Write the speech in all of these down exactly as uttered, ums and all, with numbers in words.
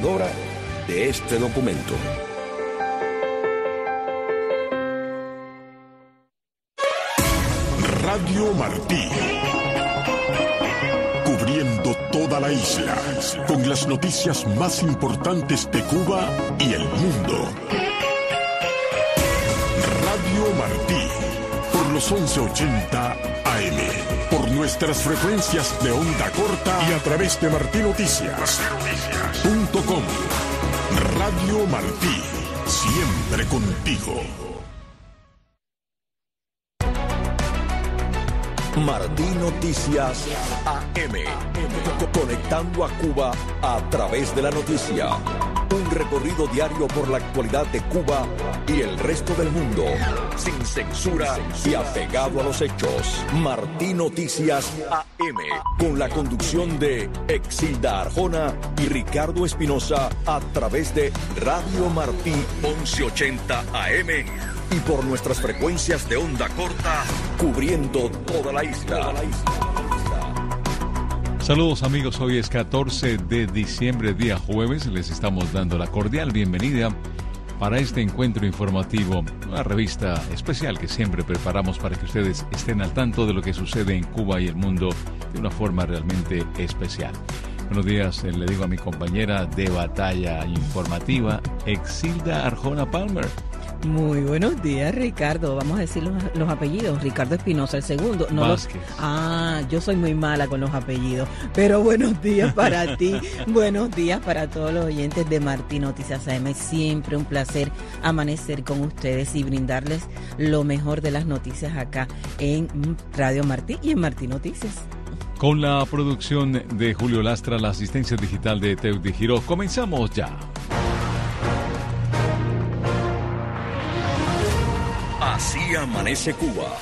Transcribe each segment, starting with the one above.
autora de este documento. Radio Martí. Cubriendo toda la isla, con las noticias más importantes de Cuba y el mundo. Radio Martí, por los once ochenta A M, por nuestras frecuencias de onda corta y a través de martí noticias punto com. Radio Martí, siempre contigo. Martí Noticias A M, conectando a Cuba a través de la noticia. Un recorrido diario por la actualidad de Cuba y el resto del mundo, sin censura y apegado a los hechos. Martí Noticias A M, con la conducción de Exilda Arjona y Ricardo Espinosa a través de Radio Martí once ochenta A M. Y por nuestras frecuencias de onda corta, cubriendo toda la isla. Saludos amigos, hoy es catorce de diciembre, día jueves. Les estamos dando la cordial bienvenida para este encuentro informativo, una revista especial que siempre preparamos para que ustedes estén al tanto de lo que sucede en Cuba y el mundo de una forma realmente especial. Buenos días, le digo a mi compañera de batalla informativa, Exilda Arjona Palmer. Muy buenos días, Ricardo. Vamos a decir los, los apellidos. Ricardo Espinosa, el segundo. No Vázquez. Los, ah, yo soy muy mala con los apellidos. Pero buenos días para ti. Buenos días para todos los oyentes de Martí Noticias A M. Siempre un placer amanecer con ustedes y brindarles lo mejor de las noticias acá en Radio Martí y en Martí Noticias. Con la producción de Julio Lastra, la asistencia digital de Teudi Giró. Comenzamos ya. Así amanece Cuba.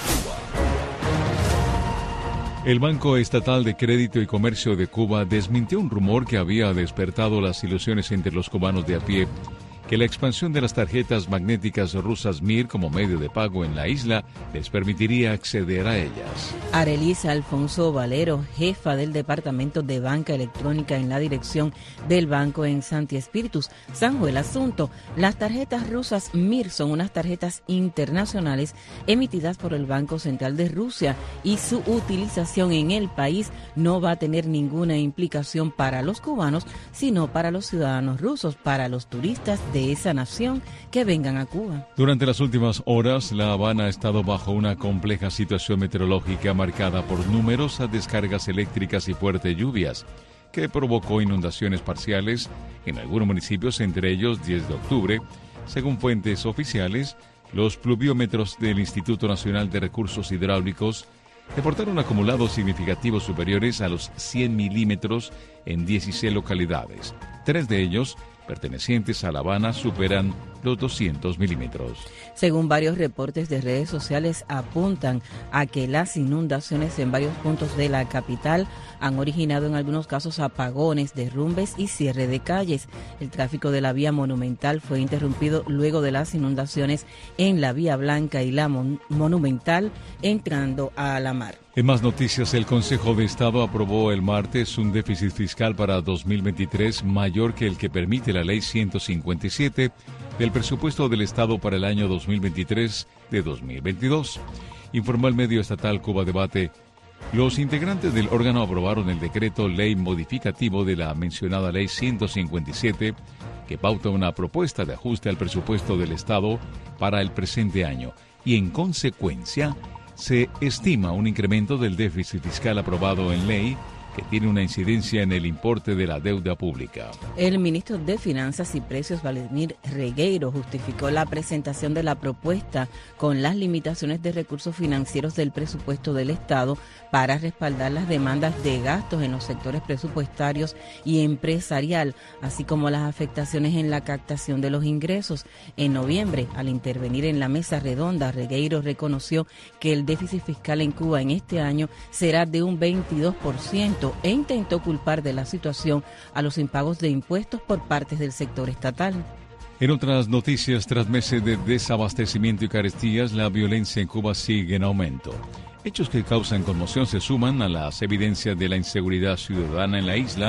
El Banco Estatal de Crédito y Comercio de Cuba desmintió un rumor que había despertado las ilusiones entre los cubanos de a pie, que la expansión de las tarjetas magnéticas rusas M I R como medio de pago en la isla les permitiría acceder a ellas. Arelisa Alfonso Valero, jefa del Departamento de Banca Electrónica en la dirección del banco en Santi Espíritus, zanjó el asunto. Las tarjetas rusas M I R son unas tarjetas internacionales emitidas por el Banco Central de Rusia y su utilización en el país no va a tener ninguna implicación para los cubanos, sino para los ciudadanos rusos, para los turistas de de esa nación que vengan a Cuba. Durante las últimas horas, La Habana ha estado bajo una compleja situación meteorológica marcada por numerosas descargas eléctricas y fuertes lluvias, que provocó inundaciones parciales en algunos municipios, entre ellos diez de octubre. Según fuentes oficiales, los pluviómetros del Instituto Nacional de Recursos Hidráulicos reportaron acumulados significativos superiores a los cien milímetros en dieciséis localidades. Tres de ellos, pertenecientes a La Habana, superan los doscientos milímetros. Según varios reportes de redes sociales, apuntan a que las inundaciones en varios puntos de la capital han originado en algunos casos apagones, derrumbes y cierre de calles. El tráfico de la vía Monumental fue interrumpido luego de las inundaciones en la Vía Blanca y la Mon- Monumental entrando a la mar. En más noticias, el Consejo de Estado aprobó el martes un déficit fiscal para dos mil veintitrés mayor que el que permite la Ley ciento cincuenta y siete del presupuesto del Estado para el año dos mil veintitrés de dos mil veintidós. Informó el medio estatal Cuba Debate. Los integrantes del órgano aprobaron el decreto ley modificativo de la mencionada Ley ciento cincuenta y siete, que pauta una propuesta de ajuste al presupuesto del Estado para el presente año y, en consecuencia, se estima un incremento del déficit fiscal aprobado en ley que tiene una incidencia en el importe de la deuda pública. El ministro de Finanzas y Precios, Vladimir Regueiro, justificó la presentación de la propuesta con las limitaciones de recursos financieros del presupuesto del Estado para respaldar las demandas de gastos en los sectores presupuestarios y empresarial, así como las afectaciones en la captación de los ingresos. En noviembre, al intervenir en la mesa redonda, Regueiro reconoció que el déficit fiscal en Cuba en este año será de un veintidós por ciento e intentó culpar de la situación a los impagos de impuestos por parte del sector estatal. En otras noticias, tras meses de desabastecimiento y carestías, la violencia en Cuba sigue en aumento. Hechos que causan conmoción se suman a las evidencias de la inseguridad ciudadana en la isla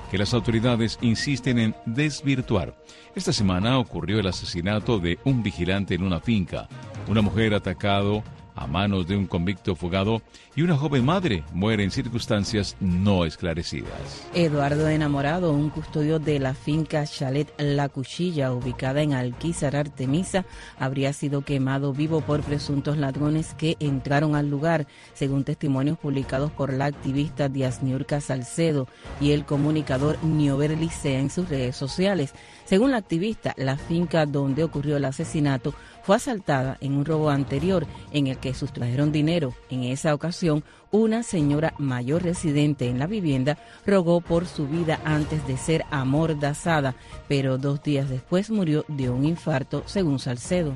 que las autoridades insisten en desvirtuar. Esta semana ocurrió el asesinato de un vigilante en una finca, una mujer atacado a manos de un convicto fugado y una joven madre muere en circunstancias no esclarecidas. Eduardo Enamorado, un custodio de la finca Chalet La Cuchilla, ubicada en Alquizar, Artemisa, habría sido quemado vivo por presuntos ladrones que entraron al lugar, según testimonios publicados por la activista Diasniurka Salcedo y el comunicador Niober Licea en sus redes sociales. Según la activista, la finca donde ocurrió el asesinato fue asaltada en un robo anterior en el que sustrajeron dinero. En esa ocasión, una señora mayor residente en la vivienda rogó por su vida antes de ser amordazada, pero dos días después murió de un infarto, según Salcedo.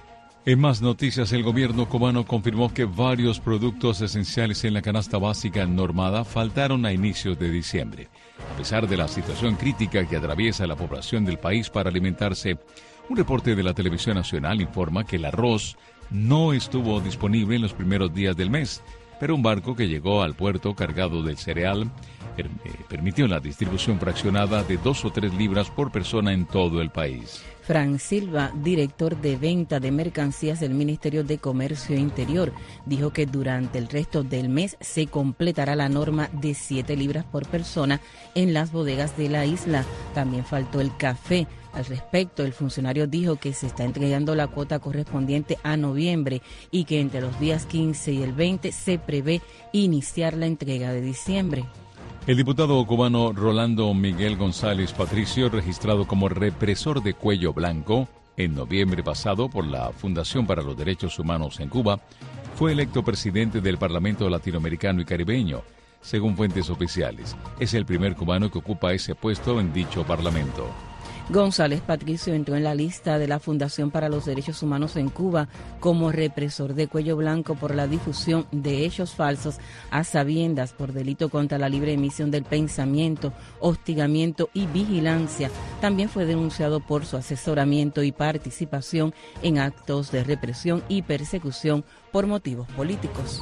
En más noticias, el gobierno cubano confirmó que varios productos esenciales en la canasta básica normada faltaron a inicios de diciembre. A pesar de la situación crítica que atraviesa la población del país para alimentarse, un reporte de la Televisión Nacional informa que el arroz no estuvo disponible en los primeros días del mes, pero un barco que llegó al puerto cargado del cereal per- eh, permitió la distribución fraccionada de dos o tres libras por persona en todo el país. Fran Silva, director de venta de mercancías del Ministerio de Comercio Interior, dijo que durante el resto del mes se completará la norma de siete libras por persona en las bodegas de la isla. También faltó el café. Al respecto, el funcionario dijo que se está entregando la cuota correspondiente a noviembre y que entre los días quince y el veinte se prevé iniciar la entrega de diciembre. El diputado cubano Rolando Miguel González Patricio, registrado como represor de cuello blanco en noviembre pasado por la Fundación para los Derechos Humanos en Cuba, fue electo presidente del Parlamento Latinoamericano y Caribeño, según fuentes oficiales. Es el primer cubano que ocupa ese puesto en dicho parlamento. González Patricio entró en la lista de la Fundación para los Derechos Humanos en Cuba como represor de cuello blanco por la difusión de hechos falsos a sabiendas por delito contra la libre emisión del pensamiento, hostigamiento y vigilancia. También fue denunciado por su asesoramiento y participación en actos de represión y persecución por motivos políticos.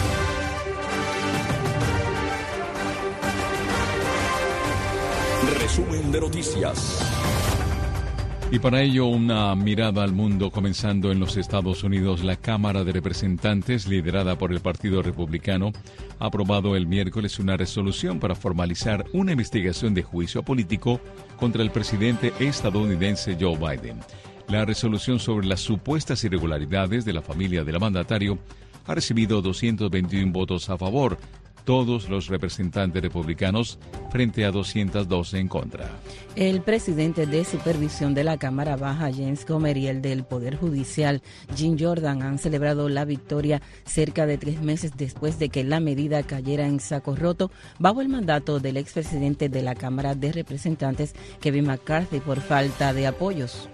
Resumen de noticias. Y para ello, una mirada al mundo, comenzando en los Estados Unidos. La Cámara de Representantes, liderada por el Partido Republicano, ha aprobado el miércoles una resolución para formalizar una investigación de juicio político contra el presidente estadounidense Joe Biden. La resolución sobre las supuestas irregularidades de la familia del mandatario ha recibido doscientos veintiuno votos a favor, todos los representantes republicanos, frente a doscientos doce en contra. El presidente de supervisión de la Cámara Baja, James Comer, y el del Poder Judicial, Jim Jordan, han celebrado la victoria cerca de tres meses después de que la medida cayera en saco roto bajo el mandato del expresidente de la Cámara de Representantes, Kevin McCarthy, por falta de apoyos.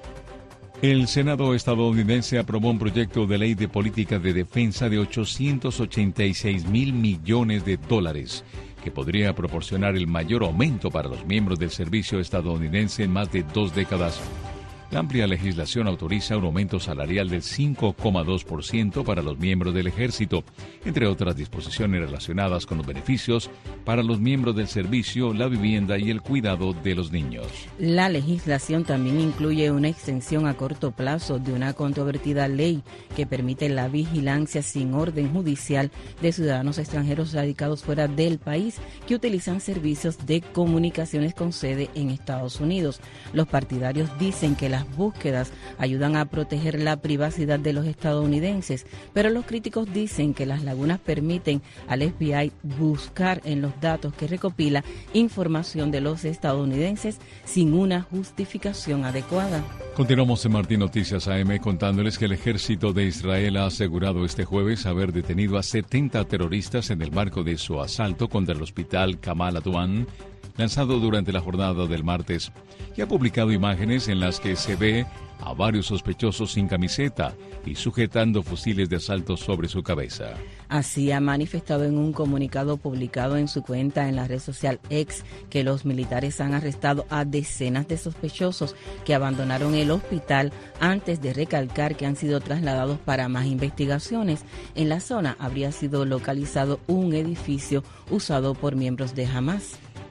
El Senado estadounidense aprobó un proyecto de ley de política de defensa de ochocientos ochenta y seis mil millones de dólares, que podría proporcionar el mayor aumento para los miembros del servicio estadounidense en más de dos décadas. La amplia legislación autoriza un aumento salarial del cinco coma dos por ciento para los miembros del ejército, entre otras disposiciones relacionadas con los beneficios para los miembros del servicio, la vivienda y el cuidado de los niños. La legislación también incluye una extensión a corto plazo de una controvertida ley que permite la vigilancia sin orden judicial de ciudadanos extranjeros radicados fuera del país que utilizan servicios de comunicaciones con sede en Estados Unidos. Los partidarios dicen que las búsquedas ayudan a proteger la privacidad de los estadounidenses, pero los críticos dicen que las lagunas permiten al F B I buscar en los datos que recopila información de los estadounidenses sin una justificación adecuada. Continuamos en Martín Noticias A M contándoles que el ejército de Israel ha asegurado este jueves haber detenido a setenta terroristas en el marco de su asalto contra el hospital Kamal Adwan, lanzado durante la jornada del martes, y ha publicado imágenes en las que se ve a varios sospechosos sin camiseta y sujetando fusiles de asalto sobre su cabeza. Así ha manifestado en un comunicado publicado en su cuenta en la red social X que los militares han arrestado a decenas de sospechosos que abandonaron el hospital, antes de recalcar que han sido trasladados para más investigaciones. En la zona habría sido localizado un edificio usado por miembros de Hamas.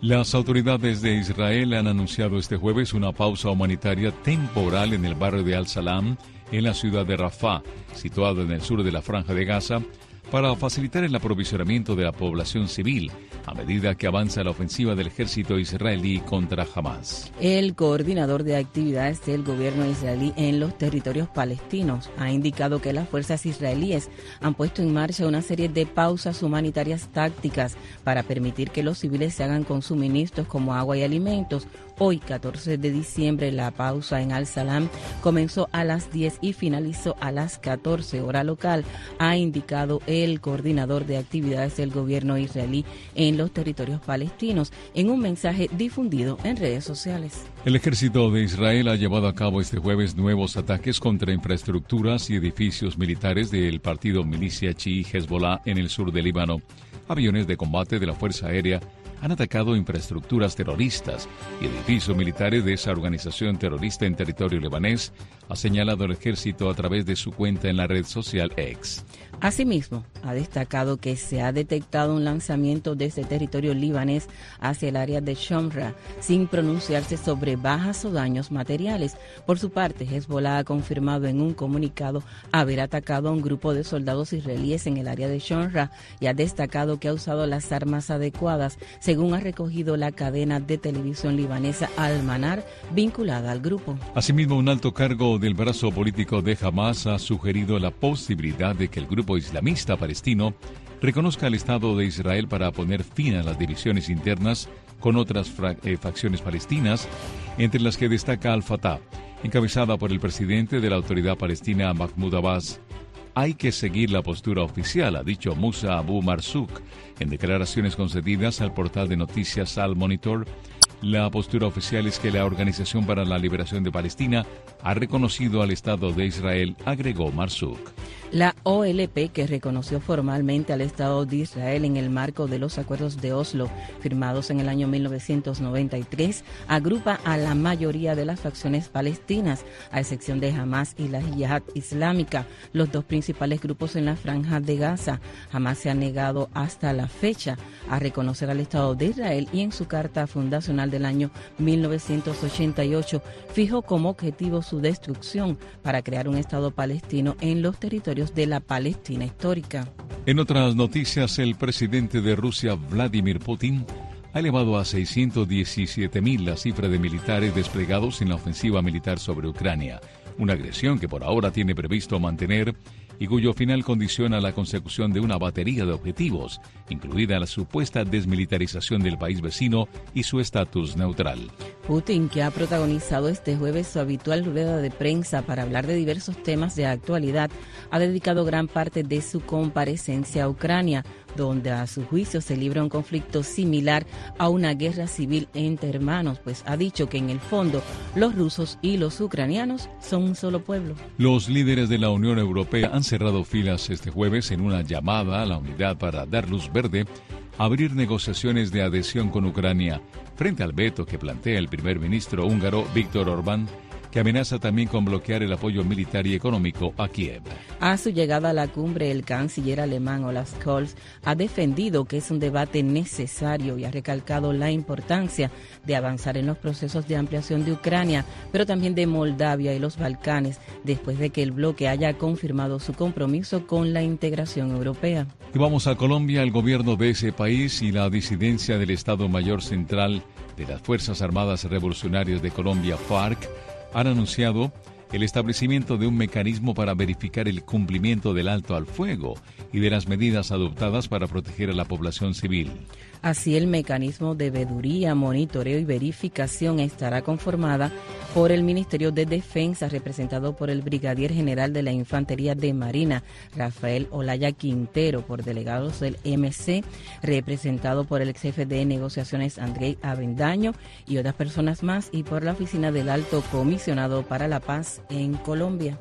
Las autoridades de Israel han anunciado este jueves una pausa humanitaria temporal en el barrio de Al-Salam, en la ciudad de Rafah, situado en el sur de la Franja de Gaza, para facilitar el aprovisionamiento de la población civil a medida que avanza la ofensiva del ejército israelí contra Hamas. El coordinador de actividades del gobierno israelí en los territorios palestinos ha indicado que las fuerzas israelíes han puesto en marcha una serie de pausas humanitarias tácticas para permitir que los civiles se hagan con suministros como agua y alimentos. Hoy, catorce de diciembre, la pausa en Al-Salam comenzó a las diez y finalizó a las catorce hora local, ha indicado el coordinador de actividades del gobierno israelí en los territorios palestinos en un mensaje difundido en redes sociales. El ejército de Israel ha llevado a cabo este jueves nuevos ataques contra infraestructuras y edificios militares del partido milicia chií Hezbollah en el sur del Líbano. Aviones de combate de la Fuerza Aérea han atacado infraestructuras terroristas y edificios militares de esa organización terrorista en territorio libanés, ha señalado el ejército a través de su cuenta en la red social X. Asimismo, ha destacado que se ha detectado un lanzamiento desde territorio libanés hacia el área de Shomra, sin pronunciarse sobre bajas o daños materiales. Por su parte, Hezbollah ha confirmado en un comunicado haber atacado a un grupo de soldados israelíes en el área de Shomra y ha destacado que ha usado las armas adecuadas, según ha recogido la cadena de televisión libanesa Al-Manar, vinculada al grupo. Asimismo, un alto cargo del brazo político de Hamas ha sugerido la posibilidad de que el grupo islamista palestino reconozca al Estado de Israel para poner fin a las divisiones internas con otras fra- eh, facciones palestinas, entre las que destaca Al-Fatah, encabezada por el presidente de la Autoridad Palestina Mahmoud Abbas. Hay que seguir la postura oficial, ha dicho Musa Abu Marzouk en declaraciones concedidas al portal de noticias Al Monitor. La postura oficial es que la Organización para la Liberación de Palestina ha reconocido al Estado de Israel, agregó Marzouk. La O L P, que reconoció formalmente al Estado de Israel en el marco de los acuerdos de Oslo, firmados en el año mil novecientos noventa y tres, agrupa a la mayoría de las facciones palestinas, a excepción de Hamas y la Yihad Islámica, los dos principales grupos en la Franja de Gaza. Hamas se ha negado hasta la fecha a reconocer al Estado de Israel y en su carta fundacional del año mil novecientos ochenta y ocho fijó como objetivo su destrucción para crear un Estado palestino en los territorios de la Palestina histórica. En otras noticias, el presidente de Rusia, Vladimir Putin, ha elevado a seiscientos diecisiete mil la cifra de militares desplegados en la ofensiva militar sobre Ucrania, una agresión que por ahora tiene previsto mantener y cuyo final condiciona la consecución de una batería de objetivos, incluida la supuesta desmilitarización del país vecino y su estatus neutral. Putin, que ha protagonizado este jueves su habitual rueda de prensa para hablar de diversos temas de actualidad, ha dedicado gran parte de su comparecencia a Ucrania, donde a su juicio se libra un conflicto similar a una guerra civil entre hermanos, pues ha dicho que en el fondo los rusos y los ucranianos son un solo pueblo. Los líderes de la Unión Europea han cerrado filas este jueves en una llamada a la unidad para dar luz verde a abrir negociaciones de adhesión con Ucrania, frente al veto que plantea el primer ministro húngaro Viktor Orbán, que amenaza también con bloquear el apoyo militar y económico a Kiev. A su llegada a la cumbre, el canciller alemán Olaf Scholz ha defendido que es un debate necesario y ha recalcado la importancia de avanzar en los procesos de ampliación de Ucrania, pero también de Moldavia y los Balcanes, después de que el bloque haya confirmado su compromiso con la integración europea. Y vamos a Colombia. El gobierno de ese país y la disidencia del Estado Mayor Central de las Fuerzas Armadas Revolucionarias de Colombia, FARC, han anunciado el establecimiento de un mecanismo para verificar el cumplimiento del alto al fuego y de las medidas adoptadas para proteger a la población civil. Así, el mecanismo de veeduría, monitoreo y verificación estará conformada por el Ministerio de Defensa, representado por el Brigadier General de la Infantería de Marina, Rafael Olaya Quintero, por delegados del M C, representado por el ex jefe de negociaciones André Avendaño y otras personas más, y por la Oficina del Alto Comisionado para la Paz en Colombia.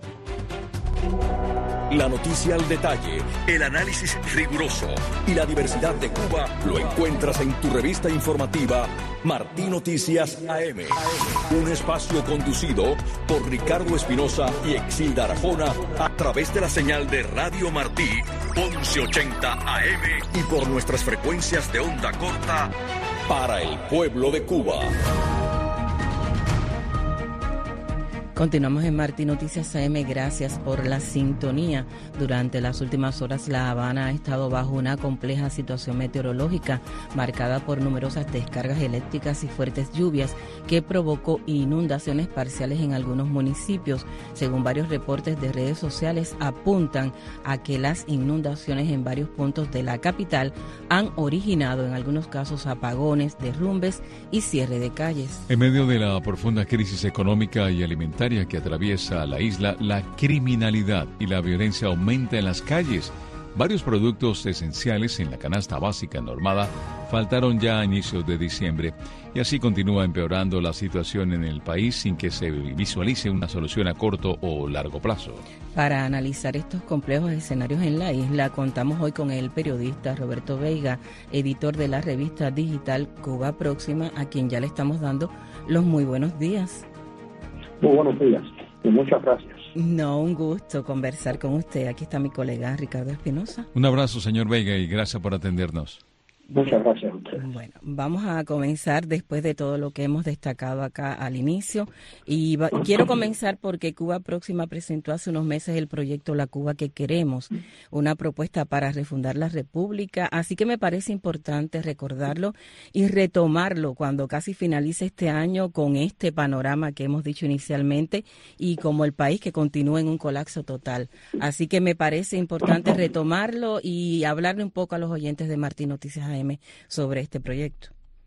La noticia al detalle, el análisis riguroso y la diversidad de Cuba lo encuentras en tu revista informativa Martí Noticias A M. Un espacio conducido por Ricardo Espinosa y Exilda Arjona a través de la señal de Radio Martí once ochenta A M y por nuestras frecuencias de onda corta para el pueblo de Cuba. Continuamos en Martín Noticias A M, gracias por la sintonía. Durante las últimas horas La Habana ha estado bajo una compleja situación meteorológica marcada por numerosas descargas eléctricas y fuertes lluvias que provocó inundaciones parciales en algunos municipios. Según varios reportes de redes sociales, apuntan a que las inundaciones en varios puntos de la capital han originado en algunos casos apagones, derrumbes y cierre de calles. En medio de la profunda crisis económica y alimentaria que atraviesa la isla, la criminalidad y la violencia aumenta en las calles. Varios productos esenciales en la canasta básica normada faltaron ya a inicios de diciembre y así continúa empeorando la situación en el país sin que se visualice una solución a corto o largo plazo. Para analizar estos complejos escenarios en la isla, contamos hoy con el periodista Roberto Veiga, editor de la revista digital Cuba Próxima, a quien ya le estamos dando los muy buenos días. Muy buenos días y muchas gracias. No, un gusto conversar con usted. Aquí está mi colega Ricardo Espinosa. Un abrazo, señor Veiga, y gracias por atendernos. Muchas gracias a ustedes. Bueno, vamos a comenzar después de todo lo que hemos destacado acá al inicio. Y va, quiero comenzar porque Cuba Próxima presentó hace unos meses el proyecto La Cuba que Queremos, una propuesta para refundar la República. Así que me parece importante recordarlo y retomarlo cuando casi finalice este año con este panorama que hemos dicho inicialmente y como el país que continúa en un colapso total. Así que me parece importante retomarlo y hablarle un poco a los oyentes de Martín Noticias A M sobre este proyecto.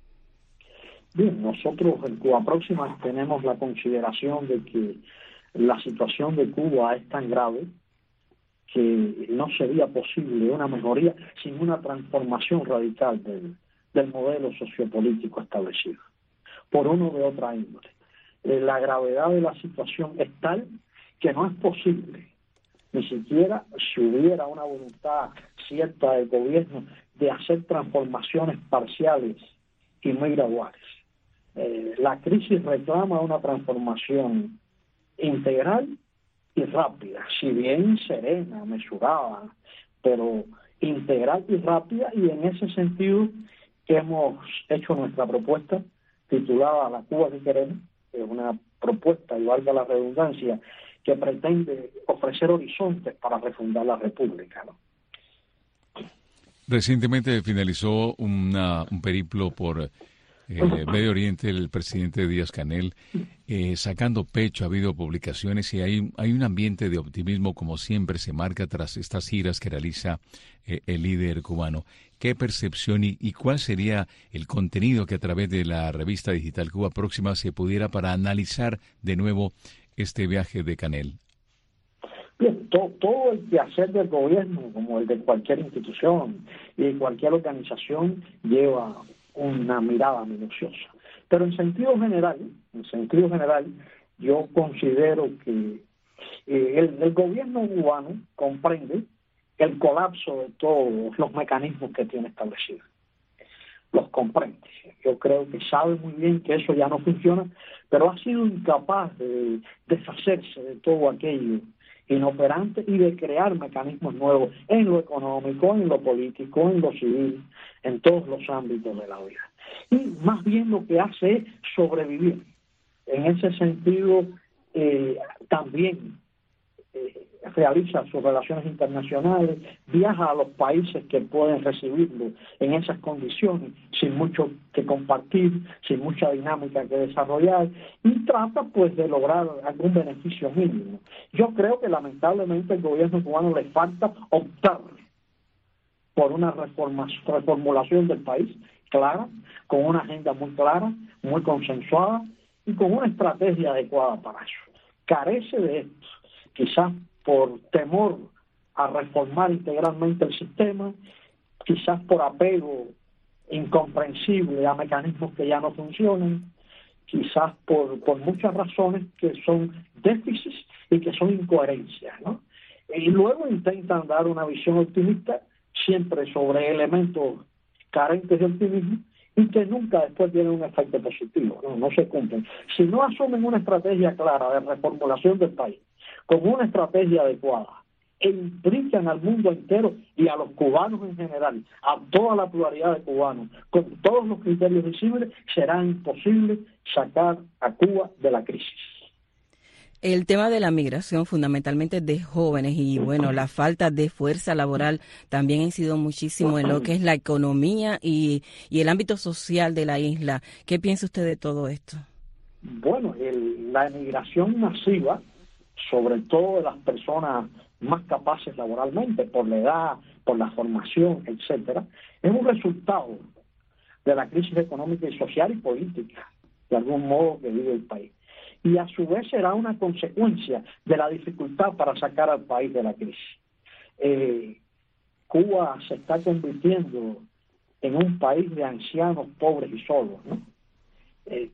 Bien, nosotros en Cuba Próxima tenemos la consideración de que la situación de Cuba es tan grave que no sería posible una mejoría sin una transformación radical del, del modelo sociopolítico establecido, por uno de otra índole. Eh, la gravedad de la situación es tal que no es posible, ni siquiera si hubiera una voluntad cierta del gobierno de hacer transformaciones parciales y muy graduales. Eh, la crisis reclama una transformación integral y rápida, si bien serena, mesurada, pero integral y rápida, y en ese sentido hemos hecho nuestra propuesta titulada La Cuba que Queremos, que es una propuesta, y valga la redundancia, que pretende ofrecer horizontes para refundar la República, ¿no? Recientemente finalizó una, un periplo por eh, Medio Oriente el presidente Díaz-Canel, eh, sacando pecho. Ha habido publicaciones y hay, hay un ambiente de optimismo como siempre se marca tras estas giras que realiza eh, el líder cubano. ¿Qué percepción y, y cuál sería el contenido que a través de la revista digital Cuba Próxima se pudiera para analizar de nuevo este viaje de Canel? Bien, todo, todo el quehacer del gobierno, como el de cualquier institución y cualquier organización, lleva una mirada minuciosa. Pero en sentido general, en sentido general, yo considero que eh, el, el gobierno cubano comprende el colapso de todos los mecanismos que tiene establecidos. Los comprende. Yo creo que sabe muy bien que eso ya no funciona, pero ha sido incapaz de deshacerse de todo aquello inoperante y de crear mecanismos nuevos en lo económico, en lo político, en lo civil, en todos los ámbitos de la vida. Y más bien lo que hace es sobrevivir. En ese sentido, eh, también eh, realiza sus relaciones internacionales, viaja a los países que pueden recibirlo en esas condiciones, sin mucho que compartir, sin mucha dinámica que desarrollar, y trata pues de lograr algún beneficio mínimo. Yo creo que lamentablemente al gobierno cubano le falta optar por una reforma, reformulación del país clara, con una agenda muy clara, muy consensuada y con una estrategia adecuada para eso. Carece de esto, quizás por temor a reformar integralmente el sistema, quizás por apego incomprensible a mecanismos que ya no funcionan, quizás por, por muchas razones que son déficits y que son incoherencias, ¿no? Y luego intentan dar una visión optimista siempre sobre elementos carentes de optimismo y que nunca después tienen un efecto positivo, no, no se cumplen. Si no asumen una estrategia clara de reformulación del país, con una estrategia adecuada, e implican al mundo entero y a los cubanos en general, a toda la pluralidad de cubanos, con todos los criterios visibles, será imposible sacar a Cuba de la crisis. El tema de la migración, fundamentalmente de jóvenes, y bueno, la falta de fuerza laboral también ha incidido muchísimo en lo que es la economía y, y el ámbito social de la isla. ¿Qué piensa usted de todo esto? Bueno, el, la emigración masiva, sobre todo de las personas más capaces laboralmente, por la edad, por la formación, etcétera, es un resultado de la crisis económica y social y política, de algún modo, que vive el país. Y a su vez será una consecuencia de la dificultad para sacar al país de la crisis. Eh, Cuba se está convirtiendo en un país de ancianos pobres y solos, ¿no? Eh,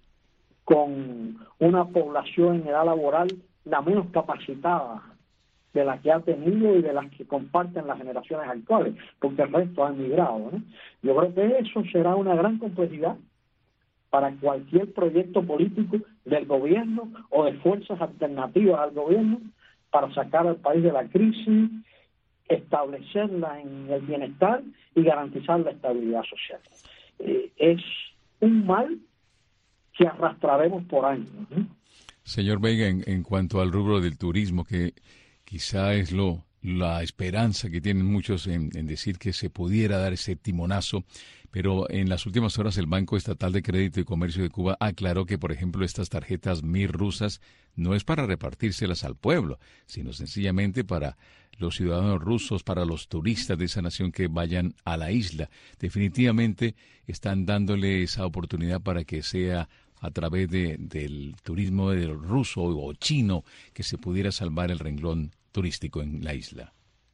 con una población en edad laboral la menos capacitada de la que ha tenido y de las que comparten las generaciones actuales, porque el resto han migrado, ¿no? Yo creo que eso será una gran complejidad para cualquier proyecto político del gobierno o de fuerzas alternativas al gobierno para sacar al país de la crisis, establecerla en el bienestar y garantizar la estabilidad social. Eh, es un mal que arrastraremos por años, ¿no? Señor Vega, en, en cuanto al rubro del turismo, que quizá es lo la esperanza que tienen muchos en, en decir que se pudiera dar ese timonazo, pero en las últimas horas el Banco Estatal de Crédito y Comercio de Cuba aclaró que, por ejemplo, estas tarjetas M I R rusas no es para repartírselas al pueblo, sino sencillamente para los ciudadanos rusos, para los turistas de esa nación que vayan a la isla. Definitivamente están dándole esa oportunidad para que sea a través de, del turismo del ruso o chino que se pudiera salvar el renglón turístico en la isla.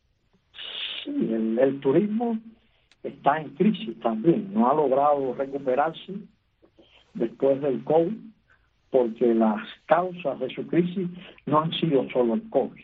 Sí, el, el turismo está en crisis también, no ha logrado recuperarse después del COVID, porque las causas de su crisis no han sido solo el COVID,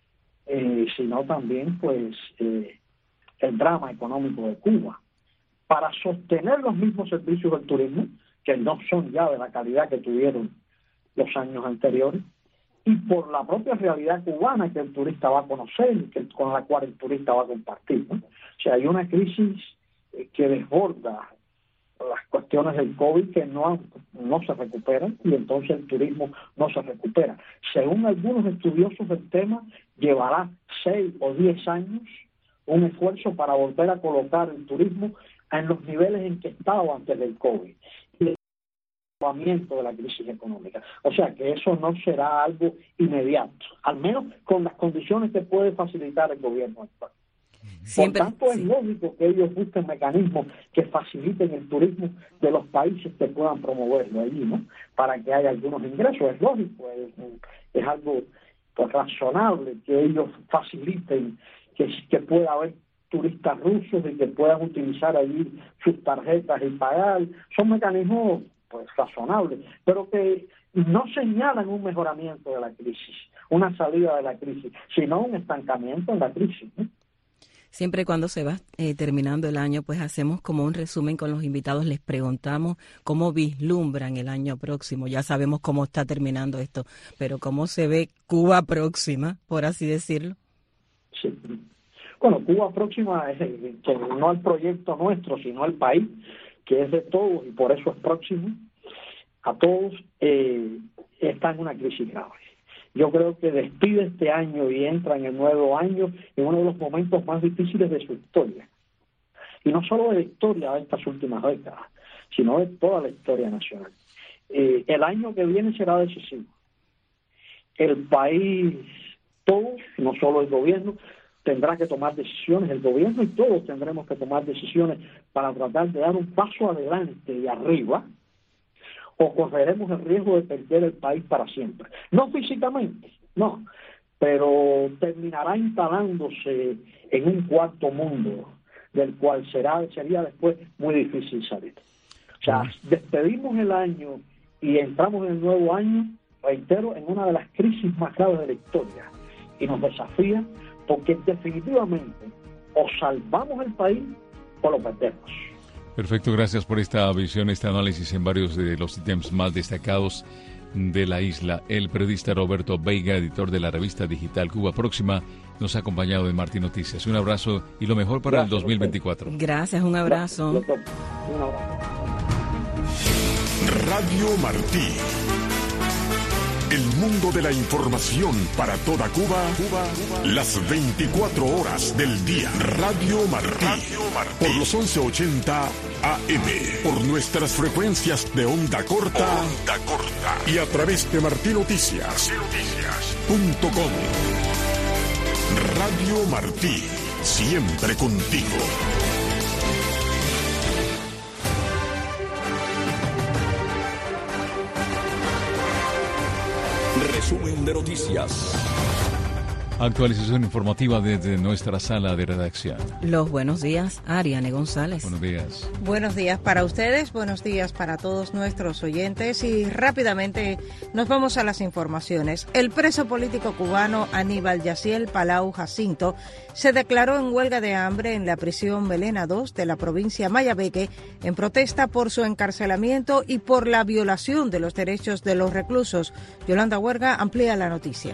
eh, sino también pues eh, el drama económico de Cuba. Para sostener los mismos servicios del turismo, que no son ya de la calidad que tuvieron los años anteriores, y por la propia realidad cubana que el turista va a conocer y que, con la cual el turista va a compartir, ¿no? O sea, hay una crisis eh, que desborda las cuestiones del COVID que no, no se recuperan, y entonces el turismo no se recupera. Según algunos estudiosos del tema, llevará seis o diez años un esfuerzo para volver a colocar el turismo en los niveles en que estaba antes del COVID de la crisis económica. O sea que eso no será algo inmediato, al menos con las condiciones que puede facilitar el gobierno actual. Siempre, Por tanto, sí. Es lógico que ellos busquen mecanismos que faciliten el turismo de los países que puedan promoverlo allí, ¿no? Para que haya algunos ingresos. Es lógico, es, es algo pues, razonable que ellos faciliten que, que pueda haber turistas rusos y que puedan utilizar allí sus tarjetas y pagar. Son mecanismos pues razonables, pero que no señalan un mejoramiento de la crisis, una salida de la crisis, sino un estancamiento en la crisis, ¿no? Siempre cuando se va eh, terminando el año, pues hacemos como un resumen con los invitados, les preguntamos cómo vislumbran el año próximo. Ya sabemos cómo está terminando esto, pero cómo se ve Cuba próxima, por así decirlo. Sí. Bueno, Cuba próxima es el, no el proyecto nuestro, sino el país, que es de todos y por eso es próximo a todos, eh, está en una crisis grave. Yo creo que despide este año y entra en el nuevo año en uno de los momentos más difíciles de su historia. Y no solo de la historia de estas últimas décadas, sino de toda la historia nacional. Eh, el año que viene será decisivo. El país, todos, no solo el gobierno, tendrá que tomar decisiones, el gobierno y todos tendremos que tomar decisiones para tratar de dar un paso adelante y arriba, o correremos el riesgo de perder el país para siempre. No físicamente, no, pero terminará instalándose en un cuarto mundo del cual será sería después muy difícil salir. O sea, despedimos el año y entramos en el nuevo año, reitero, en una de las crisis más graves de la historia, y nos desafía porque definitivamente o salvamos el país o lo perdemos. Perfecto, gracias por esta visión, este análisis en varios de los ítems más destacados de la isla. El periodista Roberto Veiga, editor de la revista digital Cuba Próxima, nos ha acompañado en Martín Noticias. Un abrazo y lo mejor para Gracias, el dos mil veinticuatro. Gracias, un abrazo. Un abrazo. Radio Martí. El mundo de la información para toda Cuba, Cuba, las veinticuatro horas del día. Radio Martí. Radio Martí. Por los once ochenta A M. Por nuestras frecuencias de onda corta. Onda corta. Y a través de Martí Noticias. Punto com. Radio Martí. Siempre contigo. Resumen de noticias. Actualización informativa desde nuestra sala de redacción. Los buenos días, Ariane González. Buenos días. Buenos días para ustedes, buenos días para todos nuestros oyentes y rápidamente nos vamos a las informaciones. El preso político cubano Aníbal Yaciel Palau Jacinto se declaró en huelga de hambre en la prisión Melena dos de la provincia Mayabeque en protesta por su encarcelamiento y por la violación de los derechos de los reclusos. Yolanda Huerga amplía la noticia.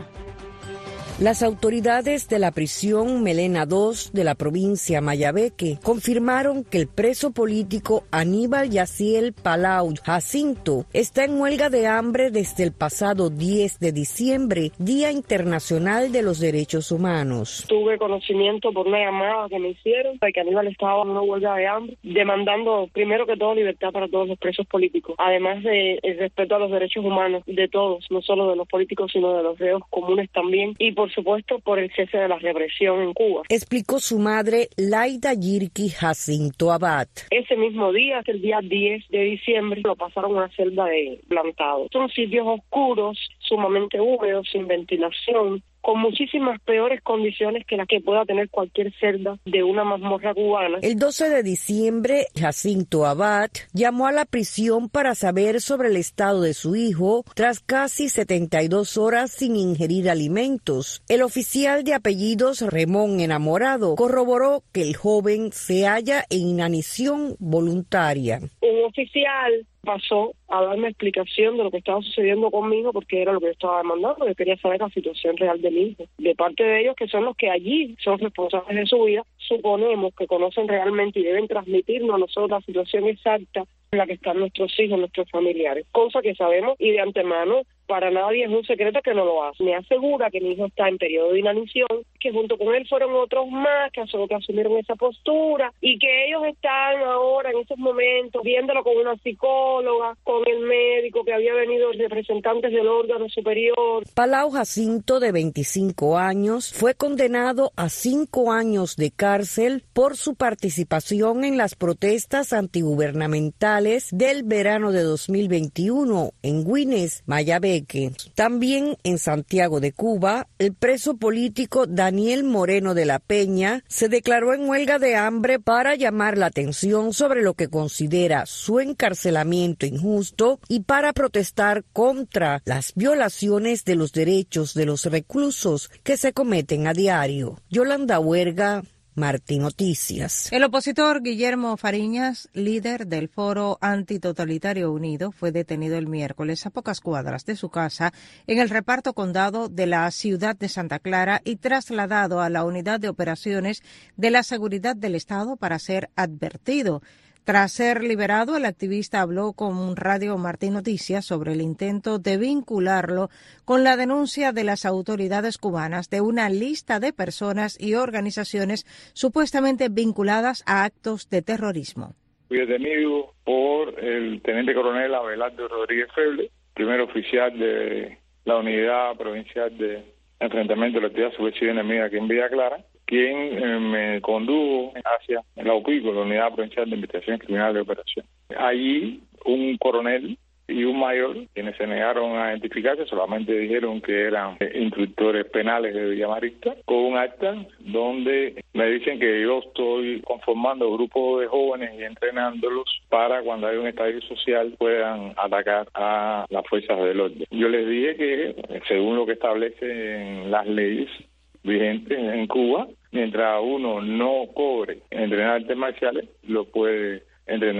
Las autoridades de la prisión Melena dos de la provincia Mayabeque confirmaron que el preso político Aníbal Yaciel Palau Jacinto está en huelga de hambre desde el pasado diez de diciembre, Día Internacional de los Derechos Humanos. Tuve conocimiento por una llamada que me hicieron de que Aníbal estaba en una huelga de hambre, demandando primero que todo libertad para todos los presos políticos, además de el respeto a los derechos humanos de todos, no solo de los políticos sino de los reos comunes también, y por Por supuesto, por el cese de la represión en Cuba. Explicó su madre, Laida Yirki Jacinto Abad. Ese mismo día, el día diez de diciembre, lo pasaron a una celda de plantado. Son sitios oscuros, sumamente húmedos, sin ventilación, con muchísimas peores condiciones que las que pueda tener cualquier celda de una mazmorra cubana. El doce de diciembre, Jacinto Abad llamó a la prisión para saber sobre el estado de su hijo tras casi setenta y dos horas sin ingerir alimentos. El oficial de apellidos Ramón Enamorado corroboró que el joven se halla en inanición voluntaria. Un oficial pasó a darme explicación de lo que estaba sucediendo conmigo porque era lo que yo estaba demandando. Yo quería saber la situación real de mi hijo. De parte de ellos, que son los que allí son responsables de su vida, suponemos que conocen realmente y deben transmitirnos a nosotros la situación exacta en la que están nuestros hijos, nuestros familiares. Cosa que sabemos y de antemano para nadie es un secreto que no lo hace. Me asegura que mi hijo está en periodo de inanición, que junto con él fueron otros más que asumieron esa postura y que ellos están ahora en estos momentos viéndolo con una psicóloga, con el médico que había venido representantes del órgano superior. Palau Jacinto, de veinticinco años, fue condenado a cinco años de cárcel por su participación en las protestas antigubernamentales del verano de dos mil veintiuno en Güines, Mayabeque. También en Santiago de Cuba, el preso político Daniel Moreno de la Peña se declaró en huelga de hambre para llamar la atención sobre lo que considera su encarcelamiento injusto y para protestar contra las violaciones de los derechos de los reclusos que se cometen a diario. Yolanda Huerga, Martí Noticias. El opositor Guillermo Fariñas, líder del Foro Antitotalitario Unido, fue detenido el miércoles a pocas cuadras de su casa en el reparto condado de la ciudad de Santa Clara y trasladado a la unidad de operaciones de la seguridad del Estado para ser advertido. Tras ser liberado, el activista habló con Radio Martí Noticias sobre el intento de vincularlo con la denuncia de las autoridades cubanas de una lista de personas y organizaciones supuestamente vinculadas a actos de terrorismo. Fui detenido por el teniente coronel Abelardo Rodríguez Feble, primer oficial de la unidad provincial de enfrentamiento de la actividad subversiva enemiga aquí en Villa Clara, quien eh, me condujo hacia la U P I C O, la Unidad Provincial de Investigación Criminal de Operación. Allí un coronel y un mayor, quienes se negaron a identificarse, solamente dijeron que eran eh, instructores penales de Villamarista, con un acta donde me dicen que yo estoy conformando grupos de jóvenes y entrenándolos para cuando hay un estallido social puedan atacar a las fuerzas del orden. Yo les dije que, según lo que establecen las leyes vigentes en Cuba, mientras uno no cobre entrenar artes marciales, lo puede entrenar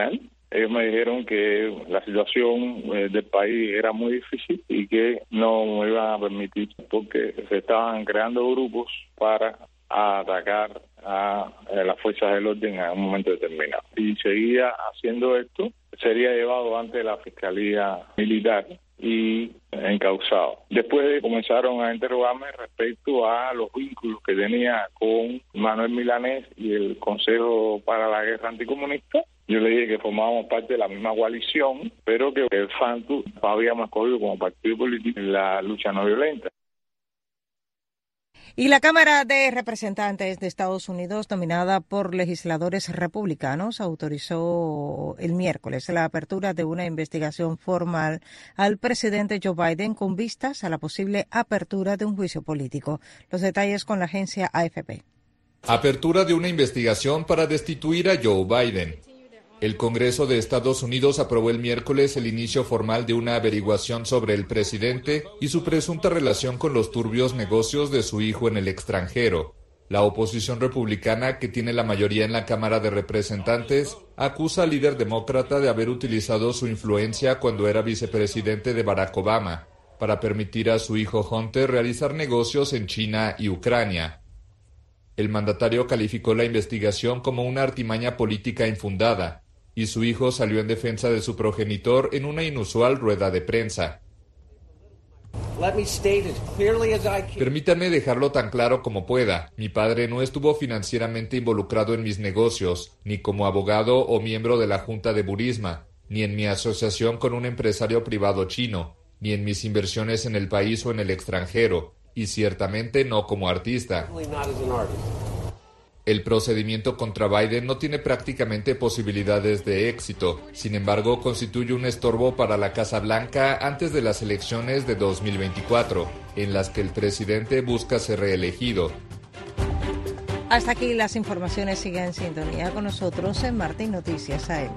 ellos me dijeron que la situación eh, del país era muy difícil y que no me iban a permitir porque se estaban creando grupos para atacar a, a las fuerzas del orden en un momento determinado. Y seguía haciendo esto, sería llevado ante la Fiscalía Militar y encausado. Después comenzaron a interrogarme respecto a los vínculos que tenía con Manuel Milanés y el Consejo para la Guerra Anticomunista. Yo le dije que formábamos parte de la misma coalición, pero que el FANTU habíamos escogido como partido político en la lucha no violenta. Y la Cámara de Representantes de Estados Unidos, dominada por legisladores republicanos, autorizó el miércoles la apertura de una investigación formal al presidente Joe Biden con vistas a la posible apertura de un juicio político. Los detalles con la agencia A F P. Apertura de una investigación para destituir a Joe Biden. El Congreso de Estados Unidos aprobó el miércoles el inicio formal de una averiguación sobre el presidente y su presunta relación con los turbios negocios de su hijo en el extranjero. La oposición republicana, que tiene la mayoría en la Cámara de Representantes, acusa al líder demócrata de haber utilizado su influencia cuando era vicepresidente de Barack Obama para permitir a su hijo Hunter realizar negocios en China y Ucrania. El mandatario calificó la investigación como una artimaña política infundada, y su hijo salió en defensa de su progenitor en una inusual rueda de prensa. Permítanme dejarlo tan claro como pueda. Mi padre no estuvo financieramente involucrado en mis negocios, ni como abogado o miembro de la Junta de Burisma, ni en mi asociación con un empresario privado chino, ni en mis inversiones en el país o en el extranjero, y ciertamente no como artista. El procedimiento contra Biden no tiene prácticamente posibilidades de éxito. Sin embargo, constituye un estorbo para la Casa Blanca antes de las elecciones de dos mil veinticuatro, en las que el presidente busca ser reelegido. Hasta aquí las informaciones. Sigan en sintonía con nosotros en Martín Noticias A M.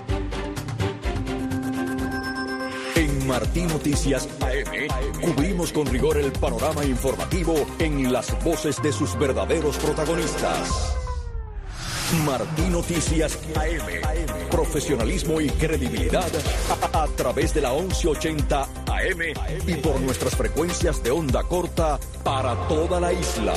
En Martín Noticias A M cubrimos con rigor el panorama informativo en las voces de sus verdaderos protagonistas. Martín Noticias A M, profesionalismo y credibilidad a, a través de la once ochenta A M y por nuestras frecuencias de onda corta para toda la isla.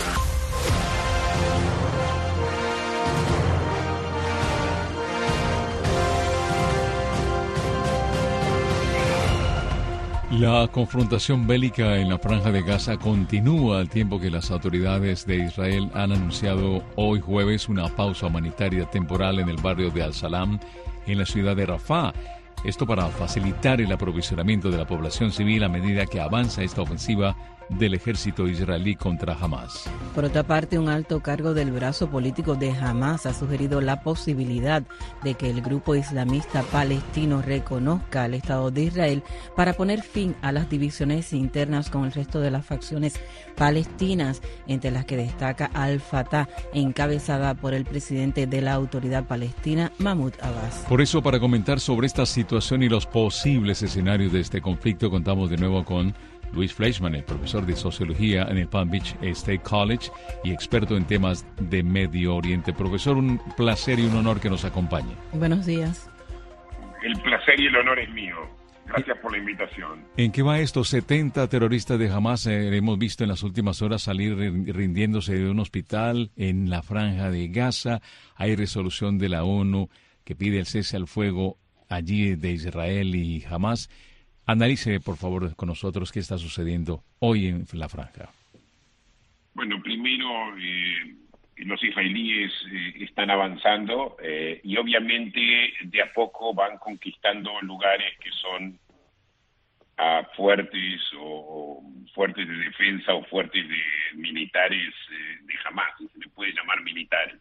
La confrontación bélica en la Franja de Gaza continúa al tiempo que las autoridades de Israel han anunciado hoy jueves una pausa humanitaria temporal en el barrio de Al-Salam, en la ciudad de Rafah. Esto para facilitar el aprovisionamiento de la población civil a medida que avanza esta ofensiva del ejército israelí contra Hamas. Por otra parte, un alto cargo del brazo político de Hamas ha sugerido la posibilidad de que el grupo islamista palestino reconozca al Estado de Israel para poner fin a las divisiones internas con el resto de las facciones palestinas, entre las que destaca Al-Fatah, encabezada por el presidente de la Autoridad Palestina, Mahmoud Abbas. Por eso, para comentar sobre esta situación y los posibles escenarios de este conflicto, contamos de nuevo con Luis Fleischman, el profesor de Sociología en el Palm Beach State College y experto en temas de Medio Oriente. Profesor, un placer y un honor que nos acompañe. Buenos días. El placer y el honor es mío. Gracias por la invitación. ¿En qué va esto? setenta terroristas de Hamas eh, hemos visto en las últimas horas salir rindiéndose de un hospital en la Franja de Gaza. Hay resolución de la ONU que pide el cese al fuego allí de Israel y Hamas. Analice, por favor, con nosotros qué está sucediendo hoy en la franja. Bueno, primero, eh, los israelíes eh, están avanzando eh, y obviamente de a poco van conquistando lugares que son uh, fuertes o, o fuertes de defensa o fuertes de militares eh, de Hamas, se le puede llamar militares.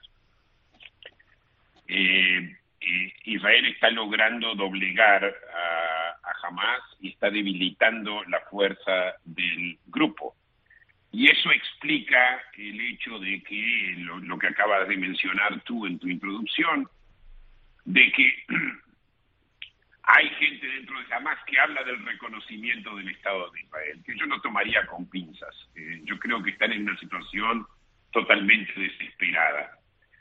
Eh, eh, Israel está logrando doblegar a, a Hamas y está debilitando la fuerza del grupo. Y eso explica el hecho de que, lo, lo que acabas de mencionar tú en tu introducción, de que hay gente dentro de Hamas que habla del reconocimiento del Estado de Israel, que yo no tomaría con pinzas. Eh, yo creo que están en una situación totalmente desesperada.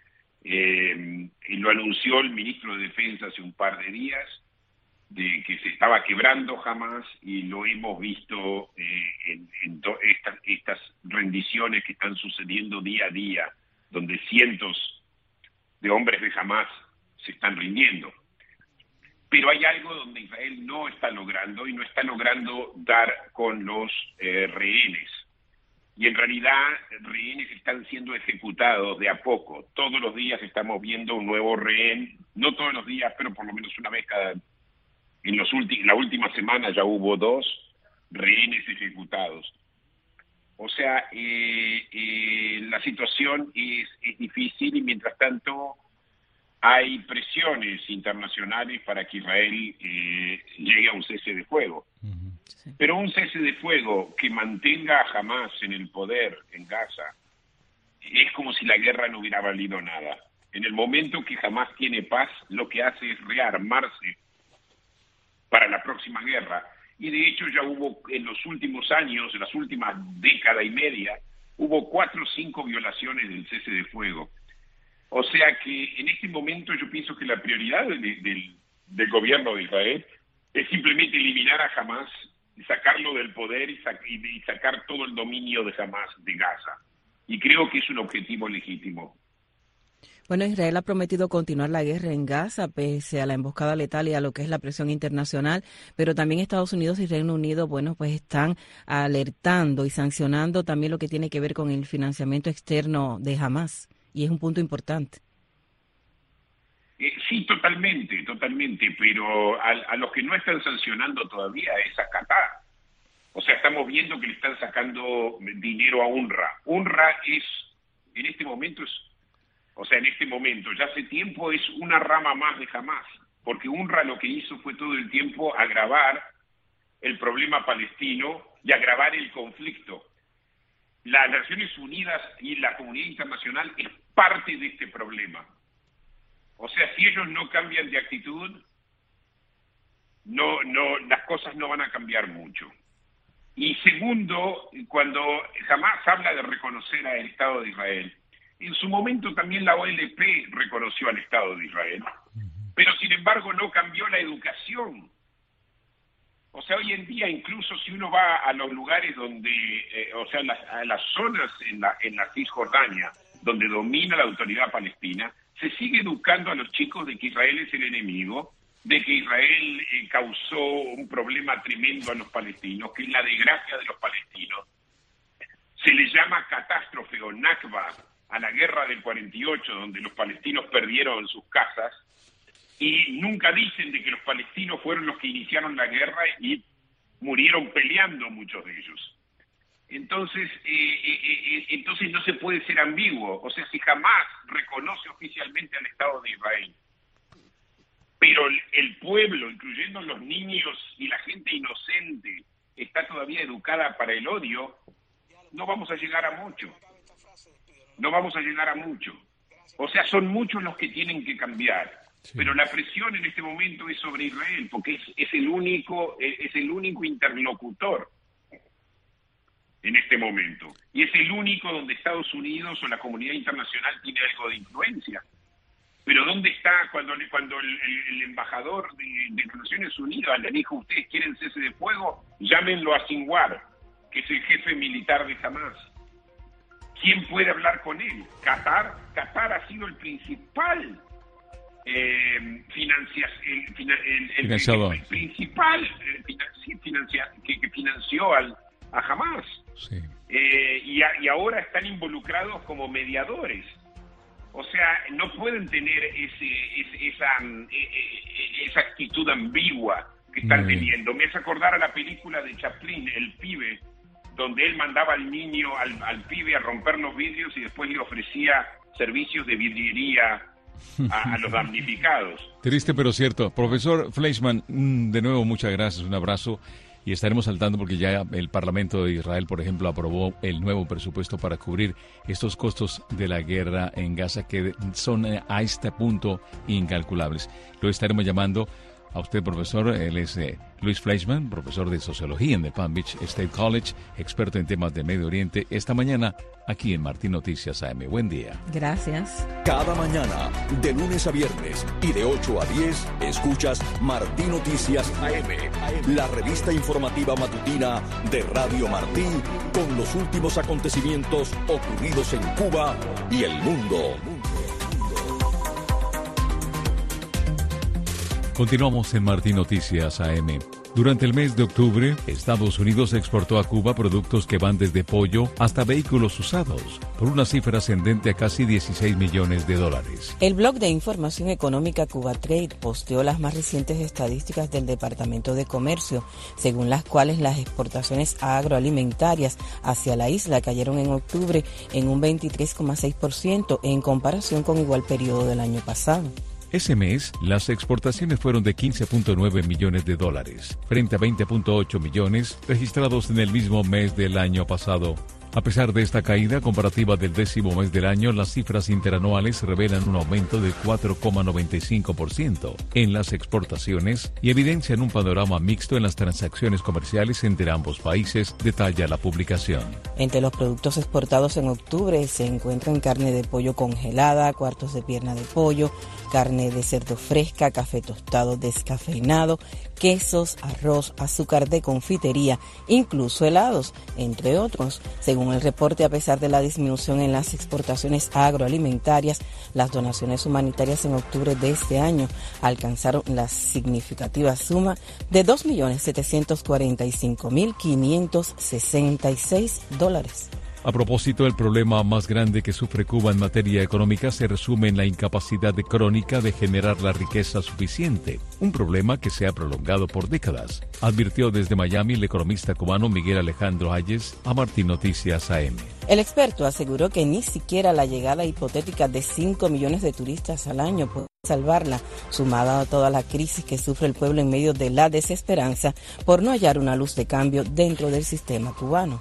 Eh, y lo anunció el ministro de Defensa hace un par de días, de que se estaba quebrando Hamás, y lo hemos visto eh, en, en to- estas, estas rendiciones que están sucediendo día a día, donde cientos de hombres de Hamás se están rindiendo. Pero hay algo donde Israel no está logrando, y no está logrando dar con los eh, rehenes. Y en realidad, rehenes están siendo ejecutados de a poco. Todos los días estamos viendo un nuevo rehén, no todos los días, pero por lo menos una vez cada... En los últimos, la última semana ya hubo dos rehenes ejecutados. O sea, eh, eh, la situación es, es difícil, y mientras tanto hay presiones internacionales para que Israel eh, llegue a un cese de fuego. Uh-huh. Sí. Pero un cese de fuego que mantenga a Hamás en el poder en Gaza es como si la guerra no hubiera valido nada. En el momento que Hamás tiene paz, lo que hace es rearmarse para la próxima guerra. Y de hecho ya hubo en los últimos años, en las últimas década y media, hubo cuatro o cinco violaciones del cese de fuego. O sea que en este momento yo pienso que la prioridad de, de, del, del gobierno de Israel es simplemente eliminar a Hamás, sacarlo del poder y, sac- y sacar todo el dominio de Hamás de Gaza. Y creo que es un objetivo legítimo. Bueno, Israel ha prometido continuar la guerra en Gaza pese a la emboscada letal y a lo que es la presión internacional, pero también Estados Unidos y Reino Unido, bueno, pues están alertando y sancionando también lo que tiene que ver con el financiamiento externo de Hamás, y es un punto importante. Eh, sí, totalmente, totalmente, pero a, a los que no están sancionando todavía es a Qatar. O sea, estamos viendo que le están sacando dinero a UNRWA. UNRWA es, en este momento, es, o sea, en este momento, ya hace tiempo es una rama más de Hamás, porque UNRWA lo que hizo fue todo el tiempo agravar el problema palestino y agravar el conflicto. Las Naciones Unidas y la comunidad internacional es parte de este problema. O sea, si ellos no cambian de actitud, no, no, las cosas no van a cambiar mucho. Y segundo, cuando Hamás habla de reconocer al Estado de Israel, en su momento también la O L P reconoció al Estado de Israel, pero sin embargo no cambió la educación. O sea, hoy en día, incluso si uno va a los lugares donde, eh, o sea, las, a las zonas en la, en la Cisjordania, donde domina la autoridad palestina, se sigue educando a los chicos de que Israel es el enemigo, de que Israel eh, causó un problema tremendo a los palestinos, que es la desgracia de los palestinos. Se le llama catástrofe o Nakba a la guerra del cuarenta y ocho, donde los palestinos perdieron sus casas, y nunca dicen de que los palestinos fueron los que iniciaron la guerra y murieron peleando muchos de ellos. Entonces, eh, eh, eh, entonces no se puede ser ambiguo. O sea, si Hamás reconoce oficialmente al Estado de Israel, pero el, el pueblo, incluyendo los niños y la gente inocente, está todavía educada para el odio, no vamos a llegar a mucho. No vamos a llegar a mucho. O sea, son muchos los que tienen que cambiar. Sí. Pero la presión en este momento es sobre Israel, porque es, es el único, es el único interlocutor en este momento. Y es el único donde Estados Unidos o la comunidad internacional tiene algo de influencia. Pero ¿dónde está cuando, cuando el, el, el embajador de, de Naciones Unidas le dijo, ustedes quieren cese de fuego? Llámenlo a Sinwar, que es el jefe militar de Hamás. ¿Quién puede hablar con él? Qatar. Qatar ha sido el principal eh, financia, el, el, el, el, el principal eh, financia, financia, que, que financió al, a Hamás. Sí. Eh, y, a, y ahora están involucrados como mediadores. O sea, no pueden tener ese, ese, esa, esa actitud ambigua que están mm. teniendo. Me hace acordar a la película de Chaplin, El pibe, donde él mandaba al niño, al, al pibe, a romper los vidrios y después le ofrecía servicios de vidriería a, a los damnificados. Triste pero cierto. Profesor Fleischman, de nuevo muchas gracias, un abrazo. Y estaremos saltando porque ya el Parlamento de Israel, por ejemplo, aprobó el nuevo presupuesto para cubrir estos costos de la guerra en Gaza que son a este punto incalculables. Lo estaremos llamando A usted, profesor, él es eh, Luis Fleischman, profesor de Sociología en the Palm Beach State College, experto en temas de Medio Oriente, esta mañana aquí en Martín Noticias A M. Buen día. Gracias. Cada mañana, de lunes a viernes y de ocho a diez, escuchas Martín Noticias A M, la revista informativa matutina de Radio Martí, con los últimos acontecimientos ocurridos en Cuba y el mundo. Continuamos en Martín Noticias A M. Durante el mes de octubre, Estados Unidos exportó a Cuba productos que van desde pollo hasta vehículos usados, por una cifra ascendente a casi dieciséis millones de dólares. El blog de información económica Cuba Trade posteó las más recientes estadísticas del Departamento de Comercio, según las cuales las exportaciones agroalimentarias hacia la isla cayeron en octubre en un veintitrés coma seis por ciento en comparación con igual periodo del año pasado. Ese mes, las exportaciones fueron de quince punto nueve millones de dólares, frente a veinte punto ocho millones registrados en el mismo mes del año pasado. A pesar de esta caída comparativa del décimo mes del año, las cifras interanuales revelan un aumento del cuatro coma noventa y cinco por ciento en las exportaciones y evidencian un panorama mixto en las transacciones comerciales entre ambos países, detalla la publicación. Entre los productos exportados en octubre se encuentran carne de pollo congelada, cuartos de pierna de pollo, carne de cerdo fresca, café tostado descafeinado, quesos, arroz, azúcar de confitería, incluso helados, entre otros. Según el reporte, a pesar de la disminución en las exportaciones agroalimentarias, las donaciones humanitarias en octubre de este año alcanzaron la significativa suma de dos millones setecientos cuarenta y cinco mil quinientos sesenta y seis dólares. A propósito, el problema más grande que sufre Cuba en materia económica se resume en la incapacidad crónica de generar la riqueza suficiente, un problema que se ha prolongado por décadas, advirtió desde Miami el economista cubano Miguel Alejandro Hayes a Martín Noticias A M. El experto aseguró que ni siquiera la llegada hipotética de cinco millones de turistas al año puede salvarla, sumada a toda la crisis que sufre el pueblo en medio de la desesperanza por no hallar una luz de cambio dentro del sistema cubano.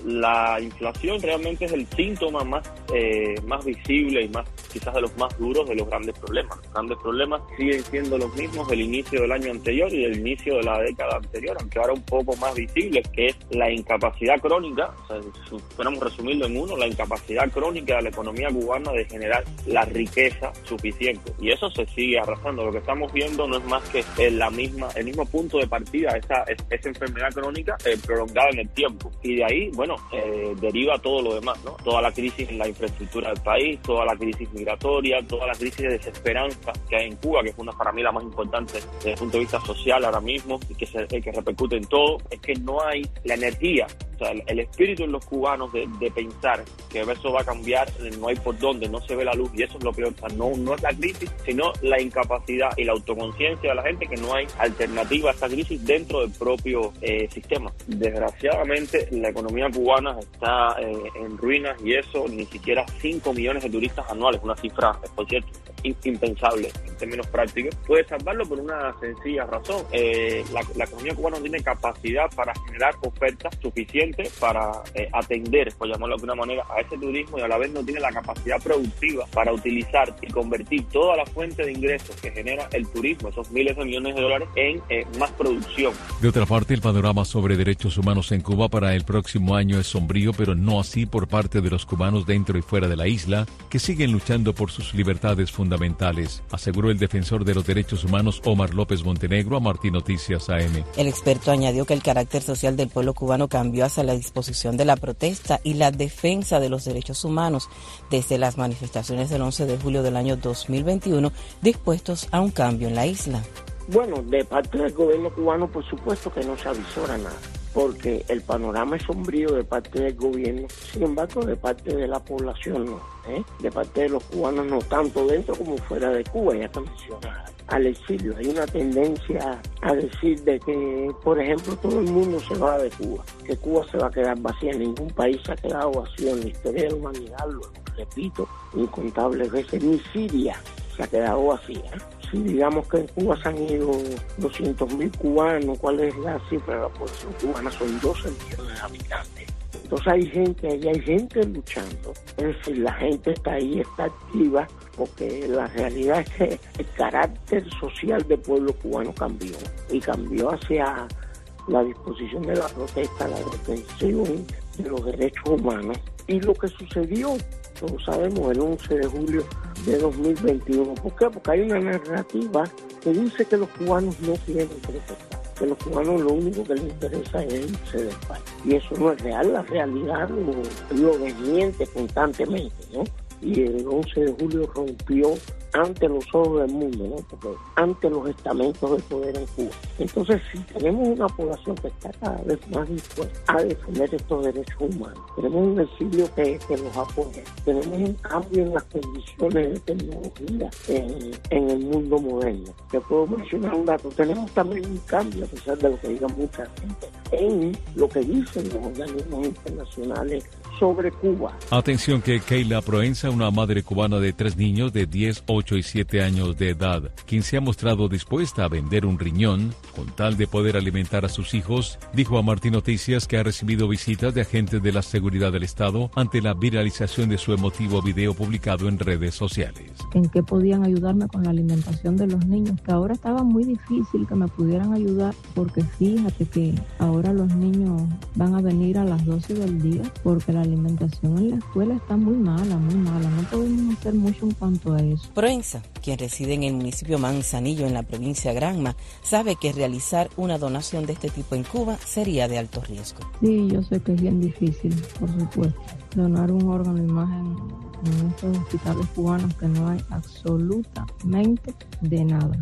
La inflación realmente es el síntoma más eh, más visible y más quizás de los más duros de los grandes problemas. Los grandes problemas siguen siendo los mismos del inicio del año anterior y del inicio de la década anterior, aunque ahora un poco más visibles, que es la incapacidad crónica, o sea, si podemos resumirlo en uno, la incapacidad crónica de la economía cubana de generar la riqueza suficiente. Y eso se sigue arrastrando. Lo que estamos viendo no es más que la misma, el mismo punto de partida, esa, esa enfermedad crónica eh, prolongada en el tiempo. Y de ahí, bueno, Eh, deriva todo lo demás, ¿no? Toda la crisis en la infraestructura del país, toda la crisis migratoria, toda la crisis de desesperanza que hay en Cuba, que es una para mí la más importante desde el punto de vista social ahora mismo y que, se, que repercute en todo. Es que no hay la energía, o sea, el, el espíritu en los cubanos de, de pensar que eso va a cambiar, no hay por dónde, no se ve la luz, y eso es lo peor. O sea, no, no es la crisis, sino la incapacidad y la autoconciencia de la gente, que no hay alternativa a esta crisis dentro del propio eh, sistema. Desgraciadamente, la economía cubana está eh, en ruinas, y eso ni siquiera cinco millones de turistas anuales, una cifra, por cierto, impensable en términos prácticos, puede salvarlo por una sencilla razón. Eh, la, la economía cubana no tiene capacidad para generar ofertas suficientes para eh, atender, por llamarlo de alguna manera, a ese turismo, y a la vez no tiene la capacidad productiva para utilizar y convertir toda la fuente de ingresos que genera el turismo, esos miles de millones de dólares, en eh, más producción. De otra parte, el panorama sobre derechos humanos en Cuba para el próximo año es sombrío, pero no así por parte de los cubanos dentro y fuera de la isla, que siguen luchando por sus libertades fundamentales, aseguró el defensor de los derechos humanos Omar López Montenegro a Martín Noticias A M. El experto añadió que el carácter social del pueblo cubano cambió hacia la disposición de la protesta y la defensa de los derechos humanos desde las manifestaciones del once de julio del año dos mil veintiuno, dispuestos a un cambio en la isla. Bueno, de parte del gobierno cubano, por supuesto que no se avisora nada, porque el panorama es sombrío de parte del gobierno. Sin embargo, de parte de la población no, ¿eh? De parte de los cubanos no, tanto dentro como fuera de Cuba, ya te mencionas al exilio. Hay una tendencia a decir de que, por ejemplo, todo el mundo se va de Cuba, que Cuba se va a quedar vacía. Ningún país se ha quedado vacío en la historia de la humanidad, lo repito, incontables veces. Ni Siria se ha quedado vacía. Si digamos que en Cuba se han ido doscientos mil cubanos, ¿cuál es la cifra de la población cubana? Son doce millones de habitantes. Entonces hay gente, ahí hay gente luchando. Es decir, la gente está ahí, está activa, porque la realidad es que el carácter social del pueblo cubano cambió, y cambió hacia la disposición de la protesta, la defensión de los derechos humanos. Y lo que sucedió, todos sabemos, el once de julio de dos mil veintiuno. ¿Por qué? Porque hay una narrativa que dice que los cubanos no quieren protestar, que los cubanos lo único que les interesa es irse del país. Y eso no es real, la realidad lo, lo desmiente constantemente, ¿no? Y el once de julio rompió ante los ojos del mundo, ¿no? Porque ante los estamentos del poder en Cuba. Entonces, si tenemos una población que está cada vez más dispuesta a defender estos derechos humanos, tenemos un exilio que, que los apoya, tenemos un cambio en las condiciones de tecnología en, en el mundo moderno. Te puedo mencionar un dato, tenemos también un cambio, a pesar de lo que diga mucha gente, en lo que dicen los organismos internacionales sobre Cuba. Atención que Keila Proenza, una madre cubana de tres niños de diez, ocho y siete años de edad, quien se ha mostrado dispuesta a vender un riñón con tal de poder alimentar a sus hijos, dijo a Martín Noticias que ha recibido visitas de agentes de la seguridad del Estado ante la viralización de su emotivo video publicado en redes sociales. En qué podían ayudarme con la alimentación de los niños, que ahora estaba muy difícil que me pudieran ayudar, porque fíjate que ahora los niños van a venir a las doce del día porque la alimentación en la escuela está muy mala, muy mala. No podemos hacer mucho en cuanto a eso. Proenza, quien reside en el municipio Manzanillo, en la provincia de Granma, sabe que realizar una donación de este tipo en Cuba sería de alto riesgo. Sí, yo sé que es bien difícil, por supuesto. Donar un órgano y más en, en estos hospitales cubanos que no hay absolutamente de nada.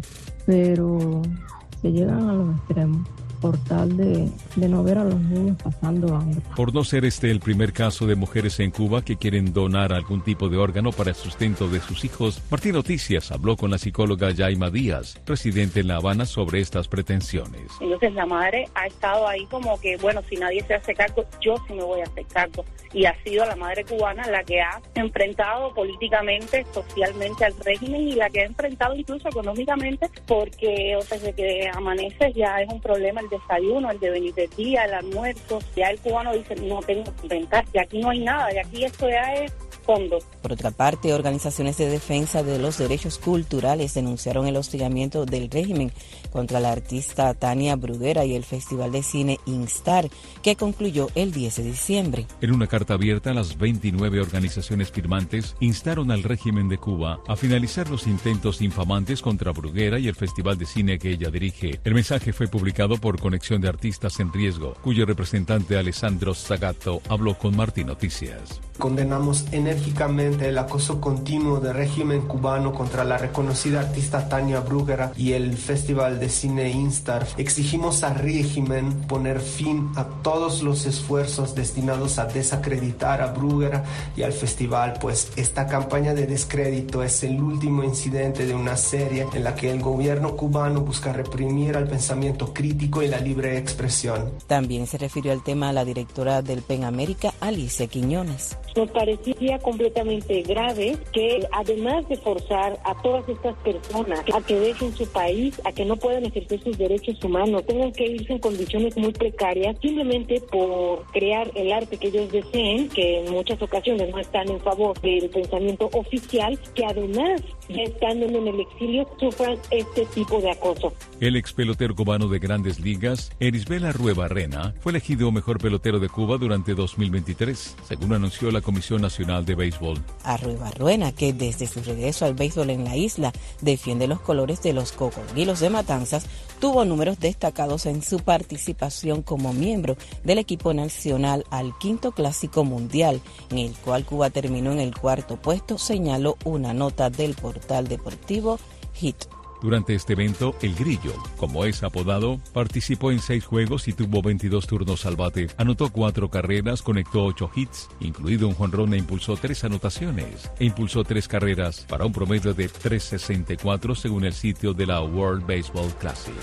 Pero se llegan a los extremos por tal de, de no ver a los niños pasando hambre. Por no ser este el primer caso de mujeres en Cuba que quieren donar algún tipo de órgano para el sustento de sus hijos, Martín Noticias habló con la psicóloga Yaima Díaz, residente en La Habana, sobre estas pretensiones. Entonces la madre ha estado ahí como que, bueno, si nadie se hace cargo, yo sí me voy a hacer cargo. Y ha sido la madre cubana la que ha enfrentado políticamente, socialmente al régimen, y la que ha enfrentado incluso económicamente, porque, o sea, desde que amanece ya es un problema el desayuno, el devenir del día, el almuerzo. Ya el cubano dice, no tengo que inventar, y aquí no hay nada, y aquí esto ya es fondo. Por otra parte, organizaciones de defensa de los derechos culturales denunciaron el hostigamiento del régimen contra la artista Tania Bruguera y el Festival de Cine Instar, que concluyó el diez de diciembre. En una carta abierta, las veintinueve organizaciones firmantes instaron al régimen de Cuba a finalizar los intentos infamantes contra Bruguera y el Festival de Cine que ella dirige. El mensaje fue publicado por Conexión de Artistas en Riesgo, cuyo representante Alessandro Zagato habló con Martín Noticias. Condenamos enérgicamente el acoso continuo del régimen cubano contra la reconocida artista Tania Bruguera y el Festival de Cine Instar. Exigimos al régimen poner fin a todos los esfuerzos destinados a desacreditar a Bruguera y al festival, pues esta campaña de descrédito es el último incidente de una serie en la que el gobierno cubano busca reprimir al pensamiento crítico y la libre expresión. También se refirió al tema a la directora del PEN América, Alice Quiñones. Nos parecía completamente grave que, además de forzar a todas estas personas a que dejen su país, a que no puedan ejercer sus derechos humanos, tengan que irse en condiciones muy precarias, simplemente por crear el arte que ellos deseen, que en muchas ocasiones no están en favor del pensamiento oficial, que además, ya estando en el exilio, sufran este tipo de acoso. El ex pelotero cubano de Grandes Ligas, Erisbel Arruebarrena, fue elegido mejor pelotero de Cuba durante dos mil veintitrés, según anunció la Comisión Nacional de Béisbol. Arruebarrena, que desde su regreso al béisbol en la isla defiende los colores de los Cocodrilos de Matanzas, tuvo números destacados en su participación como miembro del equipo nacional al quinto Clásico Mundial, en el cual Cuba terminó en el cuarto puesto, señaló una nota del portal deportivo Hit. Durante este evento, el Grillo, como es apodado, participó en seis juegos y tuvo veintidós turnos al bate. Anotó cuatro carreras, conectó ocho hits, incluido un jonrón, e impulsó tres anotaciones. E impulsó tres carreras para un promedio de tres sesenta y cuatro según el sitio de la World Baseball Classic.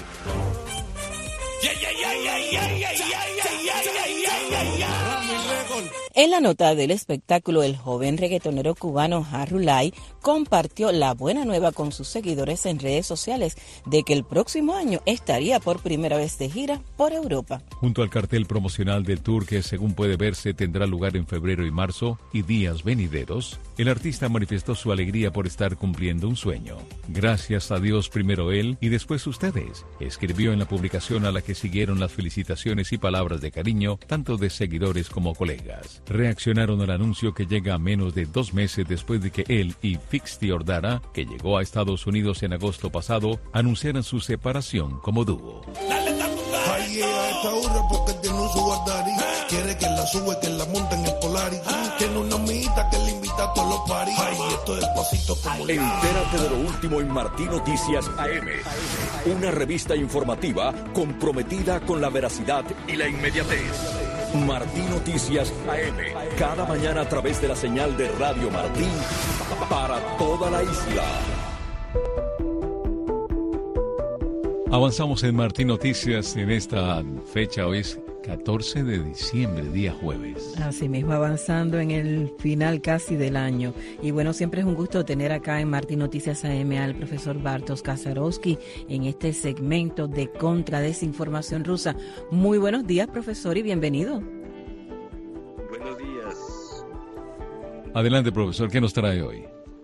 En la nota del espectáculo, el joven reggaetonero cubano Harulay compartió la buena nueva con sus seguidores en redes sociales de que el próximo año estaría por primera vez de gira por Europa. Junto al cartel promocional del tour que, según puede verse, tendrá lugar en febrero y marzo y días venideros, el artista manifestó su alegría por estar cumpliendo un sueño. Gracias a Dios primero él y después ustedes, escribió en la publicación a la que siguieron las felicitaciones y palabras de cariño tanto de seguidores como colegas. Reaccionaron al anuncio que llega a menos de dos meses después de que él y Fixty Ordara, que llegó a Estados Unidos en agosto pasado, anunciaran su separación como dúo. Ahí a esta hora porque tiene un subardari. Quiere que la sube, que la monte en el Polaris. Tiene una amiguita que le invita a todos los paris. Ay, esto es pasito como la... Entérate de lo último en Martín Noticias A M. Una revista informativa comprometida con la veracidad y la inmediatez. Martín Noticias A M. Cada mañana a través de la señal de Radio Martín para toda la isla. Avanzamos en Martín Noticias en esta fecha. Hoy es catorce de diciembre, día jueves. Así mismo, avanzando en el final casi del año. Y bueno, siempre es un gusto tener acá en Martín Noticias A M al profesor Bartosz Kaczorowski en este segmento de contradesinformación rusa. Muy buenos días, profesor, y bienvenido. Buenos días. Adelante, profesor, ¿qué nos trae hoy?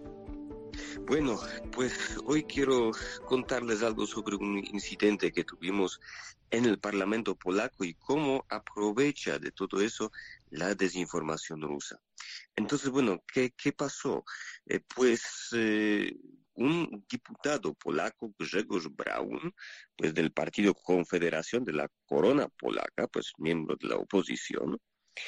Bueno, pues hoy quiero contarles algo sobre un incidente que tuvimos en el Parlamento polaco y cómo aprovecha de todo eso la desinformación rusa. Entonces, bueno, ¿qué, qué pasó? Eh, pues eh, un diputado polaco, Grzegorz Braun, pues del Partido Confederación de la Corona Polaca, pues miembro de la oposición,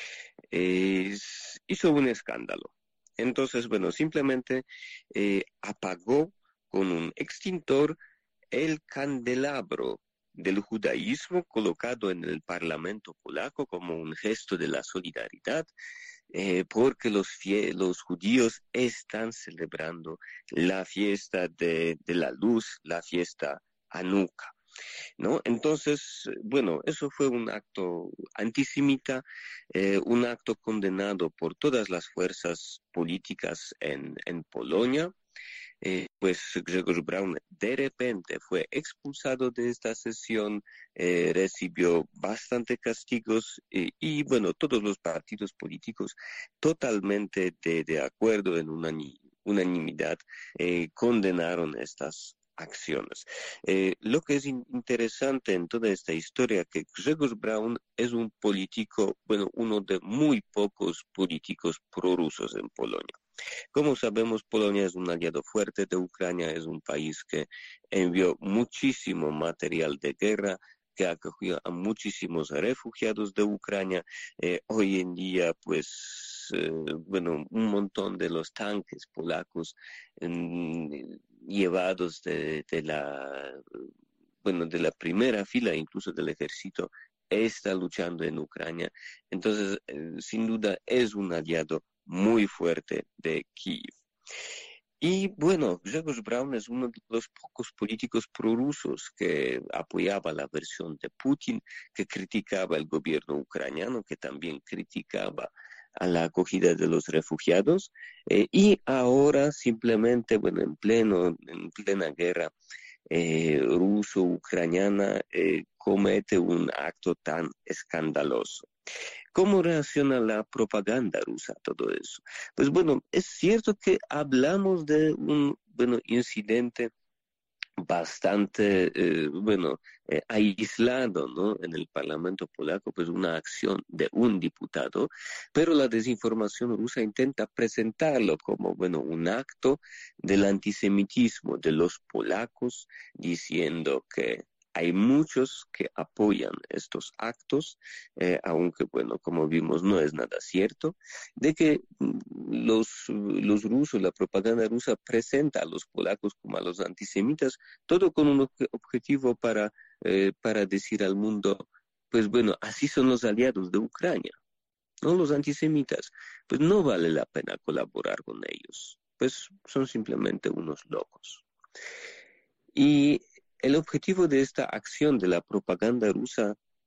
eh, hizo un escándalo. Entonces, bueno, simplemente eh, apagó con un extintor el candelabro del judaísmo colocado en el Parlamento polaco como un gesto de la solidaridad, eh, porque los, fie- los judíos están celebrando la fiesta de, de la luz, la fiesta Hanukkah, ¿no? Entonces, bueno, eso fue un acto antisemita, eh, un acto condenado por todas las fuerzas políticas en, en Polonia. Eh, pues Grzegorz Braun de repente fue expulsado de esta sesión, eh, recibió bastante castigos eh, y bueno, todos los partidos políticos totalmente de, de acuerdo en unani- unanimidad eh, condenaron estas acciones. Eh, lo que es in- interesante en toda esta historia que Grzegorz Braun es un político, bueno, uno de muy pocos políticos prorrusos en Polonia. Como sabemos, Polonia es un aliado fuerte de Ucrania, es un país que envió muchísimo material de guerra, que acogió a muchísimos refugiados de Ucrania. Eh, hoy en día, pues, eh, bueno, un montón de los tanques polacos eh, llevados de, de la, bueno, de la primera fila, incluso del ejército, está luchando en Ucrania. Entonces, eh, sin duda, es un aliado muy fuerte de Kiev. Y bueno, Grzegorz Braun es uno de los pocos políticos prorrusos que apoyaba la versión de Putin, que criticaba el gobierno ucraniano, que también criticaba a la acogida de los refugiados, eh, y ahora simplemente, bueno, en pleno, en plena guerra eh, ruso-ucraniana, eh, comete un acto tan escandaloso. ¿Cómo reacciona la propaganda rusa a todo eso? Pues bueno, es cierto que hablamos de un bueno incidente bastante eh, bueno eh, aislado, ¿no? En el Parlamento polaco, pues una acción de un diputado, pero la desinformación rusa intenta presentarlo como bueno un acto del antisemitismo de los polacos, diciendo que hay muchos que apoyan estos actos, eh, aunque, bueno, como vimos, no es nada cierto, de que los, los rusos, la propaganda rusa presenta a los polacos como a los antisemitas, todo con un ob- objetivo para, eh, para decir al mundo, pues bueno, así son los aliados de Ucrania, ¿no? Los antisemitas, pues no vale la pena colaborar con ellos, pues son simplemente unos locos. Y el objetivo de esta acción de la propaganda rusa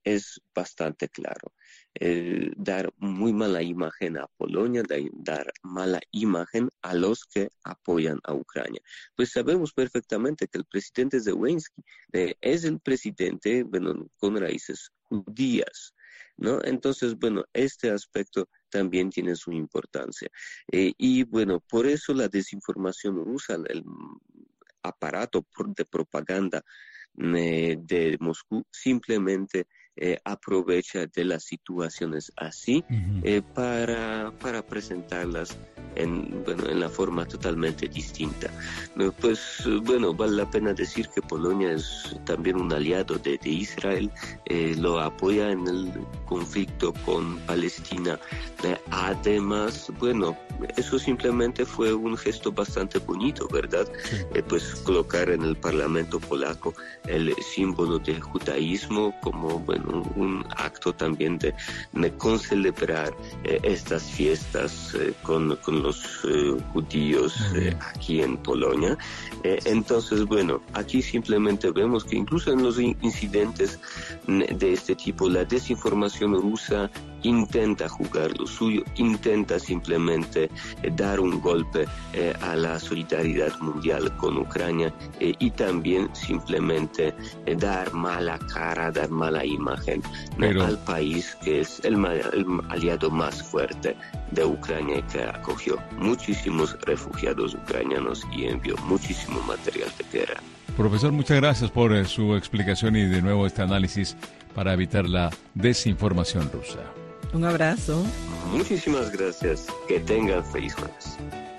es bastante claro. Eh, dar muy mala imagen a Polonia, da, dar mala imagen a los que apoyan a Ucrania. Pues sabemos perfectamente que el presidente Zelensky eh, es el presidente, bueno, con raíces judías, ¿no? Entonces, bueno, este aspecto también tiene su importancia. Eh, y bueno, por eso la desinformación rusa, el aparato de propaganda eh, de Moscú simplemente eh, aprovecha de las situaciones así uh-huh. eh, para, para presentarlas en, bueno, en la forma totalmente distinta. Eh, pues bueno, vale la pena decir que Polonia es también un aliado de, de Israel, eh, lo apoya en el conflicto con Palestina. Eh, además, bueno, eso simplemente fue un gesto bastante bonito, ¿verdad? Sí. Eh, pues colocar en el Parlamento polaco el símbolo del judaísmo como, bueno, un acto también de, de concelebrar eh, estas fiestas eh, con, con los eh, judíos eh, aquí en Polonia. Eh, entonces, bueno, aquí simplemente vemos que incluso en los incidentes de este tipo, la desinformación rusa intenta jugar lo suyo, intenta simplemente eh, dar un golpe eh, a la solidaridad mundial con Ucrania eh, y también simplemente eh, dar mala cara, dar mala imagen Pero... al país que es el, el aliado más fuerte de Ucrania y que acogió muchísimos refugiados ucranianos y envió muchísimo material de guerra. Profesor, muchas gracias por eh, su explicación y de nuevo este análisis para evitar la desinformación rusa. Un abrazo. Muchísimas gracias. Que tengan feliz jueves.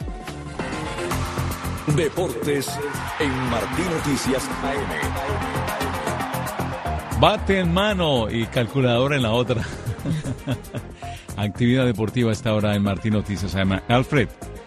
Deportes en Martín Noticias A M. Bate en mano y calculadora en la otra. Actividad deportiva hasta ahora en Martín Noticias A M. Alfred.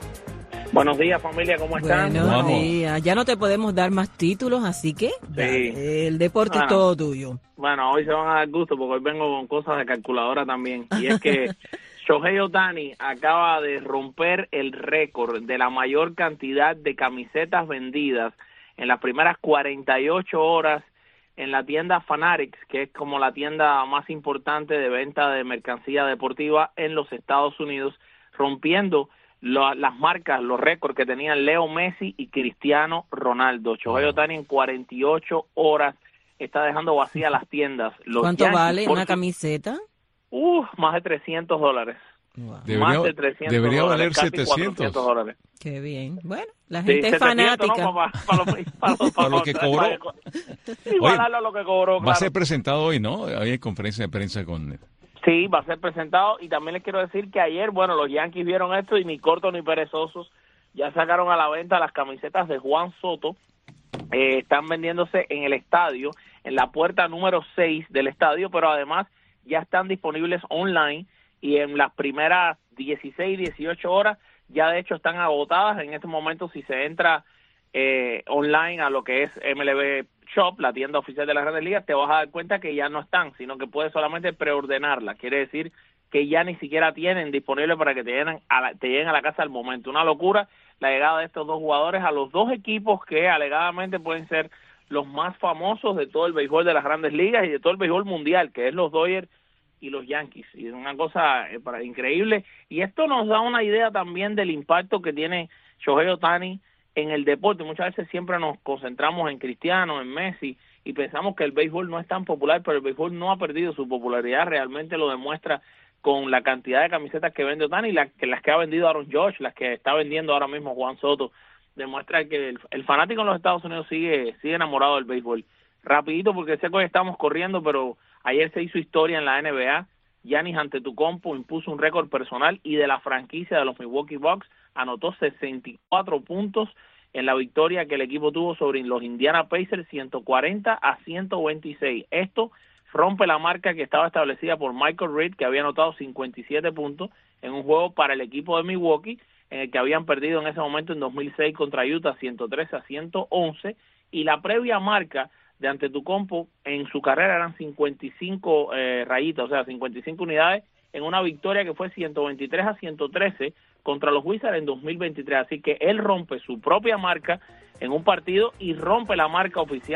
Buenos días, familia, ¿cómo están? Buenos Vamos. días. Ya no te podemos dar más títulos, así que sí. el deporte bueno, es todo tuyo. Bueno, hoy se van a dar gusto porque hoy vengo con cosas de calculadora también. Y es que Shohei Ohtani acaba de romper el récord de la mayor cantidad de camisetas vendidas en las primeras cuarenta y ocho horas en la tienda Fanatics, que es como la tienda más importante de venta de mercancía deportiva en los Estados Unidos, rompiendo Lo, las marcas, los récords que tenían Leo Messi y Cristiano Ronaldo. Shohei Ohtani en cuarenta y ocho horas está dejando vacías las tiendas. Los ¿Cuánto Yankees, vale una su... camiseta? Uh, más de trescientos dólares. Wow. Debería, más de trescientos debería dólares, valer setecientos dólares. Qué bien. Bueno, la gente sí, es fanática. ¿no? Para, para, lo, para, para, para lo que cobró. Igualarlo a lo que cobró, Va claro. a ser presentado hoy, ¿no? Hay conferencia de prensa con... Sí, va a ser presentado y también les quiero decir que ayer, bueno, los Yankees vieron esto y ni cortos ni perezosos ya sacaron a la venta las camisetas de Juan Soto. Eh, están vendiéndose en el estadio, en la puerta número seis del estadio, pero además ya están disponibles online y en las primeras dieciséis, dieciocho horas ya de hecho están agotadas. En este momento si se entra eh, online a lo que es M L B Shop, la tienda oficial de las Grandes Ligas, te vas a dar cuenta que ya no están, sino que puedes solamente preordenarla. Quiere decir que ya ni siquiera tienen disponible para que te lleguen a la, te lleguen a la casa al momento. Una locura la llegada de estos dos jugadores a los dos equipos que alegadamente pueden ser los más famosos de todo el béisbol de las Grandes Ligas y de todo el béisbol mundial, que es los Dodgers y los Yankees. Y es una cosa eh, para, increíble. Y esto nos da una idea también del impacto que tiene Shohei Ohtani en el deporte. Muchas veces siempre nos concentramos en Cristiano, en Messi, y pensamos que el béisbol no es tan popular, pero el béisbol no ha perdido su popularidad. Realmente lo demuestra con la cantidad de camisetas que vende Ohtani, la, que las que ha vendido Aaron Judge, las que está vendiendo ahora mismo Juan Soto. Demuestra que el, el fanático en los Estados Unidos sigue sigue enamorado del béisbol. Rapidito, porque sé que hoy estamos corriendo, pero ayer se hizo historia en la N B A. Giannis Antetokounmpo impuso un récord personal y de la franquicia de los Milwaukee Bucks anotó sesenta y cuatro puntos en la victoria que el equipo tuvo sobre los Indiana Pacers, ciento cuarenta a ciento veintiséis. Esto rompe la marca que estaba establecida por Michael Reed, que había anotado cincuenta y siete puntos en un juego para el equipo de Milwaukee, en el que habían perdido en ese momento en dos mil seis contra Utah ciento trece a ciento once, y la previa marca de Antetokounmpo en su carrera eran cincuenta y cinco eh, rayitas, o sea, cincuenta y cinco unidades en una victoria que fue ciento veintitrés a ciento trece contra los Wizards en dos mil veintitrés, así que él rompe su propia marca en un partido y rompe la marca oficial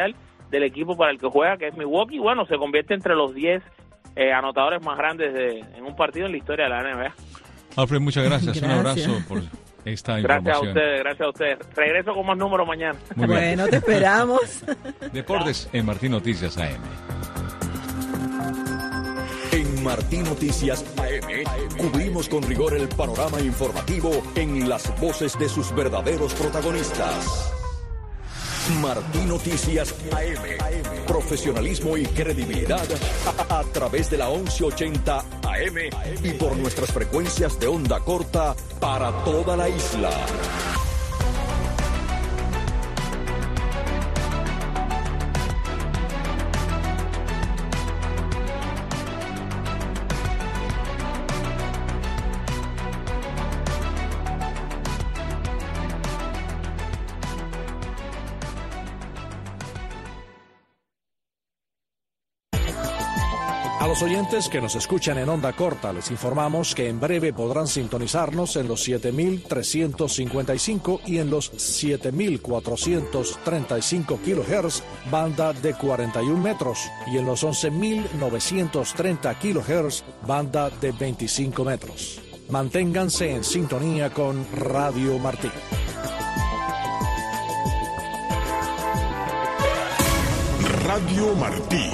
del equipo para el que juega, que es Milwaukee, y bueno, se convierte entre los diez eh, anotadores más grandes de, en un partido en la historia de la N B A. Alfred, muchas gracias. Gracias. Un abrazo por esta información. Gracias a ustedes, gracias a ustedes. Regreso con más números mañana. Muy bien. Bueno, te esperamos. Deportes en Martín Noticias A M. En Martín Noticias A M cubrimos con rigor el panorama informativo en las voces de sus verdaderos protagonistas. Martín Noticias A M. Profesionalismo y credibilidad a, a través de la once ochenta A M y por nuestras frecuencias de onda corta para toda la isla. A los oyentes que nos escuchan en onda corta, les informamos que en breve podrán sintonizarnos en los siete mil trescientos cincuenta y cinco y en los siete mil cuatrocientos treinta y cinco kilohertz, banda de cuarenta y un metros, y en los once mil novecientos treinta kilohertz, banda de veinticinco metros. Manténganse en sintonía con Radio Martí. Radio Martí.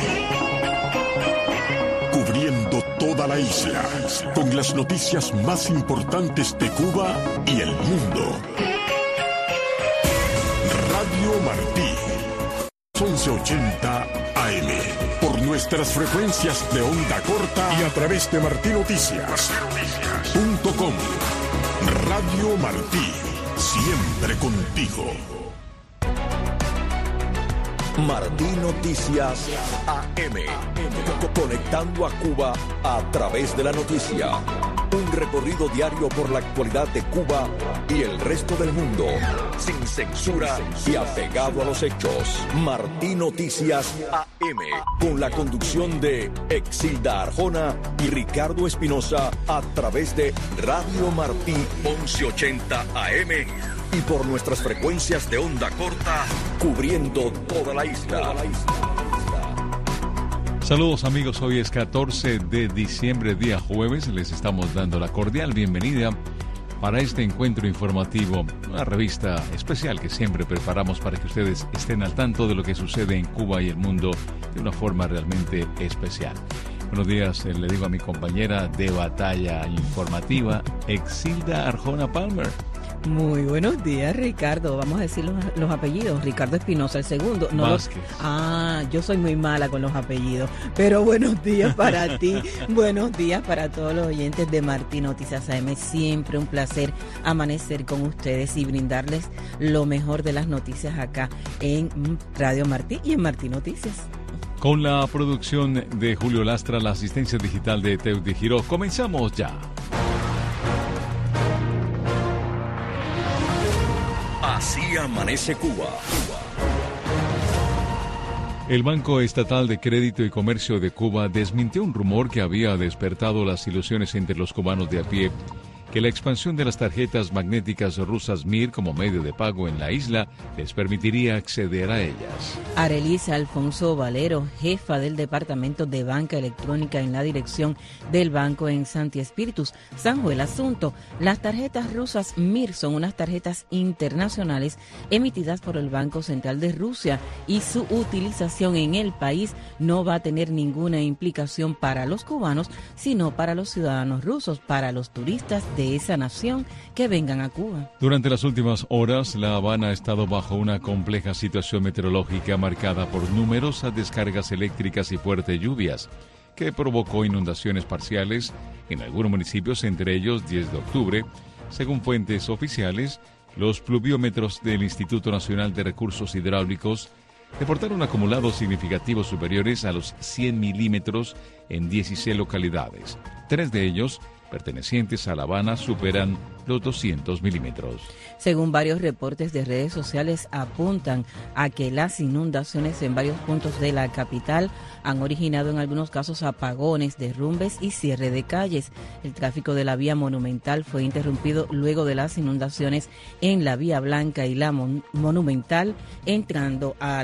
Cubriendo toda la isla, con las noticias más importantes de Cuba y el mundo. Radio Martí, once ochenta A M, por nuestras frecuencias de onda corta y a través de martín noticias punto com. Radio Martí, siempre contigo. Martín Noticias A M, conectando a Cuba a través de la noticia. Un recorrido diario por la actualidad de Cuba y el resto del mundo, sin censura y apegado a los hechos. Martín Noticias A M, con la conducción de Exilda Arjona y Ricardo Espinosa a través de Radio Martí once ochenta A M. Y por nuestras frecuencias de onda corta, cubriendo toda la isla. Saludos amigos, hoy es catorce de diciembre, día jueves. Les estamos dando la cordial bienvenida para este encuentro informativo, una revista especial que siempre preparamos para que ustedes estén al tanto de lo que sucede en Cuba y el mundo de una forma realmente especial. Buenos días, le digo a mi compañera de batalla informativa, Exilda Arjona Palmer. Muy buenos días, Ricardo. Vamos a decir los, los apellidos. Ricardo Espinosa, el segundo. No Vázquez. Los, ah, yo soy muy mala con los apellidos. Pero buenos días para ti. Buenos días para todos los oyentes de Martín Noticias A M. Siempre un placer amanecer con ustedes y brindarles lo mejor de las noticias acá en Radio Martí y en Martín Noticias. Con la producción de Julio Lastra, la asistencia digital de Teudi Giró. Comenzamos ya. Así amanece Cuba. El Banco Estatal de Crédito y Comercio de Cuba desmintió un rumor que había despertado las ilusiones entre los cubanos de a pie, que la expansión de las tarjetas magnéticas rusas M I R como medio de pago en la isla les permitiría acceder a ellas. Arelisa Alfonso Valero, jefa del Departamento de Banca Electrónica en la dirección del banco en Santi Espíritus, zanjó el asunto. Las tarjetas rusas M I R son unas tarjetas internacionales emitidas por el Banco Central de Rusia y su utilización en el país no va a tener ninguna implicación para los cubanos, sino para los ciudadanos rusos, para los turistas de esa nación que vengan a Cuba. Durante las últimas horas, La Habana ha estado bajo una compleja situación meteorológica marcada por numerosas descargas eléctricas y fuertes lluvias, que provocó inundaciones parciales en algunos municipios, entre ellos diez de octubre. Según fuentes oficiales, los pluviómetros del Instituto Nacional de Recursos Hidráulicos reportaron acumulados significativos superiores a los cien milímetros en dieciséis localidades. Tres de ellos, pertenecientes a La Habana, superan los doscientos milímetros. Según varios reportes de redes sociales, apuntan a que las inundaciones en varios puntos de la capital han originado en algunos casos apagones, derrumbes y cierre de calles. El tráfico de la vía Monumental fue interrumpido luego de las inundaciones en la Vía Blanca y la Mon- Monumental entrando a la mar.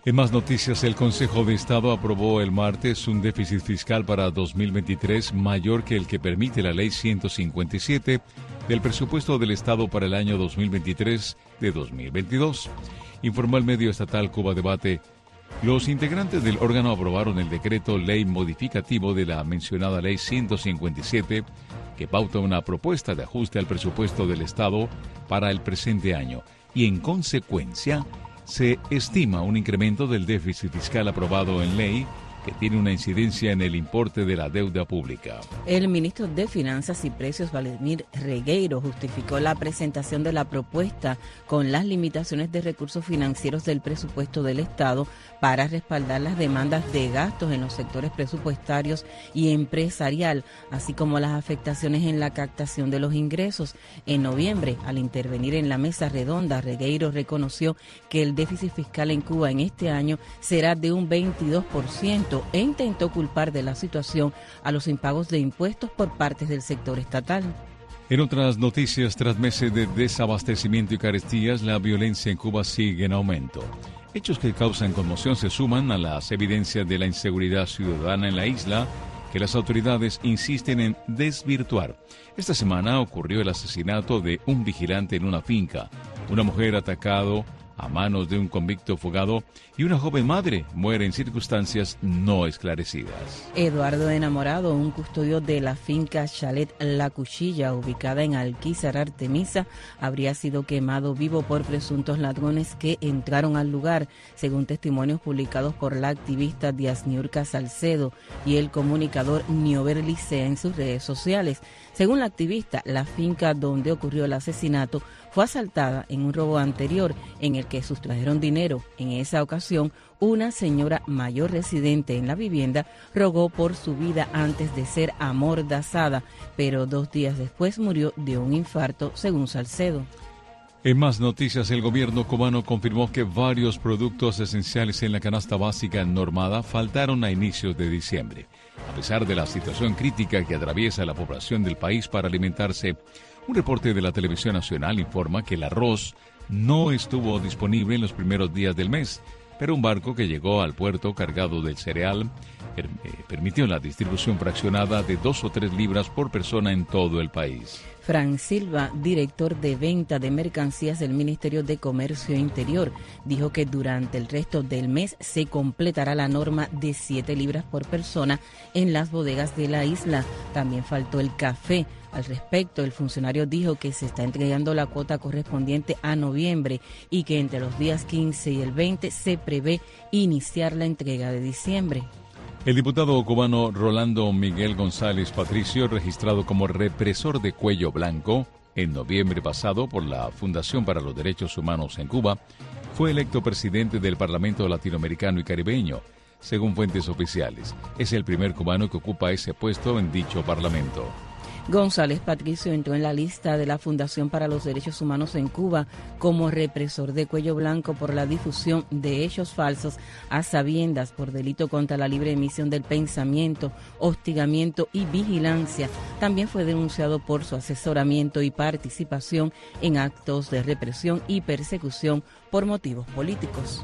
En más noticias, el Consejo de Estado aprobó el martes un déficit fiscal para dos mil veintitrés mayor que el que permite la Ley ciento cincuenta y siete del presupuesto del Estado para el año dos mil veintitrés de dos mil veintidós. Informó el medio estatal Cuba Debate. Los integrantes del órgano aprobaron el decreto ley modificativo de la mencionada Ley ciento cincuenta y siete que pauta una propuesta de ajuste al presupuesto del Estado para el presente año y, en consecuencia, se estima un incremento del déficit fiscal aprobado en ley que tiene una incidencia en el importe de la deuda pública. El ministro de Finanzas y Precios, Vladimir Regueiro, justificó la presentación de la propuesta con las limitaciones de recursos financieros del presupuesto del Estado para respaldar las demandas de gastos en los sectores presupuestarios y empresarial, así como las afectaciones en la captación de los ingresos. En noviembre, al intervenir en la mesa redonda, Regueiro reconoció que el déficit fiscal en Cuba en este año será de un veintidós por ciento e intentó culpar de la situación a los impagos de impuestos por parte del sector estatal. En otras noticias, tras meses de desabastecimiento y carestías, la violencia en Cuba sigue en aumento. Hechos que causan conmoción se suman a las evidencias de la inseguridad ciudadana en la isla, que las autoridades insisten en desvirtuar. Esta semana ocurrió el asesinato de un vigilante en una finca, una mujer atacado a manos de un convicto fugado y una joven madre muere en circunstancias no esclarecidas. Eduardo Enamorado, un custodio de la finca Chalet La Cuchilla, ubicada en Alquizar, Artemisa, habría sido quemado vivo por presuntos ladrones que entraron al lugar, según testimonios publicados por la activista Diasniurka Salcedo y el comunicador Niober Licea en sus redes sociales. Según la activista, la finca donde ocurrió el asesinato fue asaltada en un robo anterior en el que sustrajeron dinero. En esa ocasión, una señora mayor residente en la vivienda rogó por su vida antes de ser amordazada, pero dos días después murió de un infarto, según Salcedo. En más noticias, el gobierno cubano confirmó que varios productos esenciales en la canasta básica normada faltaron a inicios de diciembre. A pesar de la situación crítica que atraviesa la población del país para alimentarse, un reporte de la Televisión Nacional informa que el arroz no estuvo disponible en los primeros días del mes, pero un barco que llegó al puerto cargado del cereal per- eh, permitió la distribución fraccionada de dos o tres libras por persona en todo el país. Fran Silva, director de venta de mercancías del Ministerio de Comercio Interior, dijo que durante el resto del mes se completará la norma de siete libras por persona en las bodegas de la isla. También faltó el café. Al respecto, el funcionario dijo que se está entregando la cuota correspondiente a noviembre y que entre los días quince y el veinte se prevé iniciar la entrega de diciembre. El diputado cubano Rolando Miguel González Patricio, registrado como represor de Cuello Blanco en noviembre pasado por la Fundación para los Derechos Humanos en Cuba, fue electo presidente del Parlamento Latinoamericano y Caribeño, según fuentes oficiales. Es el primer cubano que ocupa ese puesto en dicho parlamento. González Patricio entró en la lista de la Fundación para los Derechos Humanos en Cuba como represor de Cuello Blanco por la difusión de hechos falsos a sabiendas por delito contra la libre emisión del pensamiento, hostigamiento y vigilancia. También fue denunciado por su asesoramiento y participación en actos de represión y persecución por motivos políticos.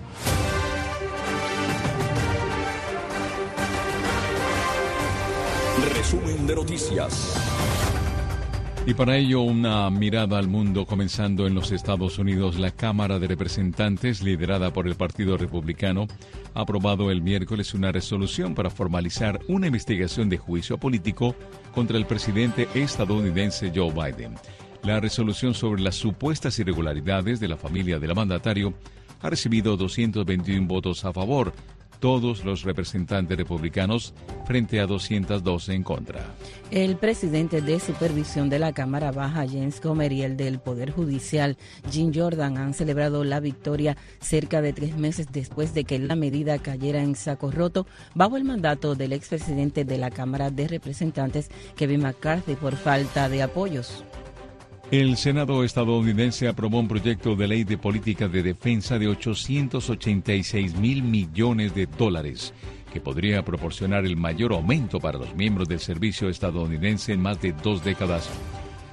Resumen de noticias. Y para ello, una mirada al mundo, comenzando en los Estados Unidos. La Cámara de Representantes, liderada por el Partido Republicano, ha aprobado el miércoles una resolución para formalizar una investigación de juicio político contra el presidente estadounidense Joe Biden. La resolución sobre las supuestas irregularidades de la familia del mandatario ha recibido doscientos veintiuno votos a favor, todos los representantes republicanos, frente a doscientos doce en contra. El presidente de supervisión de la Cámara Baja, James Comer, y el del Poder Judicial, Jim Jordan, han celebrado la victoria cerca de tres meses después de que la medida cayera en saco roto bajo el mandato del expresidente de la Cámara de Representantes, Kevin McCarthy, por falta de apoyos. El Senado estadounidense aprobó un proyecto de ley de política de defensa de ochocientos ochenta y seis mil millones de dólares, que podría proporcionar el mayor aumento para los miembros del servicio estadounidense en más de dos décadas.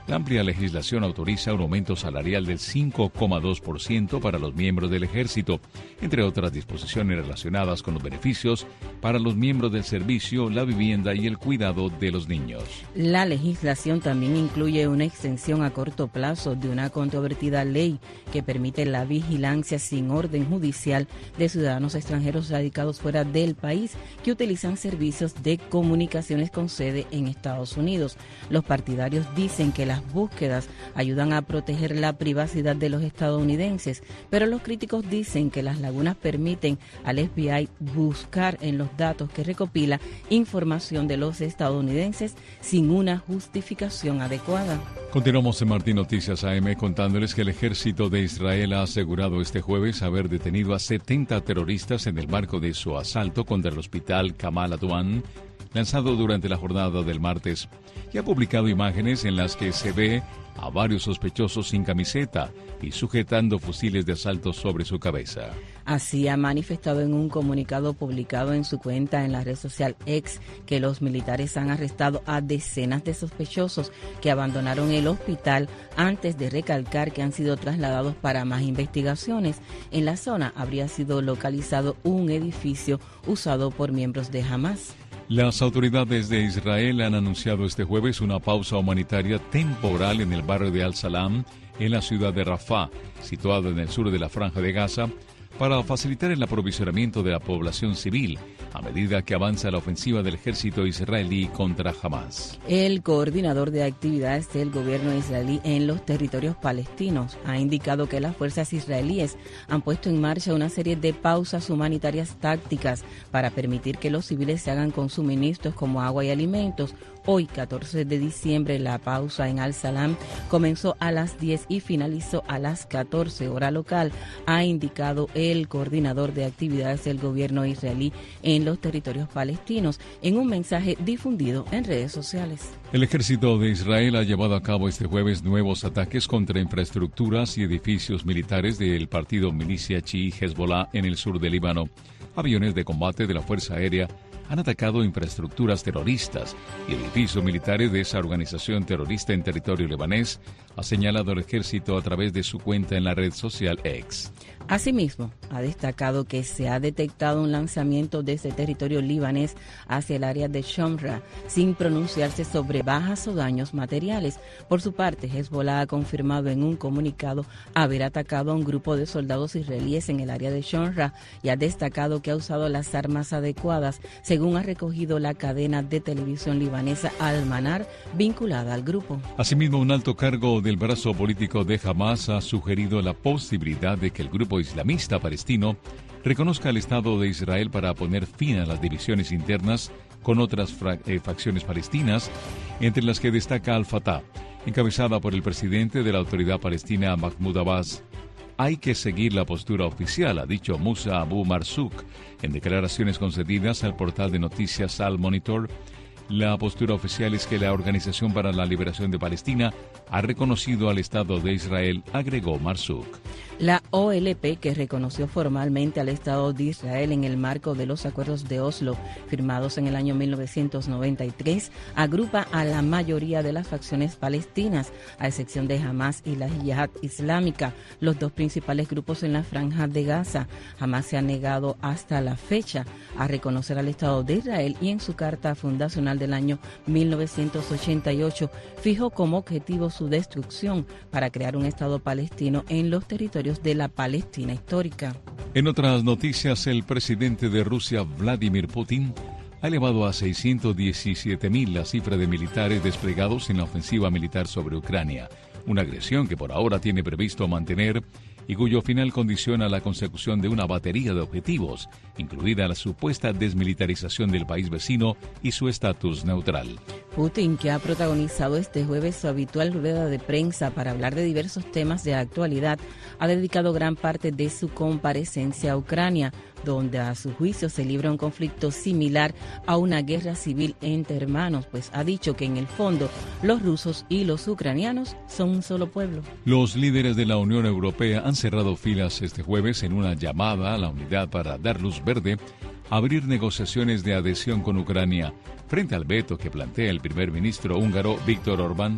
La amplia legislación autoriza un aumento salarial del cinco coma dos por ciento para los miembros del ejército, entre otras disposiciones relacionadas con los beneficios para los miembros del servicio, la vivienda y el cuidado de los niños. La legislación también incluye una extensión a corto plazo de una controvertida ley que permite la vigilancia sin orden judicial de ciudadanos extranjeros radicados fuera del país que utilizan servicios de comunicaciones con sede en Estados Unidos. Los partidarios dicen que la Las búsquedas ayudan a proteger la privacidad de los estadounidenses, pero los críticos dicen que las lagunas permiten al F B I buscar en los datos que recopila información de los estadounidenses sin una justificación adecuada. Continuamos en Martín Noticias A M contándoles que el ejército de Israel ha asegurado este jueves haber detenido a setenta terroristas en el marco de su asalto contra el hospital Kamal Adwan, lanzado durante la jornada del martes, y ha publicado imágenes en las que se ve a varios sospechosos sin camiseta y sujetando fusiles de asalto sobre su cabeza. Así ha manifestado en un comunicado publicado en su cuenta en la red social X que los militares han arrestado a decenas de sospechosos que abandonaron el hospital antes de recalcar que han sido trasladados para más investigaciones. En la zona habría sido localizado un edificio usado por miembros de Hamas. Las autoridades de Israel han anunciado este jueves una pausa humanitaria temporal en el barrio de Al-Salam, en la ciudad de Rafah, situado en el sur de la Franja de Gaza, para facilitar el aprovisionamiento de la población civil a medida que avanza la ofensiva del ejército israelí contra Hamas. El coordinador de actividades del gobierno israelí en los territorios palestinos ha indicado que las fuerzas israelíes han puesto en marcha una serie de pausas humanitarias tácticas para permitir que los civiles se hagan con suministros como agua y alimentos. Hoy, catorce de diciembre, la pausa en Al-Salam comenzó a las diez y finalizó a las catorce hora local, ha indicado el coordinador de actividades del gobierno israelí en los territorios palestinos en un mensaje difundido en redes sociales. El ejército de Israel ha llevado a cabo este jueves nuevos ataques contra infraestructuras y edificios militares del partido milicia chií Hezbollah en el sur del Líbano. Aviones de combate de la Fuerza Aérea han atacado infraestructuras terroristas y edificios militares de esa organización terrorista en territorio libanés, ha señalado el ejército a través de su cuenta en la red social X. Asimismo, ha destacado que se ha detectado un lanzamiento desde territorio libanés hacia el área de Shomra, sin pronunciarse sobre bajas o daños materiales. Por su parte, Hezbollah ha confirmado en un comunicado haber atacado a un grupo de soldados israelíes en el área de Shomra y ha destacado que ha usado las armas adecuadas, según ha recogido la cadena de televisión libanesa Al-Manar, vinculada al grupo. Asimismo, un alto cargo del brazo político de Hamas ha sugerido la posibilidad de que el grupo islamista palestino reconozca al Estado de Israel para poner fin a las divisiones internas con otras fra- eh, facciones palestinas, entre las que destaca Al-Fatah, encabezada por el presidente de la Autoridad Palestina Mahmoud Abbas. Hay que seguir la postura oficial, ha dicho Musa Abu Marzouk en declaraciones concedidas al portal de noticias Al Monitor. La postura oficial es que la Organización para la Liberación de Palestina ha reconocido al Estado de Israel, agregó Marzouk. La O L P, que reconoció formalmente al Estado de Israel en el marco de los acuerdos de Oslo, firmados en el año mil novecientos noventa y tres, agrupa a la mayoría de las facciones palestinas, a excepción de Hamas y la Yihad Islámica, los dos principales grupos en la Franja de Gaza. Hamas se ha negado hasta la fecha a reconocer al Estado de Israel y en su carta fundacional del año mil novecientos ochenta y ocho fijó como objetivo su destrucción para crear un Estado palestino en los territorios de la Palestina histórica. En otras noticias, el presidente de Rusia, Vladimir Putin, ha elevado a seiscientos diecisiete mil la cifra de militares desplegados en la ofensiva militar sobre Ucrania, una agresión que por ahora tiene previsto mantener y cuyo final condiciona la consecución de una batería de objetivos, incluida la supuesta desmilitarización del país vecino y su estatus neutral. Putin, que ha protagonizado este jueves su habitual rueda de prensa para hablar de diversos temas de actualidad, ha dedicado gran parte de su comparecencia a Ucrania, donde a su juicio se libra un conflicto similar a una guerra civil entre hermanos, pues ha dicho que en el fondo los rusos y los ucranianos son un solo pueblo. Los líderes de la Unión Europea han cerrado filas este jueves en una llamada a la unidad para dar luz verde a abrir negociaciones de adhesión con Ucrania, frente al veto que plantea el primer ministro húngaro Viktor Orbán,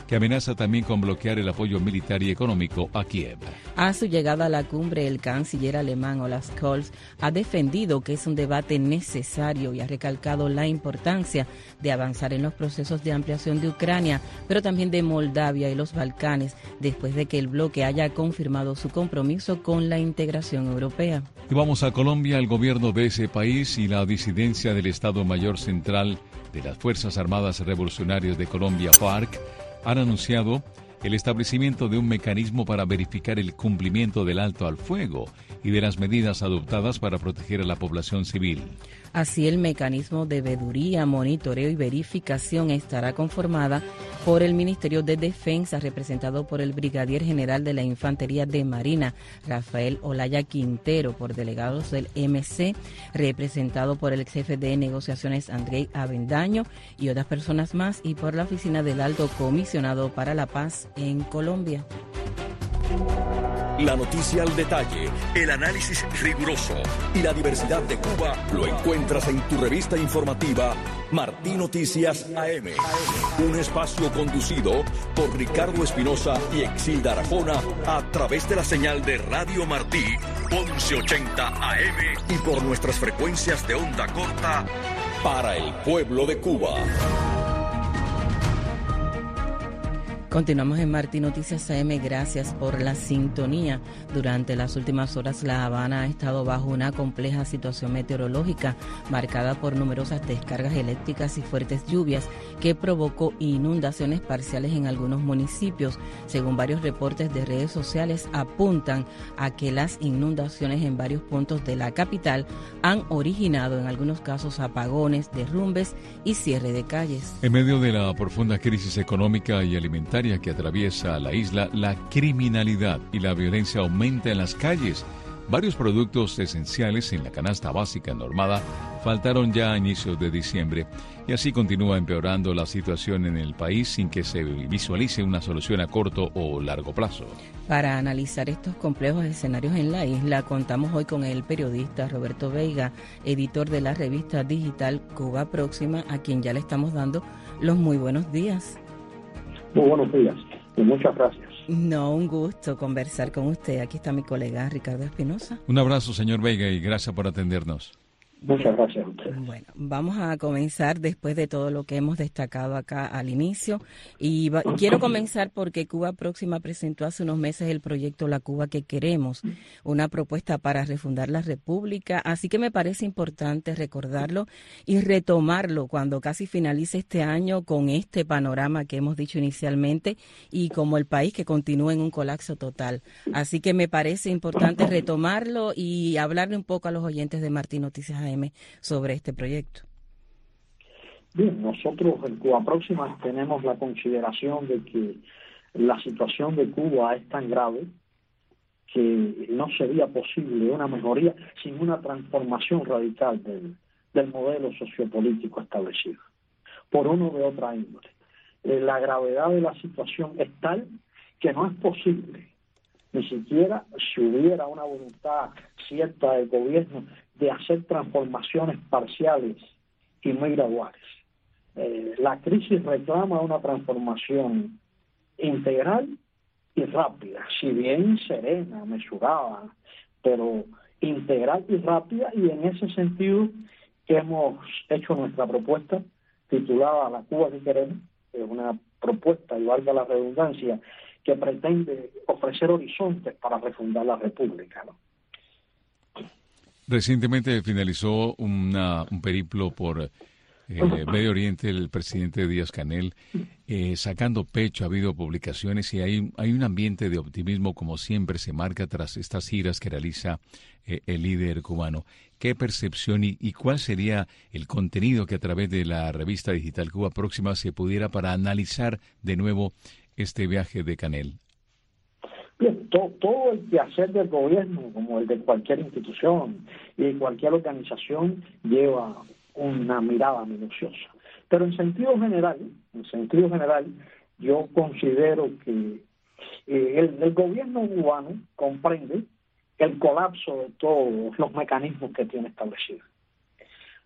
que amenaza también con bloquear el apoyo militar y económico a Kiev. A su llegada a la cumbre, el canciller alemán Olaf Scholz ha defendido que es un debate necesario y ha recalcado la importancia de avanzar en los procesos de ampliación de Ucrania, pero también de Moldavia y los Balcanes, después de que el bloque haya confirmado su compromiso con la integración europea. Y vamos a Colombia. El gobierno de ese país y la disidencia del Estado Mayor Central de las Fuerzas Armadas Revolucionarias de Colombia, FARC, han anunciado el establecimiento de un mecanismo para verificar el cumplimiento del alto al fuego y de las medidas adoptadas para proteger a la población civil. Así, el mecanismo de veeduría, monitoreo y verificación estará conformada por el Ministerio de Defensa, representado por el Brigadier General de la Infantería de Marina, Rafael Olaya Quintero, por delegados del M C, representado por el ex jefe de negociaciones Andrei Avendaño y otras personas más, y por la Oficina del Alto Comisionado para la Paz en Colombia. La noticia al detalle, el análisis riguroso y la diversidad de Cuba lo encuentras en tu revista informativa Martí Noticias A M. Un espacio conducido por Ricardo Espinosa y Exilda Arajona a través de la señal de Radio Martí once ochenta A M y por nuestras frecuencias de onda corta para el pueblo de Cuba. Continuamos en Martí Noticias A M, gracias por la sintonía. Durante las últimas horas, La Habana ha estado bajo una compleja situación meteorológica marcada por numerosas descargas eléctricas y fuertes lluvias que provocó inundaciones parciales en algunos municipios. Según varios reportes de redes sociales, apuntan a que las inundaciones en varios puntos de la capital han originado en algunos casos apagones, derrumbes y cierre de calles. En medio de la profunda crisis económica y alimentaria que atraviesa la isla, la criminalidad y la violencia aumenta en las calles. Varios productos esenciales en la canasta básica normada faltaron ya a inicios de diciembre y así continúa empeorando la situación en el país sin que se visualice una solución a corto o largo plazo. Para analizar estos complejos escenarios en la isla, contamos hoy con el periodista Roberto Veiga, editor de la revista digital Cuba Próxima, a quien ya le estamos dando los muy buenos días. Muy buenos días y muchas gracias. No, un gusto conversar con usted. Aquí está mi colega Ricardo Espinosa. Un abrazo, señor Veiga, y gracias por atendernos. Muchas gracias a ustedes. Bueno, vamos a comenzar después de todo lo que hemos destacado acá al inicio. Y va, quiero comenzar porque Cuba Próxima presentó hace unos meses el proyecto La Cuba que Queremos, una propuesta para refundar la República. Así que me parece importante recordarlo y retomarlo cuando casi finalice este año con este panorama que hemos dicho inicialmente y como el país que continúa en un colapso total. Así que me parece importante retomarlo y hablarle un poco a los oyentes de Martí Noticias A M sobre este proyecto. Bien, nosotros en Cuba Próxima tenemos la consideración de que la situación de Cuba es tan grave que no sería posible una mejoría sin una transformación radical del, del modelo sociopolítico establecido, por uno de otra índole. Eh, la gravedad de la situación es tal que no es posible, ni siquiera si hubiera una voluntad cierta del gobierno de hacer transformaciones parciales y muy graduales. Eh, la crisis reclama una transformación integral y rápida, si bien serena, mesurada, pero integral y rápida, y en ese sentido hemos hecho nuestra propuesta titulada La Cuba que Queremos, que es una propuesta, y valga la redundancia, que pretende ofrecer horizontes para refundar la República, ¿no? Recientemente finalizó una, un periplo por eh, Medio Oriente el presidente Díaz-Canel, eh, sacando pecho. Ha habido publicaciones y hay, hay un ambiente de optimismo, como siempre se marca tras estas giras que realiza eh, el líder cubano. ¿Qué percepción y, y cuál sería el contenido que a través de la revista digital Cuba Próxima se pudiera para analizar de nuevo este viaje de Canel? Bien, to, todo el quehacer del gobierno, como el de cualquier institución y cualquier organización, lleva una mirada minuciosa. Pero en sentido general, en sentido general, yo considero que eh, el, el gobierno cubano comprende el colapso de todos los mecanismos que tiene establecidos.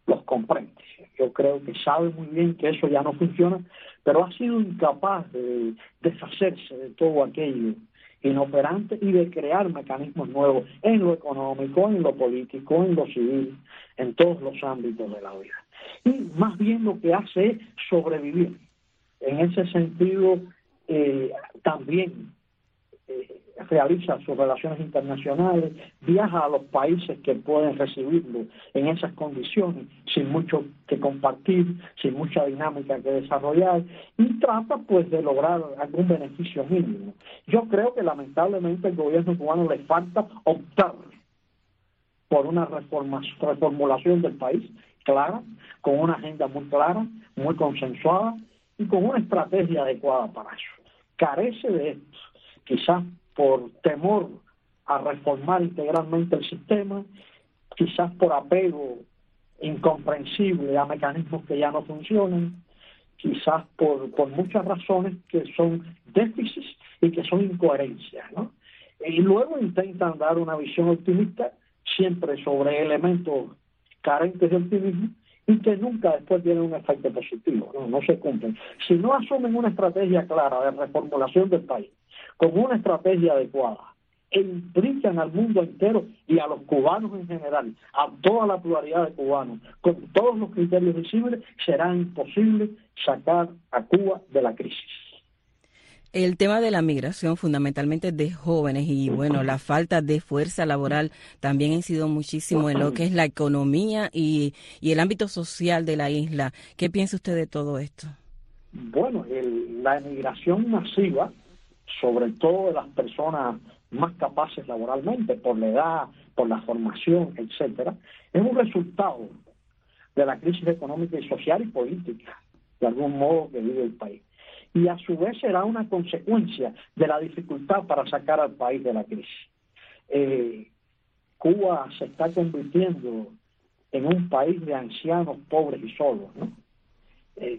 los comprende. Yo creo que sabe muy bien que eso ya no funciona, pero ha sido incapaz de deshacerse de todo aquello inoperante y de crear mecanismos nuevos en lo económico, en lo político, en lo civil, en todos los ámbitos de la vida. Y más bien lo que hace es sobrevivir. En ese sentido, eh, también eh, realiza sus relaciones internacionales, viaja a los países que pueden recibirlo en esas condiciones, sin mucho que compartir, sin mucha dinámica que desarrollar, y trata pues de lograr algún beneficio mínimo. Yo creo que lamentablemente al gobierno cubano le falta optar por una reforma, reformulación del país clara, con una agenda muy clara, muy consensuada y con una estrategia adecuada para eso. Carece de esto, quizás por temor a reformar integralmente el sistema, quizás por apego incomprensible a mecanismos que ya no funcionan, quizás por, por muchas razones que son déficits y que son incoherencias, ¿no? Y luego intentan dar una visión optimista siempre sobre elementos carentes de optimismo y que nunca después tienen un efecto positivo, no, no se cumplen. Si no asumen una estrategia clara de reformulación del país, con una estrategia adecuada, e implican al mundo entero y a los cubanos en general, a toda la pluralidad de cubanos, con todos los criterios visibles, será imposible sacar a Cuba de la crisis. El tema de la migración, fundamentalmente de jóvenes, y bueno, la falta de fuerza laboral también ha incidido muchísimo en lo que es la economía y, y el ámbito social de la isla. ¿Qué piensa usted de todo esto? Bueno, el, la emigración masiva, sobre todo de las personas más capaces laboralmente, por la edad, por la formación, etcétera, es un resultado de la crisis económica y social y política, de algún modo, que vive el país. Y a su vez será una consecuencia de la dificultad para sacar al país de la crisis. Eh, Cuba se está convirtiendo en un país de ancianos pobres y solos, ¿no? Eh,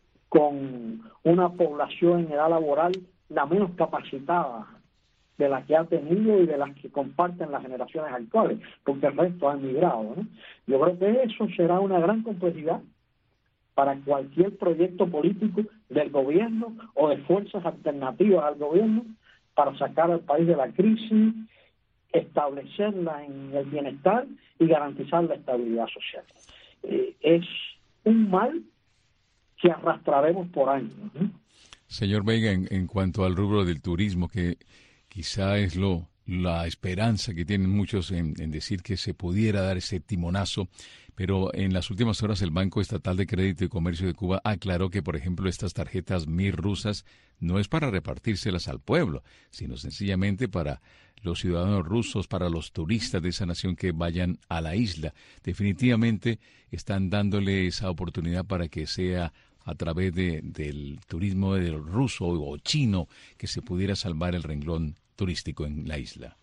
con una población en edad laboral la menos capacitada de la que ha tenido y de las que comparten las generaciones actuales, porque el resto ha emigrado, ¿no? Yo creo que eso será una gran complejidad para cualquier proyecto político del gobierno o de fuerzas alternativas al gobierno para sacar al país de la crisis, establecerla en el bienestar y garantizar la estabilidad social. Eh, es un mal que arrastraremos por años, ¿no? Señor Vega, en, en cuanto al rubro del turismo, que quizá es lo la esperanza que tienen muchos en, en decir que se pudiera dar ese timonazo, pero en las últimas horas el Banco Estatal de Crédito y Comercio de Cuba aclaró que, por ejemplo, estas tarjetas M I R rusas no es para repartírselas al pueblo, sino sencillamente para los ciudadanos rusos, para los turistas de esa nación que vayan a la isla. Definitivamente están dándole esa oportunidad para que sea a través de, del turismo del ruso o chino que se pudiera salvar el renglón turístico en la isla.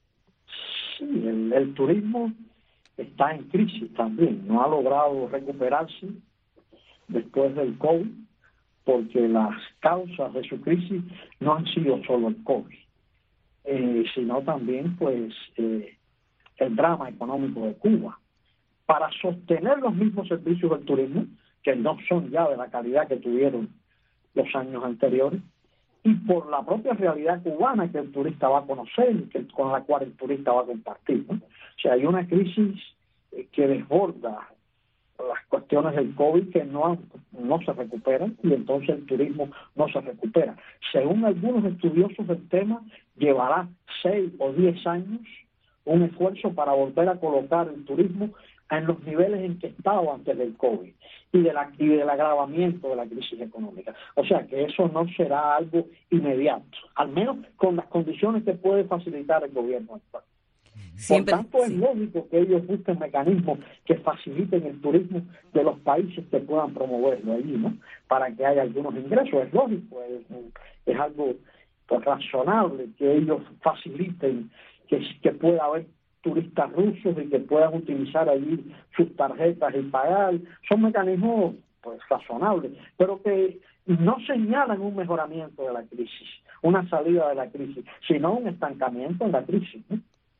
Sí, el, el turismo está en crisis también, no ha logrado recuperarse después del COVID, porque las causas de su crisis no han sido solo el COVID, eh, sino también pues eh, el drama económico de Cuba. Para sostener los mismos servicios del turismo, que no son ya de la calidad que tuvieron los años anteriores, y por la propia realidad cubana que el turista va a conocer y que, con la cual el turista va a compartir, ¿no? O sea, hay una crisis eh, que desborda las cuestiones del COVID que no, han, no se recuperan y entonces el turismo no se recupera. Según algunos estudiosos del tema, llevará seis o diez años un esfuerzo para volver a colocar el turismo en los niveles en que estaba antes del COVID y, de la, y del agravamiento de la crisis económica. O sea que eso no será algo inmediato, al menos con las condiciones que puede facilitar el gobierno actual. Siempre, Por tanto, sí. es lógico que ellos busquen mecanismos que faciliten el turismo de los países que puedan promoverlo allí, ¿no? Para que haya algunos ingresos. Es lógico, es, es algo pues, razonable que ellos faciliten que, que pueda haber turistas rusos y que puedan utilizar allí sus tarjetas y pagar. Son mecanismos pues razonables, pero que no señalan un mejoramiento de la crisis, una salida de la crisis, sino un estancamiento en la crisis, ¿no?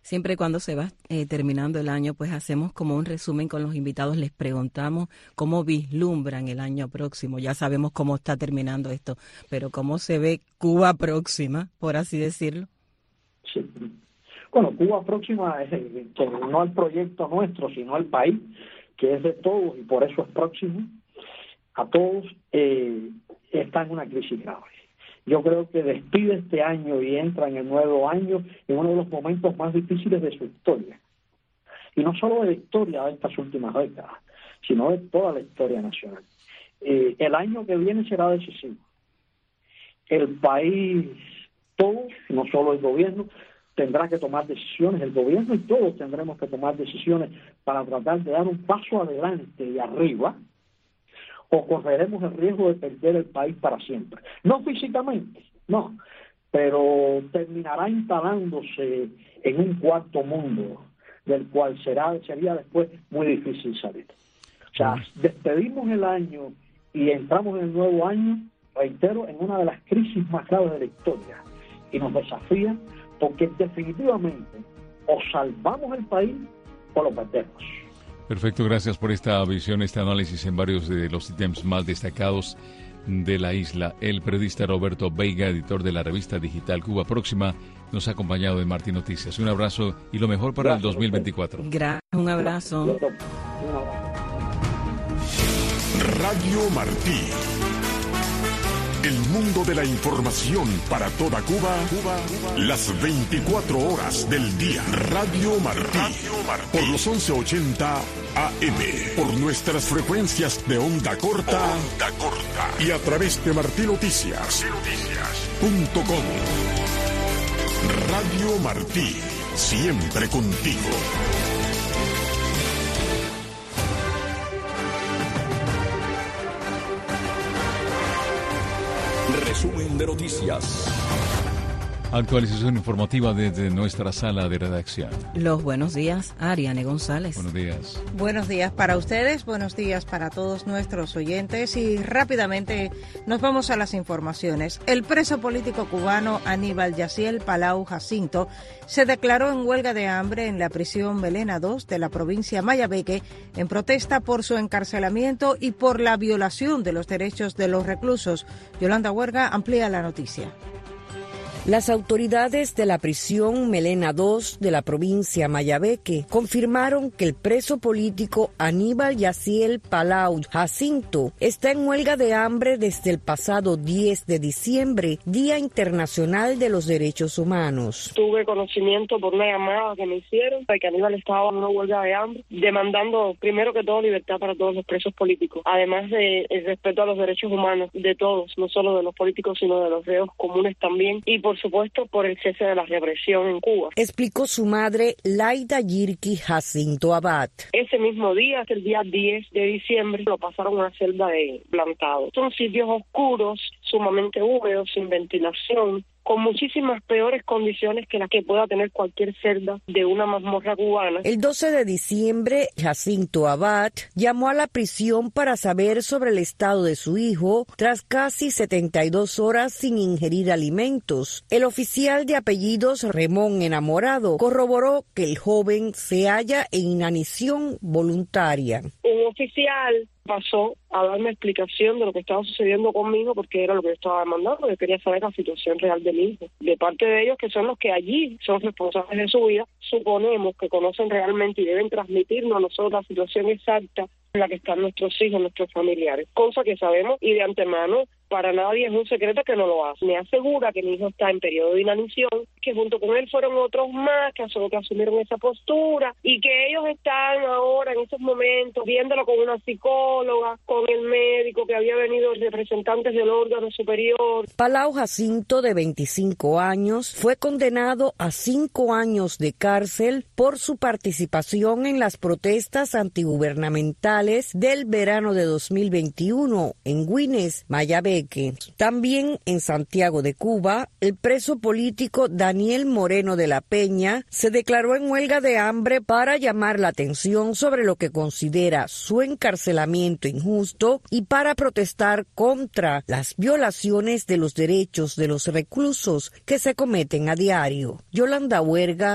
Siempre cuando se va eh, terminando el año, pues hacemos como un resumen con los invitados, les preguntamos cómo vislumbran el año próximo. Ya sabemos cómo está terminando esto, pero cómo se ve Cuba próxima, por así decirlo. Sí. Bueno, Cuba próxima es el, que no el proyecto nuestro, sino el país, que es de todos y por eso es próximo a todos, eh, está en una crisis grave. Yo creo que despide este año y entra en el nuevo año en uno de los momentos más difíciles de su historia. Y no solo de la historia de estas últimas décadas, sino de toda la historia nacional. Eh, el año que viene será decisivo. El país, todos, no solo el gobierno, tendrá que tomar decisiones, el gobierno y todos tendremos que tomar decisiones para tratar de dar un paso adelante y arriba, o correremos el riesgo de perder el país para siempre. No físicamente, no, pero terminará instalándose en un cuarto mundo del cual será sería después muy difícil salir. O sea, despedimos el año y entramos en el nuevo año, reitero, en una de las crisis más graves de la historia, y nos desafía porque definitivamente o salvamos el país o lo perdemos. Perfecto, gracias por esta visión, este análisis en varios de los ítems más destacados de la isla. El periodista Roberto Veiga, editor de la revista digital Cuba Próxima, nos ha acompañado en Martín Noticias. Un abrazo y lo mejor para gracias, el dos mil veinticuatro. Gracias, un abrazo. Radio Martí. El mundo de la información para toda Cuba, Cuba, Cuba, las veinticuatro horas del día. Radio Martí, Radio Martí. Por los once ochenta A M, por nuestras frecuencias de onda corta, onda corta. Y a través de martí noticias punto com. Radio Martí, siempre contigo. Resumen de noticias. Actualización informativa desde nuestra sala de redacción. Los buenos días, Ariane González. Buenos días. Buenos días para ustedes, buenos días para todos nuestros oyentes y rápidamente nos vamos a las informaciones. El preso político cubano Aníbal Yaciel Palau Jacinto se declaró en huelga de hambre en la prisión Melena dos de la provincia Mayabeque en protesta por su encarcelamiento y por la violación de los derechos de los reclusos. Yolanda Huerga amplía la noticia. Las autoridades de la prisión Melena dos de la provincia Mayabeque confirmaron que el preso político Aníbal Yaciel Palau Jacinto está en huelga de hambre desde el pasado diez de diciembre, Día Internacional de los Derechos Humanos. Tuve conocimiento por una llamada que me hicieron de que Aníbal estaba en una huelga de hambre, demandando primero que todo libertad para todos los presos políticos, además de el respeto a los derechos humanos de todos, no solo de los políticos, sino de los reos comunes también, y por supuesto por el cese de la represión en Cuba. Explicó su madre, Laida Yirki Jacinto Abad. Ese mismo día, el día diez de diciembre, lo pasaron a una celda de plantado. Son sitios oscuros, sumamente húmedos, sin ventilación, con muchísimas peores condiciones que las que pueda tener cualquier celda de una mazmorra cubana. El doce de diciembre, Jacinto Abad llamó a la prisión para saber sobre el estado de su hijo tras casi setenta y dos horas sin ingerir alimentos. El oficial de apellidos Ramón Enamorado corroboró que el joven se halla en inanición voluntaria. Un oficial pasó a darme explicación de lo que estaba sucediendo conmigo porque era lo que yo estaba demandando. Yo quería saber la situación real de mi hijo. De parte de ellos, que son los que allí son responsables de su vida, suponemos que conocen realmente y deben transmitirnos a nosotros la situación exacta en la que están nuestros hijos, nuestros familiares. Cosa que sabemos y de antemano para nadie es un secreto que no lo hace. Me asegura que mi hijo está en periodo de inanición, que junto con él fueron otros más que asumieron esa postura y que ellos están ahora en estos momentos viéndolo con una psicóloga, con el médico que había venido representantes del órgano superior. Palau Jacinto, de veinticinco años, fue condenado a cinco años de cárcel por su participación en las protestas antigubernamentales del verano de dos mil veintiuno en Güines, Mayabeque. También en Santiago de Cuba, el preso político Daniel Moreno de la Peña se declaró en huelga de hambre para llamar la atención sobre lo que considera su encarcelamiento injusto y para protestar contra las violaciones de los derechos de los reclusos que se cometen a diario. Yolanda Huerga,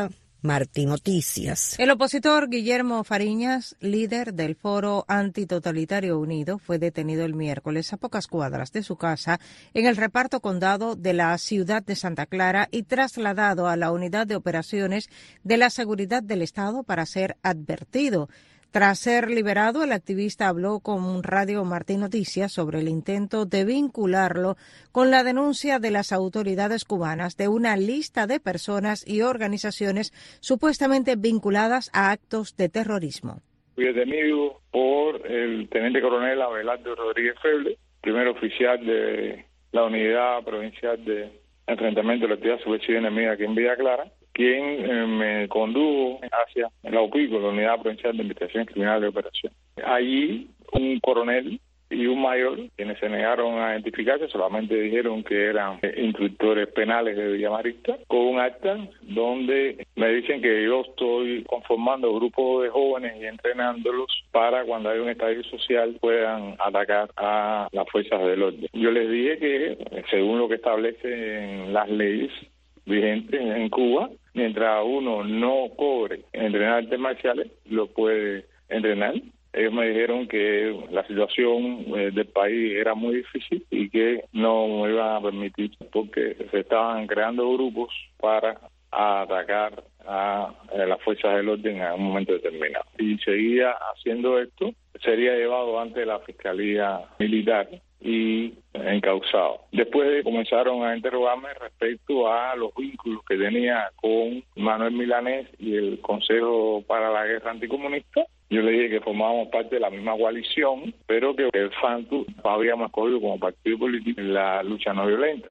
Martí Noticias. El opositor Guillermo Fariñas, líder del Foro Antitotalitario Unido, fue detenido el miércoles a pocas cuadras de su casa en el reparto condado de la ciudad de Santa Clara y trasladado a la unidad de operaciones de la seguridad del Estado para ser advertido. Tras ser liberado, el activista habló con Radio Martí Noticias sobre el intento de vincularlo con la denuncia de las autoridades cubanas de una lista de personas y organizaciones supuestamente vinculadas a actos de terrorismo. Fui detenido por el teniente coronel Abelardo Rodríguez Feble, primer oficial de la Unidad Provincial de Enfrentamiento de la Actividad Subversiva Enemiga aquí en Villa Clara, quien eh, me condujo hacia la UPICO, la Unidad Provincial de Investigación Criminal de Operación. Allí un coronel y un mayor, quienes se negaron a identificarse, solamente dijeron que eran eh, instructores penales de Villamarista, con un acta donde me dicen que yo estoy conformando grupos de jóvenes y entrenándolos para cuando hay un estallido social puedan atacar a las fuerzas del orden. Yo les dije que, según lo que establecen las leyes vigentes en Cuba, mientras uno no cobre entrenar artes marciales, lo puede entrenar. Ellos me dijeron que la situación eh, del país era muy difícil y que no me iban a permitir porque se estaban creando grupos para atacar a, a las fuerzas del orden en un momento determinado. Si seguía haciendo esto, sería llevado ante la Fiscalía Militar y encausado. Después comenzaron a interrogarme respecto a los vínculos que tenía con Manuel Milanés y el Consejo para la Guerra Anticomunista. Yo le dije que formábamos parte de la misma coalición, pero que el FANTU habíamos escogido como partido político en la lucha no violenta.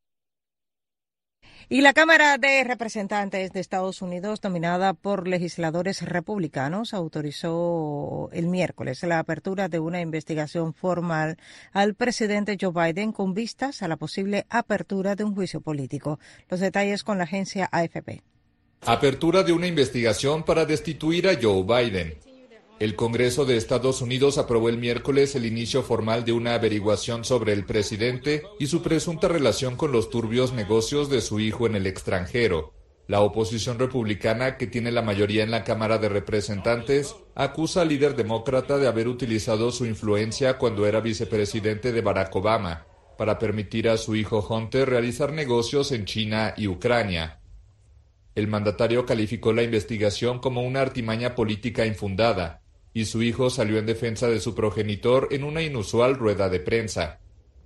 Y la Cámara de Representantes de Estados Unidos, dominada por legisladores republicanos, autorizó el miércoles la apertura de una investigación formal al presidente Joe Biden con vistas a la posible apertura de un juicio político. Los detalles con la agencia A F P. Apertura de una investigación para destituir a Joe Biden. El Congreso de Estados Unidos aprobó el miércoles el inicio formal de una averiguación sobre el presidente y su presunta relación con los turbios negocios de su hijo en el extranjero. La oposición republicana, que tiene la mayoría en la Cámara de Representantes, acusa al líder demócrata de haber utilizado su influencia cuando era vicepresidente de Barack Obama para permitir a su hijo Hunter realizar negocios en China y Ucrania. El mandatario calificó la investigación como una artimaña política infundada, y su hijo salió en defensa de su progenitor en una inusual rueda de prensa.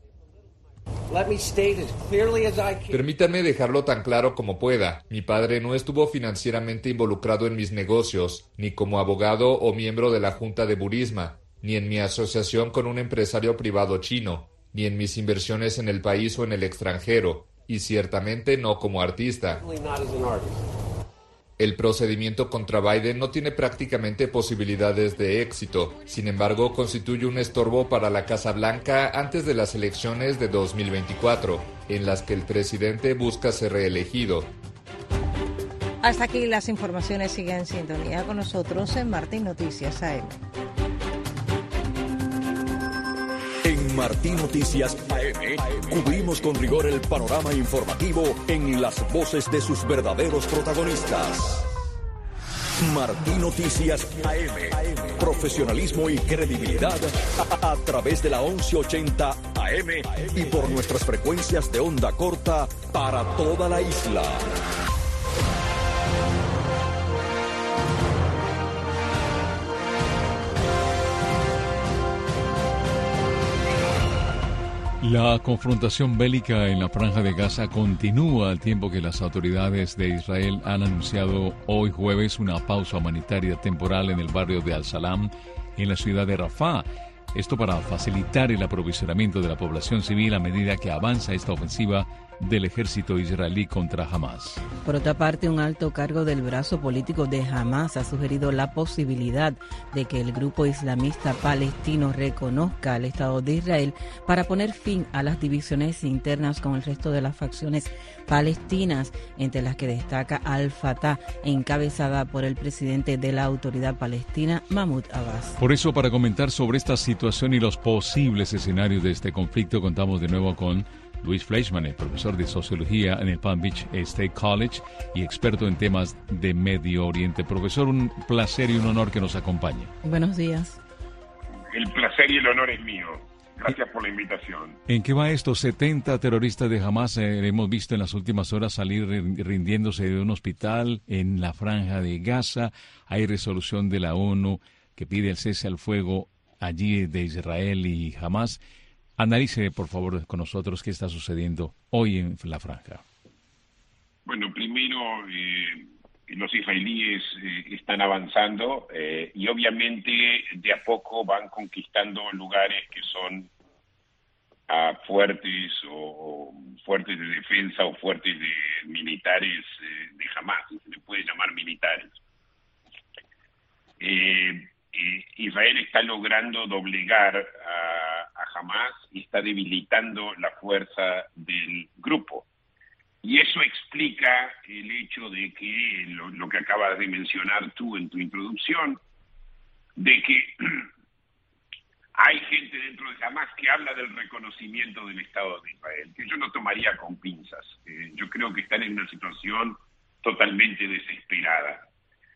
Permítanme dejarlo tan claro como pueda. Mi padre no estuvo financieramente involucrado en mis negocios, ni como abogado o miembro de la Junta de Burisma, ni en mi asociación con un empresario privado chino, ni en mis inversiones en el país o en el extranjero, y ciertamente no como artista. El procedimiento contra Biden no tiene prácticamente posibilidades de éxito. Sin embargo, constituye un estorbo para la Casa Blanca antes de las elecciones de dos mil veinticuatro, en las que el presidente busca ser reelegido. Hasta aquí las informaciones. Sigue en sintonía con nosotros en Martí Noticias A M. En Martí Noticias A M cubrimos con rigor el panorama informativo en las voces de sus verdaderos protagonistas. Martí Noticias A M, profesionalismo y credibilidad a, a través de la once ochenta A M y por nuestras frecuencias de onda corta para toda la isla. La confrontación bélica en la Franja de Gaza continúa al tiempo que las autoridades de Israel han anunciado hoy jueves una pausa humanitaria temporal en el barrio de Al-Salam, en la ciudad de Rafah. Esto para facilitar el aprovisionamiento de la población civil a medida que avanza esta ofensiva del ejército israelí contra Hamas. Por otra parte, un alto cargo del brazo político de Hamas ha sugerido la posibilidad de que el grupo islamista palestino reconozca al Estado de Israel para poner fin a las divisiones internas con el resto de las facciones palestinas, entre las que destaca Al-Fatah, encabezada por el presidente de la Autoridad Palestina, Mahmoud Abbas. Por eso, para comentar sobre esta situación y los posibles escenarios de este conflicto, contamos de nuevo con Luis Fleischman, el profesor de Sociología en el Palm Beach State College y experto en temas de Medio Oriente. Profesor, un placer y un honor que nos acompañe. Buenos días. El placer y el honor es mío. Gracias por la invitación. ¿En qué va esto? setenta terroristas de Hamas eh, hemos visto en las últimas horas salir rindiéndose de un hospital en la Franja de Gaza. Hay resolución de la ONU que pide el cese al fuego allí de Israel y Hamas. Analice, por favor, con nosotros qué está sucediendo hoy en la Franja. Bueno, primero, eh, los israelíes eh, están avanzando eh, y obviamente de a poco van conquistando lugares que son uh, fuertes o, o fuertes de defensa o fuertes de militares eh, de Hamas, se le puede llamar militares. Eh, eh, Israel está logrando doblegar a, a Hamas y está debilitando la fuerza del grupo. Y eso explica el hecho de que, lo, lo que acabas de mencionar tú en tu introducción, de que hay gente dentro de Hamas que habla del reconocimiento del Estado de Israel, que yo no tomaría con pinzas. Eh, yo creo que están en una situación totalmente desesperada.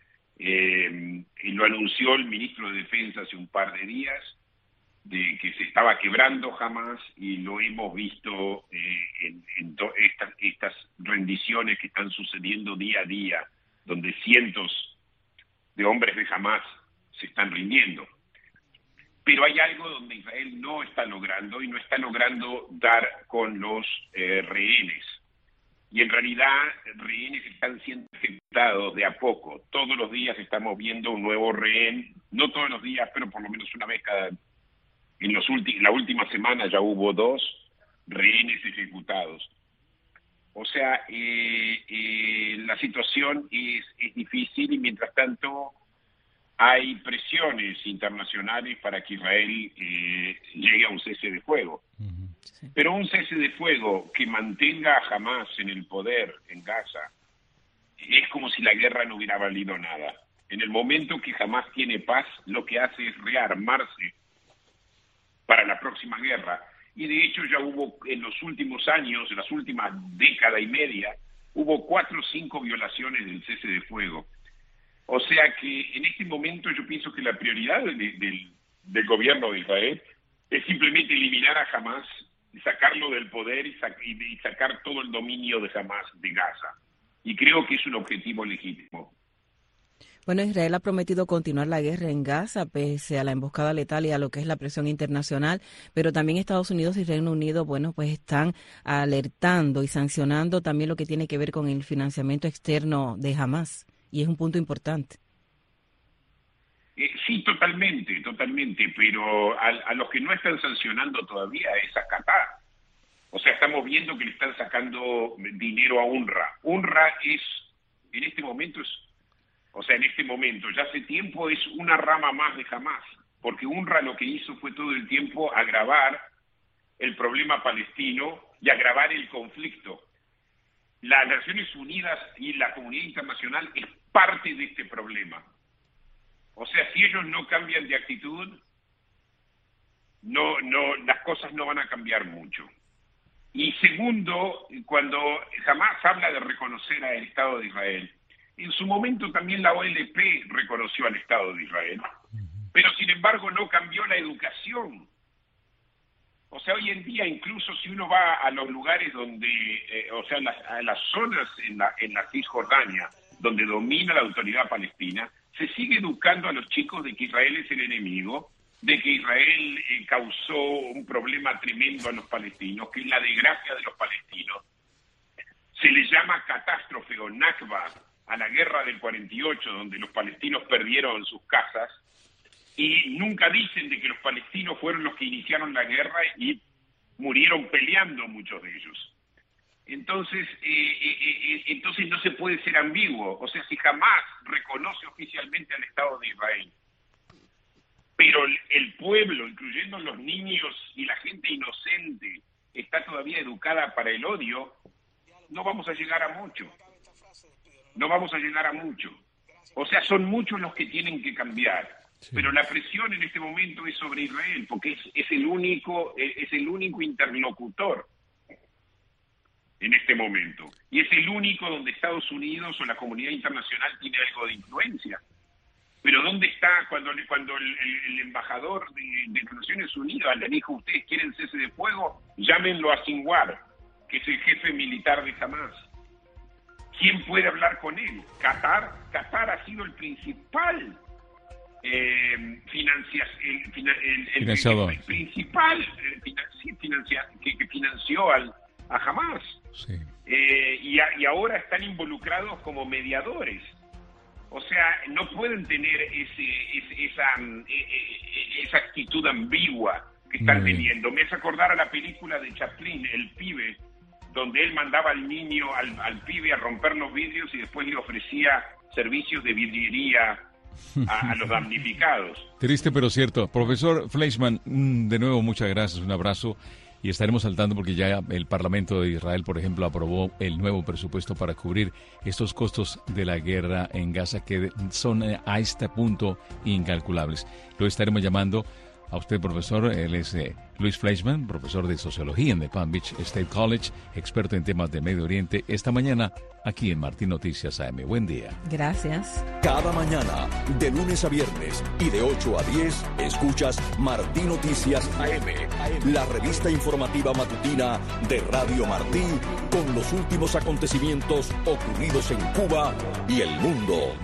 Eh, y lo anunció el ministro de Defensa hace un par de días, de que se estaba quebrando Hamas, y lo hemos visto eh, en, en estas, estas rendiciones que están sucediendo día a día, donde cientos de hombres de Hamas se están rindiendo. Pero hay algo donde Israel no está logrando, y no está logrando dar con los eh, rehenes. Y en realidad, rehenes están siendo ejecutados de a poco. Todos los días estamos viendo un nuevo rehén, no todos los días, pero por lo menos una vez cada... En los últimos, la última semana ya hubo dos rehenes ejecutados. O sea, eh, eh, la situación es, es difícil, y mientras tanto hay presiones internacionales para que Israel eh, llegue a un cese de fuego. Uh-huh. Sí. Pero un cese de fuego que mantenga a Hamas en el poder en Gaza es como si la guerra no hubiera valido nada. En el momento que Hamas tiene paz, lo que hace es rearmarse para la próxima guerra. Y de hecho ya hubo en los últimos años, en las últimas década y media, hubo cuatro o cinco violaciones del cese de fuego. O sea que en este momento yo pienso que la prioridad de, de, del, del gobierno de Israel es simplemente eliminar a Hamas, sacarlo del poder y, sac y, y sacar todo el dominio de Hamas de Gaza. Y creo que es un objetivo legítimo. Bueno, Israel ha prometido continuar la guerra en Gaza pese a la emboscada letal y a lo que es la presión internacional, pero también Estados Unidos y Reino Unido, bueno, pues están alertando y sancionando también lo que tiene que ver con el financiamiento externo de Hamas, y es un punto importante. Eh, sí, totalmente, totalmente, pero a, a los que no están sancionando todavía es a Qatar. O sea, estamos viendo que le están sacando dinero a UNRWA. UNRWA es, en este momento es O sea, en este momento, ya hace tiempo, es una rama más de Hamas, porque UNRWA lo que hizo fue todo el tiempo agravar el problema palestino y agravar el conflicto. Las Naciones Unidas y la comunidad internacional es parte de este problema. O sea, si ellos no cambian de actitud, no, no, las cosas no van a cambiar mucho. Y segundo, cuando Hamas habla de reconocer al Estado de Israel, en su momento también la O L P reconoció al Estado de Israel, pero sin embargo no cambió la educación. O sea, hoy en día, incluso si uno va a los lugares donde, eh, o sea, las, a las zonas en la, en la Cisjordania, donde domina la autoridad palestina, se sigue educando a los chicos de que Israel es el enemigo, de que Israel eh, causó un problema tremendo a los palestinos, que es la desgracia de los palestinos. Se le llama catástrofe o Nakba a la guerra del cuarenta y ocho, donde los palestinos perdieron sus casas, y nunca dicen de que los palestinos fueron los que iniciaron la guerra y murieron peleando muchos de ellos. Entonces, eh, eh, eh, entonces no se puede ser ambiguo. O sea, si Hamas reconoce oficialmente al Estado de Israel, pero el, el pueblo, incluyendo los niños y la gente inocente, está todavía educada para el odio, no vamos a llegar a mucho. No vamos a llegar a mucho. O sea, son muchos los que tienen que cambiar. Sí. Pero la presión en este momento es sobre Israel, porque es, es el único es el único interlocutor en este momento. Y es el único donde Estados Unidos o la comunidad internacional tiene algo de influencia. Pero ¿dónde está cuando cuando el, el, el embajador de, de Naciones Unidas le dijo, ustedes quieren cese de fuego, llámenlo a Sinwar, que es el jefe militar de Hamas? ¿Quién puede hablar con él? Qatar, Qatar ha sido el principal eh, financia, el, el, el, el, el principal eh, financia, que, que financió al, a Hamas. Sí. Eh, y, a, y ahora están involucrados como mediadores. O sea, no pueden tener ese, ese, esa, esa actitud ambigua que están mm. teniendo. Me hace acordar a la película de Chaplin, El pibe, donde él mandaba al niño, al, al pibe a romper los vidrios y después le ofrecía servicios de vidriería a, a los damnificados. Triste pero cierto. Profesor Fleischman, de nuevo muchas gracias, un abrazo. Y estaremos saltando porque ya el Parlamento de Israel, por ejemplo, aprobó el nuevo presupuesto para cubrir estos costos de la guerra en Gaza que son a este punto incalculables. Lo estaremos llamando a usted, profesor. Él es eh, Luis Fleischman, profesor de Sociología en the Palm Beach State College, experto en temas de Medio Oriente, esta mañana aquí en Martín Noticias A M. Buen día. Gracias. Cada mañana, de lunes a viernes y de ocho a diez, escuchas Martín Noticias A M, la revista informativa matutina de Radio Martí, con los últimos acontecimientos ocurridos en Cuba y el mundo.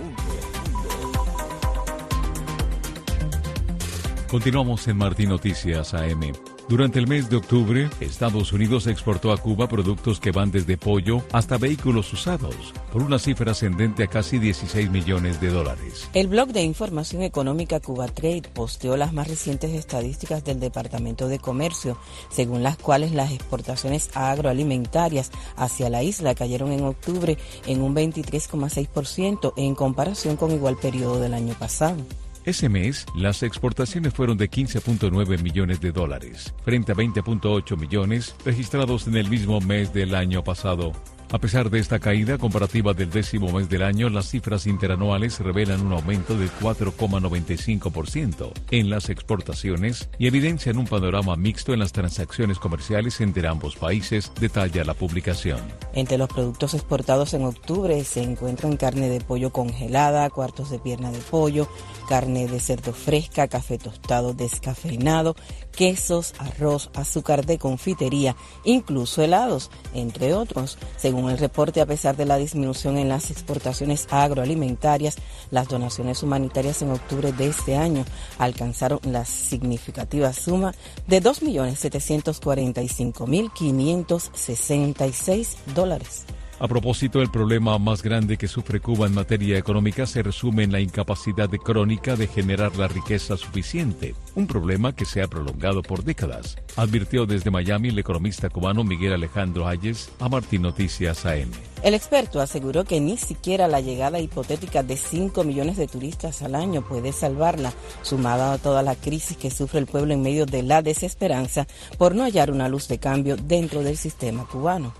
Continuamos en Martín Noticias A M. Durante el mes de octubre, Estados Unidos exportó a Cuba productos que van desde pollo hasta vehículos usados, por una cifra ascendente a casi dieciséis millones de dólares. El blog de información económica Cuba Trade posteó las más recientes estadísticas del Departamento de Comercio, según las cuales las exportaciones agroalimentarias hacia la isla cayeron en octubre en un veintitrés coma seis por ciento en comparación con igual periodo del año pasado. Ese mes, las exportaciones fueron de quince punto nueve millones de dólares, frente a veinte punto ocho millones registrados en el mismo mes del año pasado. A pesar de esta caída comparativa del décimo mes del año, las cifras interanuales revelan un aumento del cuatro coma noventa y cinco por ciento en las exportaciones y evidencian un panorama mixto en las transacciones comerciales entre ambos países, detalla la publicación. Entre los productos exportados en octubre se encuentran carne de pollo congelada, cuartos de pierna de pollo, carne de cerdo fresca, café tostado descafeinado, quesos, arroz, azúcar de confitería, incluso helados, entre otros. Según el reporte, a pesar de la disminución en las exportaciones agroalimentarias, las donaciones humanitarias en octubre de este año alcanzaron la significativa suma de dos millones setecientos cuarenta y cinco mil quinientos sesenta y seis dólares. A propósito, el problema más grande que sufre Cuba en materia económica se resume en la incapacidad de crónica de generar la riqueza suficiente, un problema que se ha prolongado por décadas, advirtió desde Miami el economista cubano Miguel Alejandro Hayes a Martín Noticias A M. El experto aseguró que ni siquiera la llegada hipotética de cinco millones de turistas al año puede salvarla, sumada a toda la crisis que sufre el pueblo en medio de la desesperanza por no hallar una luz de cambio dentro del sistema cubano.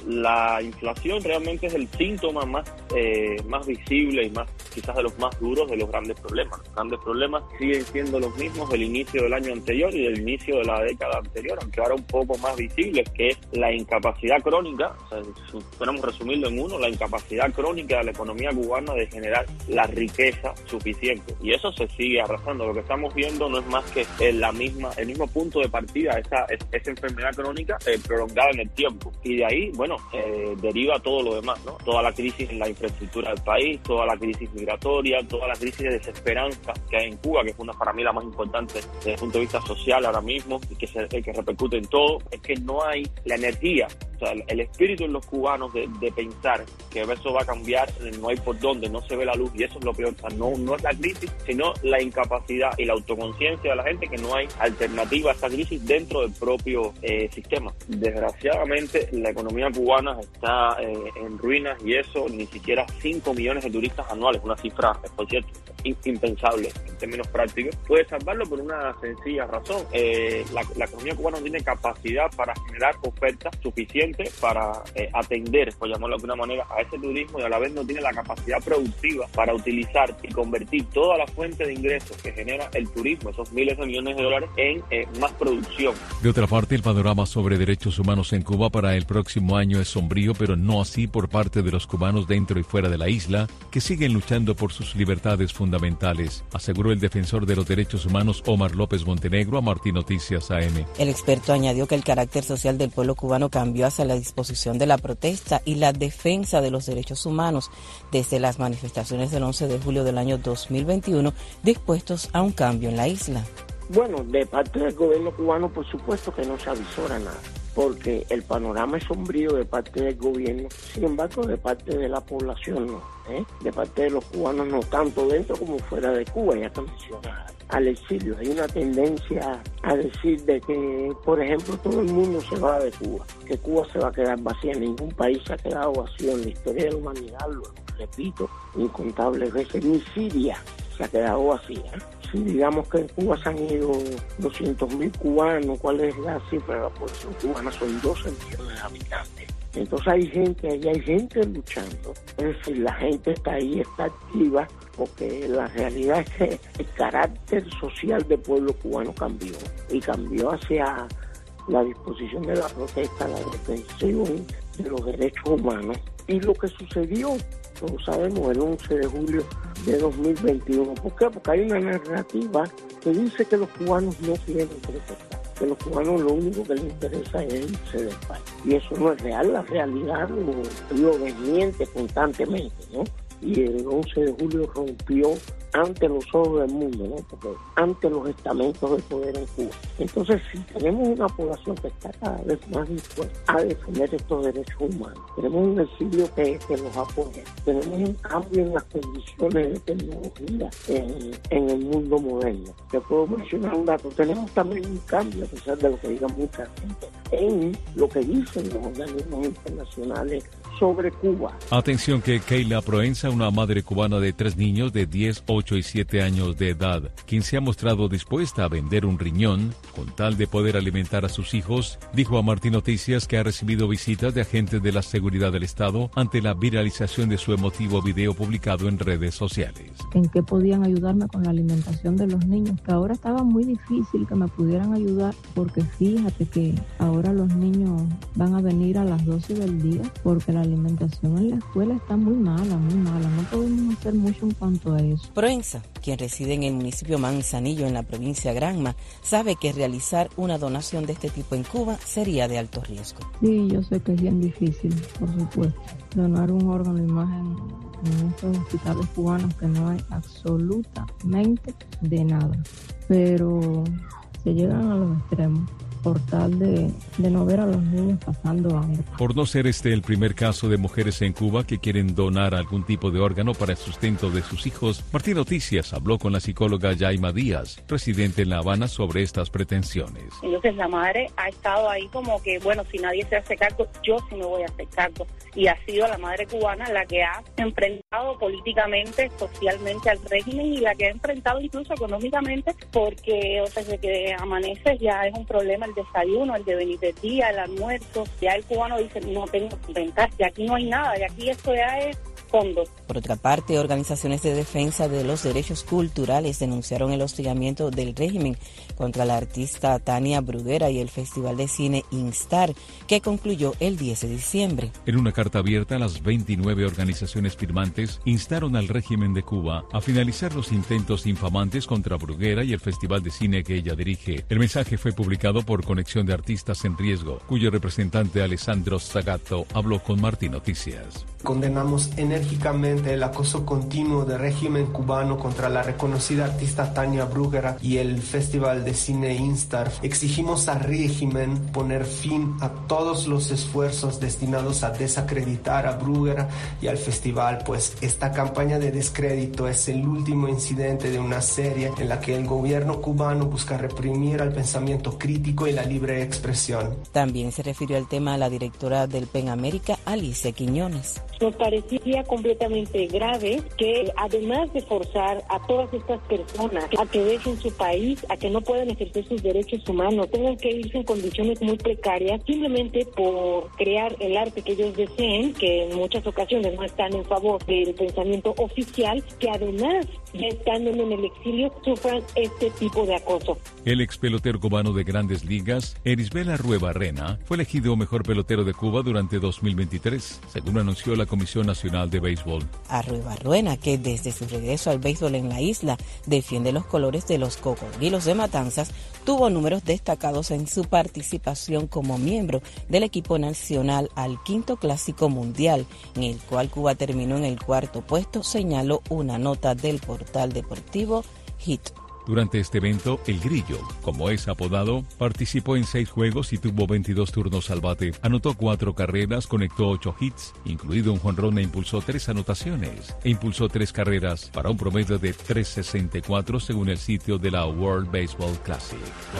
La inflación realmente es el síntoma más eh, más visible y más quizás de los más duros de los grandes problemas. Los grandes problemas siguen siendo los mismos del inicio del año anterior y del inicio de la década anterior, aunque ahora un poco más visibles, que es la incapacidad crónica, o sea, si podemos resumirlo en uno, la incapacidad crónica de la economía cubana de generar la riqueza suficiente. Y eso se sigue arrastrando. Lo que estamos viendo no es más que la misma, el mismo punto de partida, esa, esa enfermedad crónica eh, prolongada en el tiempo. Y de ahí, bueno, Eh, deriva todo lo demás, ¿no? Toda la crisis en la infraestructura del país, toda la crisis migratoria, toda la crisis de desesperanza que hay en Cuba, que es una para mí la más importante desde el punto de vista social ahora mismo y que, se, que repercute en todo. Es que no hay la energía, o sea, el, el espíritu en los cubanos de, de pensar que eso va a cambiar, no hay por dónde, no se ve la luz, y eso es lo peor. O sea, no, no es la crisis, sino la incapacidad y la autoconciencia de la gente, que no hay alternativa a esta crisis dentro del propio eh, sistema. Desgraciadamente, la economía cubana está eh, en ruinas, y eso ni siquiera cinco millones de turistas anuales, una cifra, por cierto, impensable en términos prácticos, puede salvarlo por una sencilla razón. Eh, la, la economía cubana no tiene capacidad para generar oferta suficiente suficiente para eh, atender, por llamarlo de alguna manera, a ese turismo y a la vez no tiene la capacidad productiva para utilizar y convertir toda la fuente de ingresos que genera el turismo, esos miles de millones de dólares, en eh, más producción. De otra parte, el panorama sobre derechos humanos en Cuba para el próximo año es sombrío, pero no así por parte de los cubanos dentro y fuera de la isla, que siguen luchando por sus libertades fundamentales, aseguró el defensor de los derechos humanos Omar López Montenegro a Martín Noticias A M. El experto añadió que el carácter social del pueblo cubano cambió hacia la disposición de la protesta y la defensa de los derechos humanos desde las manifestaciones del once de julio del año dos mil veintiuno, dispuestos a un cambio en la isla. Bueno, de parte del gobierno cubano, por supuesto que no se avisora nada, porque el panorama es sombrío de parte del gobierno. Sin embargo, de parte de la población no, ¿eh? De parte de los cubanos no, tanto dentro como fuera de Cuba, ya que menciona al exilio. Hay una tendencia a decir de que, por ejemplo, todo el mundo se va de Cuba, que Cuba se va a quedar vacía. Ningún país se ha quedado vacío en la historia de la humanidad, lo repito, incontables veces. Ni Siria se ha quedado vacía. Si digamos que en Cuba se han ido doscientos mil cubanos, ¿cuál es la cifra de la población cubana? Son doce millones de habitantes. Entonces hay gente, ahí hay gente luchando. Es decir, la gente está ahí, está activa, porque la realidad es que el carácter social del pueblo cubano cambió. Y cambió hacia la disposición de la protesta, la defensión de los derechos humanos. Y lo que sucedió, todos sabemos, el once de julio de dos mil veintiuno. ¿Por qué? Porque hay una narrativa que dice que los cubanos no quieren protestar, que los cubanos lo único que les interesa es irse del país. Y eso no es real, la realidad lo, lo desmiente constantemente, ¿no? Y el once de julio rompió ante los ojos del mundo, ¿no? Porque ante los estamentos de poder en Cuba. Entonces, si tenemos una población que está cada vez más dispuesta a defender estos derechos humanos, tenemos un exilio que, que los apoya, tenemos un cambio en las condiciones de tecnología en, en el mundo moderno. Te puedo mencionar un dato, tenemos también un cambio, a pesar de lo que diga mucha gente, en lo que dicen los organismos internacionales sobre Cuba. Atención que Keila Proenza, una madre cubana de tres niños de diez, ocho y siete años de edad, quien se ha mostrado dispuesta a vender un riñón con tal de poder alimentar a sus hijos, dijo a Martín Noticias que ha recibido visitas de agentes de la seguridad del Estado ante la viralización de su emotivo video publicado en redes sociales. En qué podían ayudarme con la alimentación de los niños, que ahora estaba muy difícil que me pudieran ayudar, porque fíjate que ahora los niños van a venir a las doce del día porque la alimentación en la escuela está muy mala, muy mala. No podemos hacer mucho en cuanto a eso. Proenza, quien reside en el municipio Manzanillo, en la provincia de Granma, sabe que realizar una donación de este tipo en Cuba sería de alto riesgo. Sí, yo sé que es bien difícil, por supuesto. Donar un órgano y más en, en estos hospitales cubanos que no hay absolutamente de nada. Pero se llegan a los extremos por tal de, de no ver a los niños pasando hambre. Por no ser este el primer caso de mujeres en Cuba que quieren donar algún tipo de órgano para el sustento de sus hijos, Martín Noticias habló con la psicóloga Yaima Díaz, residente en La Habana, sobre estas pretensiones. Entonces la madre ha estado ahí como que, bueno, si nadie se hace cargo, yo sí me voy a hacer cargo. Y ha sido la madre cubana la que ha enfrentado políticamente, socialmente al régimen y la que ha enfrentado incluso económicamente, porque, o sea, desde que amaneces ya es un problema el desayuno, el de venir del día, el almuerzo. Ya el cubano dice, no tengo que inventar, y aquí no hay nada, y aquí esto ya es fondo. Por otra parte, organizaciones de defensa de los derechos culturales denunciaron el hostigamiento del régimen contra la artista Tania Bruguera y el Festival de Cine Instar, que concluyó el diez de diciembre. En una carta abierta, las veintinueve organizaciones firmantes instaron al régimen de Cuba a finalizar los intentos infamantes contra Bruguera y el Festival de Cine que ella dirige. El mensaje fue publicado por Conexión de Artistas en Riesgo, cuyo representante Alessandro Zagato habló con Martín Noticias. Condenamos enérgicamente el acoso continuo del régimen cubano contra la reconocida artista Tania Bruguera y el Festival de Cine Instar. Exigimos al régimen poner fin a todos los esfuerzos destinados a desacreditar a Bruguera y al festival, pues esta campaña de descrédito es el último incidente de una serie en la que el gobierno cubano busca reprimir al pensamiento crítico y la libre expresión. También se refirió al tema a la directora del PEN América, Alicia Quiñones. Nos parecía completamente grave que, además de forzar a todas estas personas a que dejen su país, a que no puedan ejercer sus derechos humanos, tengan que irse en condiciones muy precarias, simplemente por crear el arte que ellos deseen, que en muchas ocasiones no están en favor del pensamiento oficial, que además, ya estando en el exilio, sufran este tipo de acoso. El ex pelotero cubano de Grandes Ligas, Erisbel Arruebarrena, fue elegido mejor pelotero de Cuba durante dos mil veintitrés, según anunció la Comisión Nacional de Béisbol. Arruebarrena, que desde su regreso al béisbol en la isla defiende los colores de los Cocodrilos de Matanzas, tuvo números destacados en su participación como miembro del equipo nacional al quinto Clásico Mundial, en el cual Cuba terminó en el cuarto puesto, señaló una nota del portal deportivo Hit. Durante este evento, el Grillo, como es apodado, participó en seis juegos y tuvo veintidós turnos al bate. Anotó cuatro carreras, conectó ocho hits, incluido un jonrón, e impulsó tres anotaciones. E impulsó tres carreras para un promedio de tres sesenta y cuatro según el sitio de la World Baseball Classic.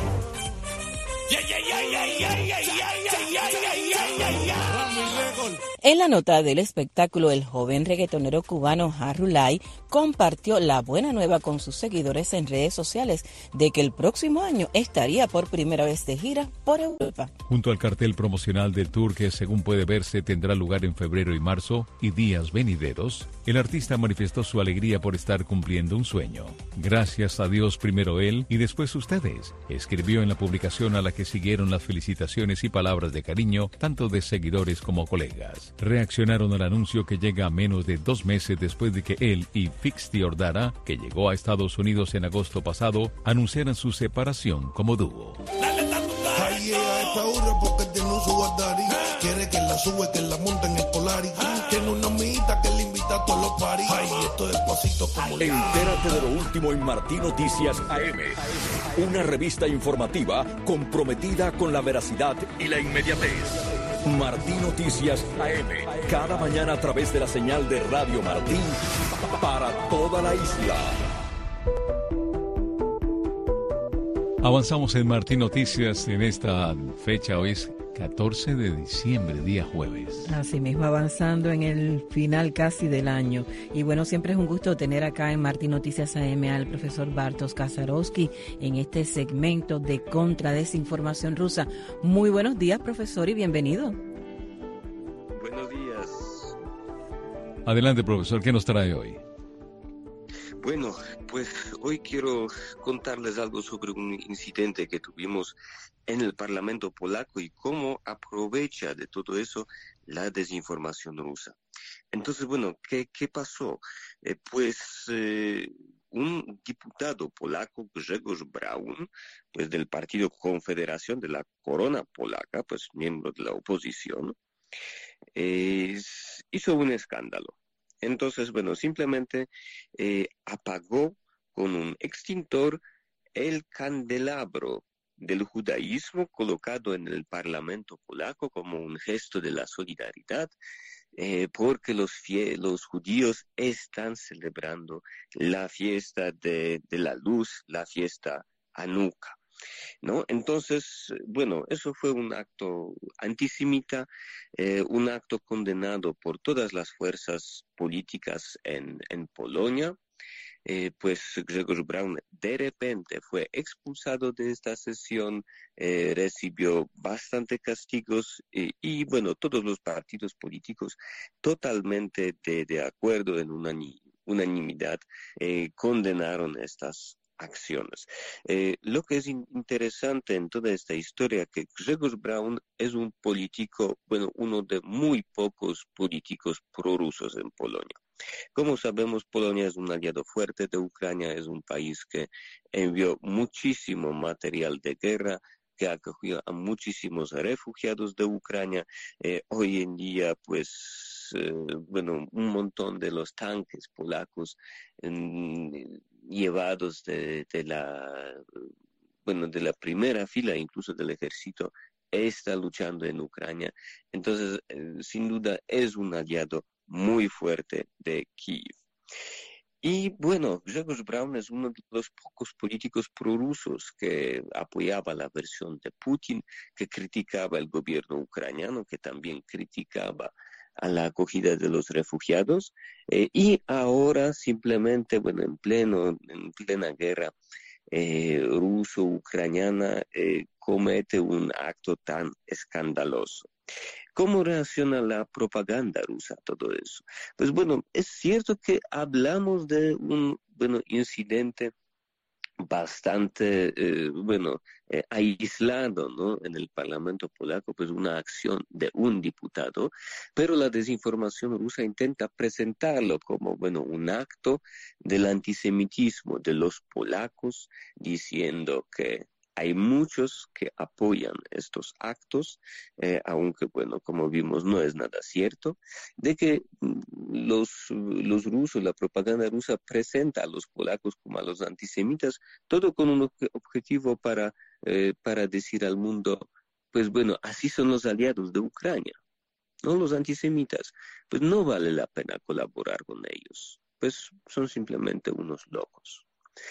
En la nota del espectáculo, el joven reggaetonero cubano Harulay compartió la buena nueva con sus seguidores en redes sociales de que el próximo año estaría por primera vez de gira por Europa. Junto al cartel promocional del tour, que según puede verse tendrá lugar en febrero y marzo y días venideros, el artista manifestó su alegría por estar cumpliendo un sueño. Gracias a Dios, primero él y después ustedes, escribió en la publicación, a la que siguieron las felicitaciones y palabras de cariño tanto de seguidores como colegas. Reaccionaron al anuncio, que llega a menos de dos meses después de que él y Fixty Ordara, que llegó a Estados Unidos en agosto pasado, anunciaran su separación como dúo. Ahí ella está hurra porque tiene un subardari. Quiere que la sube, que la monte en el Polaris. Tiene una amiguita que le invita a todos los paris. Ay, esto despacito como... Entérate de lo último en Martín Noticias A M. Una revista informativa comprometida con la veracidad y la inmediatez. Martín Noticias A M, cada mañana a través de la señal de Radio Martín para toda la isla. Avanzamos en Martín Noticias en esta fecha. Hoy es catorce de diciembre, día jueves. Así mismo, avanzando en el final casi del año. Y bueno, siempre es un gusto tener acá en Martín Noticias A M al profesor Bartosz Kasarowski en este segmento de contradesinformación rusa. Muy buenos días, profesor, y bienvenido. Buenos días. Adelante, profesor, ¿qué nos trae hoy? Bueno, pues hoy quiero contarles algo sobre un incidente que tuvimos en el Parlamento polaco y cómo aprovecha de todo eso la desinformación rusa. Entonces, bueno, ¿qué, qué pasó? Eh, pues eh, un diputado polaco, Grzegorz Braun, pues del Partido Confederación de la Corona Polaca, pues miembro de la oposición, eh, hizo un escándalo. Entonces, bueno, simplemente eh, apagó con un extintor el candelabro del judaísmo colocado en el Parlamento polaco como un gesto de la solidaridad, eh, porque los, fie- los judíos están celebrando la fiesta de, de la luz, la fiesta Hanukkah, ¿no? Entonces, bueno, eso fue un acto antisemita, eh, un acto condenado por todas las fuerzas políticas en, en Polonia. Eh, pues Grzegorz Braun de repente fue expulsado de esta sesión, eh, recibió bastante castigos eh, y bueno, todos los partidos políticos totalmente de, de acuerdo en unani- unanimidad eh, condenaron estas acciones. Eh, lo que es in- interesante en toda esta historia que Grzegorz Braun es un político, bueno, uno de muy pocos políticos prorrusos en Polonia. Como sabemos, Polonia es un aliado fuerte de Ucrania, es un país que envió muchísimo material de guerra, que acogió a muchísimos refugiados de Ucrania. Eh, hoy en día, pues, eh, bueno, un montón de los tanques polacos eh, llevados de, de la, bueno, de la primera fila, incluso del ejército, está luchando en Ucrania. Entonces, eh, sin duda, es un aliado muy fuerte de Kiev. Y bueno, Grzegorz Braun es uno de los pocos políticos prorrusos que apoyaba la versión de Putin, que criticaba el gobierno ucraniano, que también criticaba a la acogida de los refugiados, eh, y ahora simplemente, bueno, en pleno, en plena guerra eh, ruso-ucraniana, eh, comete un acto tan escandaloso. ¿Cómo reacciona la propaganda rusa a todo eso? Pues bueno, es cierto que hablamos de un, bueno, incidente bastante, eh, bueno, eh, aislado, ¿no? En el Parlamento polaco, pues una acción de un diputado, pero la desinformación rusa intenta presentarlo como, bueno, un acto del antisemitismo de los polacos, diciendo que hay muchos que apoyan estos actos, eh, aunque, bueno, como vimos, no es nada cierto, de que los, los rusos, la propaganda rusa presenta a los polacos como a los antisemitas, todo con un objetivo para, eh, para decir al mundo, pues bueno, así son los aliados de Ucrania, ¿no? Los antisemitas, pues no vale la pena colaborar con ellos, pues son simplemente unos locos.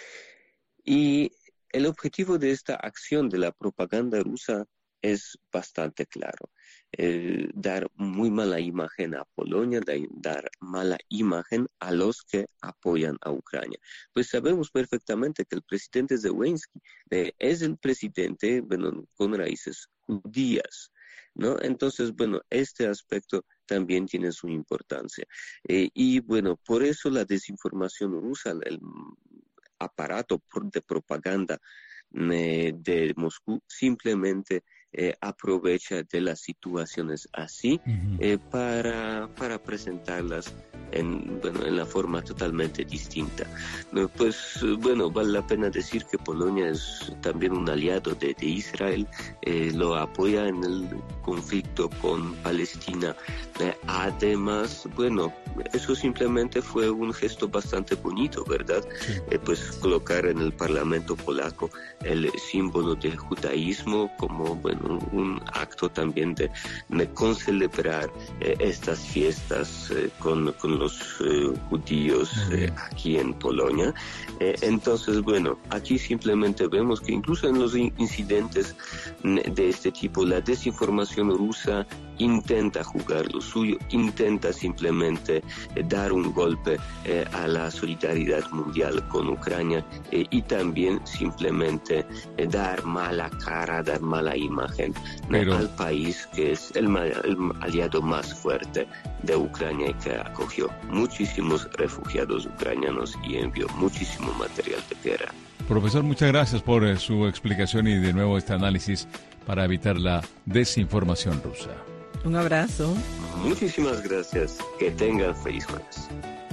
Y el objetivo de esta acción de la propaganda rusa es bastante claro. Eh, dar muy mala imagen a Polonia, dar mala imagen a los que apoyan a Ucrania. Pues sabemos perfectamente que el presidente Zelensky eh, es el presidente, bueno, con raíces judías, ¿no? Entonces, bueno, este aspecto también tiene su importancia. Eh, y bueno, por eso la desinformación rusa, el aparato de propaganda eh, de Moscú simplemente eh, aprovecha de las situaciones así uh-huh. eh, para, para presentarlas en, bueno, en la forma totalmente distinta. Eh, pues bueno, vale la pena decir que Polonia es también un aliado de, de Israel, eh, lo apoya en el conflicto con Palestina. Eh, además, bueno, eso simplemente fue un gesto bastante bonito, ¿verdad? Sí. Eh, pues colocar en el Parlamento polaco el símbolo del judaísmo como, bueno, un acto también de, de concelebrar eh, estas fiestas eh, con, con los eh, judíos eh, aquí en Polonia. Eh, entonces, bueno, aquí simplemente vemos que incluso en los incidentes de este tipo, la desinformación rusa intenta jugar lo suyo, intenta simplemente eh, dar un golpe eh, a la solidaridad mundial con Ucrania eh, y también simplemente eh, dar mala cara, dar mala imagen Pero... eh, al país que es el, el aliado más fuerte de Ucrania y que acogió muchísimos refugiados ucranianos y envió muchísimo material de guerra. Profesor, muchas gracias por eh, su explicación y de nuevo este análisis para evitar la desinformación rusa. Un abrazo. Muchísimas gracias. Que tengan feliz jueves.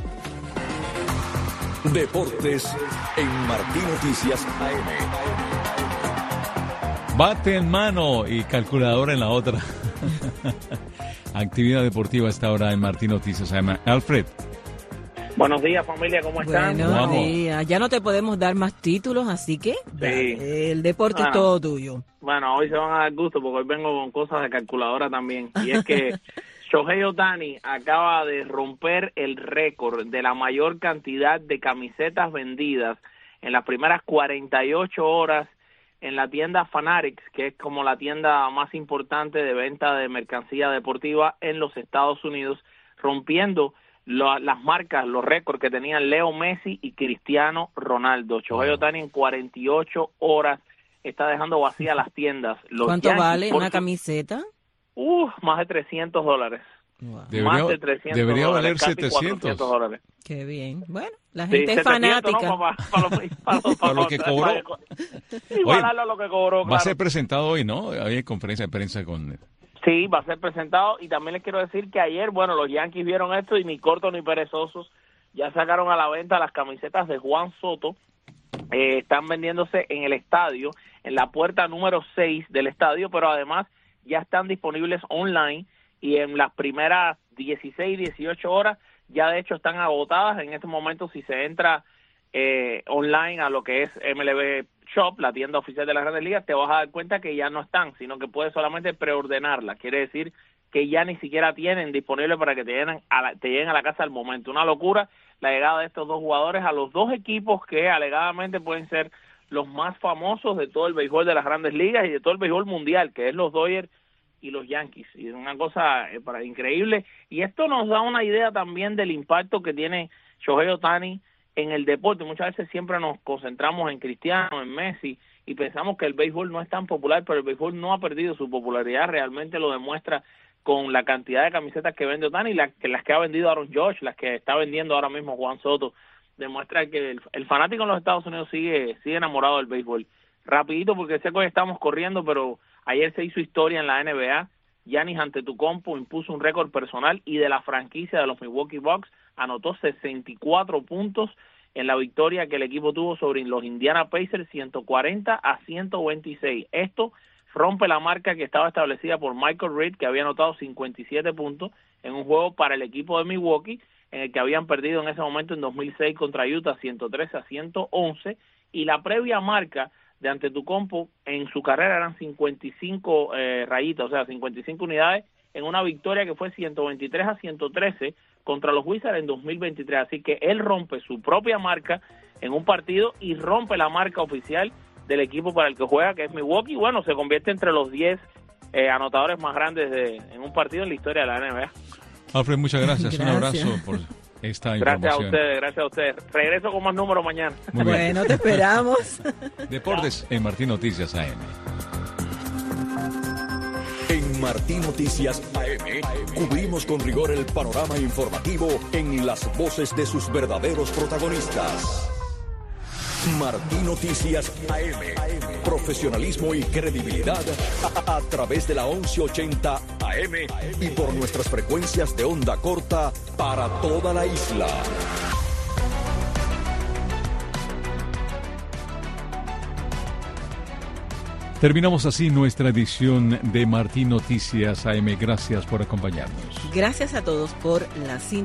Deportes en Martín Noticias A M. Bate en mano y calculadora en la otra. Actividad deportiva hasta ahora en Martín Noticias A M. Alfred. Buenos días, familia, ¿cómo están? Buenos Vamos. días. Ya no te podemos dar más títulos, así que sí. el deporte bueno, es todo tuyo. Bueno, hoy se van a dar gusto porque hoy vengo con cosas de calculadora también. Y es que Shohei Ohtani acaba de romper el récord de la mayor cantidad de camisetas vendidas en las primeras cuarenta y ocho horas en la tienda Fanatics, que es como la tienda más importante de venta de mercancía deportiva en los Estados Unidos, rompiendo Lo, las marcas, los récords que tenían Leo Messi y Cristiano Ronaldo. Shohei Ohtani en cuarenta y ocho horas está dejando vacías las tiendas. Los ¿Cuánto Yankees, vale una camiseta? Uh, más de trescientos dólares. Wow. Debería, más de trescientos debería valer setecientos dólares. Qué bien. Bueno, la gente sí, es fanática. No, para, para, para, para, para, para lo que cobró. Igualarlo a lo que cobró, Va claro. a ser presentado hoy, ¿no? Hay conferencia de prensa con... Sí, va a ser presentado y también les quiero decir que ayer, bueno, los Yankees vieron esto y ni cortos ni perezosos ya sacaron a la venta las camisetas de Juan Soto. Eh, están vendiéndose en el estadio, en la puerta número seis del estadio, pero además ya están disponibles online y en las primeras dieciséis, dieciocho horas ya de hecho están agotadas. En este momento si se entra eh, online a lo que es M L B Shop, la tienda oficial de las Grandes Ligas, te vas a dar cuenta que ya no están, sino que puedes solamente preordenarla. Quiere decir que ya ni siquiera tienen disponible para que te lleguen a la, te lleguen a la casa al momento. Una locura la llegada de estos dos jugadores a los dos equipos que alegadamente pueden ser los más famosos de todo el béisbol de las Grandes Ligas y de todo el béisbol mundial, que es los Dodgers y los Yankees. Y es una cosa eh, para, increíble. Y esto nos da una idea también del impacto que tiene Shohei Ohtani en el deporte. Muchas veces siempre nos concentramos en Cristiano, en Messi, y pensamos que el béisbol no es tan popular, pero el béisbol no ha perdido su popularidad. Realmente lo demuestra con la cantidad de camisetas que vende Ohtani, las que, las que ha vendido Aaron Judge, las que está vendiendo ahora mismo Juan Soto. Demuestra que el, el fanático en los Estados Unidos sigue sigue enamorado del béisbol. Rapidito, porque sé que hoy estamos corriendo, pero ayer se hizo historia en la N B A. Giannis Antetokounmpo impuso un récord personal y de la franquicia de los Milwaukee Bucks anotó sesenta y cuatro puntos en la victoria que el equipo tuvo sobre los Indiana Pacers, ciento cuarenta a ciento veintiséis. Esto rompe la marca que estaba establecida por Michael Reed, que había anotado cincuenta y siete puntos en un juego para el equipo de Milwaukee, en el que habían perdido en ese momento en dos mil seis contra Utah, ciento trece a ciento once, y la previa marca de Antetokounmpo en su carrera eran cincuenta y cinco eh, rayitas, o sea, cincuenta y cinco unidades, en una victoria que fue ciento veintitrés a ciento trece contra los Wizards en dos mil veintitrés. Así que él rompe su propia marca en un partido y rompe la marca oficial del equipo para el que juega, que es Milwaukee. Bueno, se convierte entre los diez eh, anotadores más grandes de, en un partido en la historia de la N B A. Alfred, muchas gracias. Gracias. Un abrazo por esta Gracias información. a ustedes, gracias a ustedes. Regreso con más números mañana. Muy bien. Bueno, te esperamos. Deportes en Martín Noticias A M. En Martín Noticias A M cubrimos con rigor el panorama informativo en las voces de sus verdaderos protagonistas. Martín Noticias A M. Profesionalismo y credibilidad a, a través de la once ochenta A M y por nuestras frecuencias de onda corta para toda la isla. Terminamos así nuestra edición de Martín Noticias A M. Gracias por acompañarnos. Gracias a todos por la sintonía.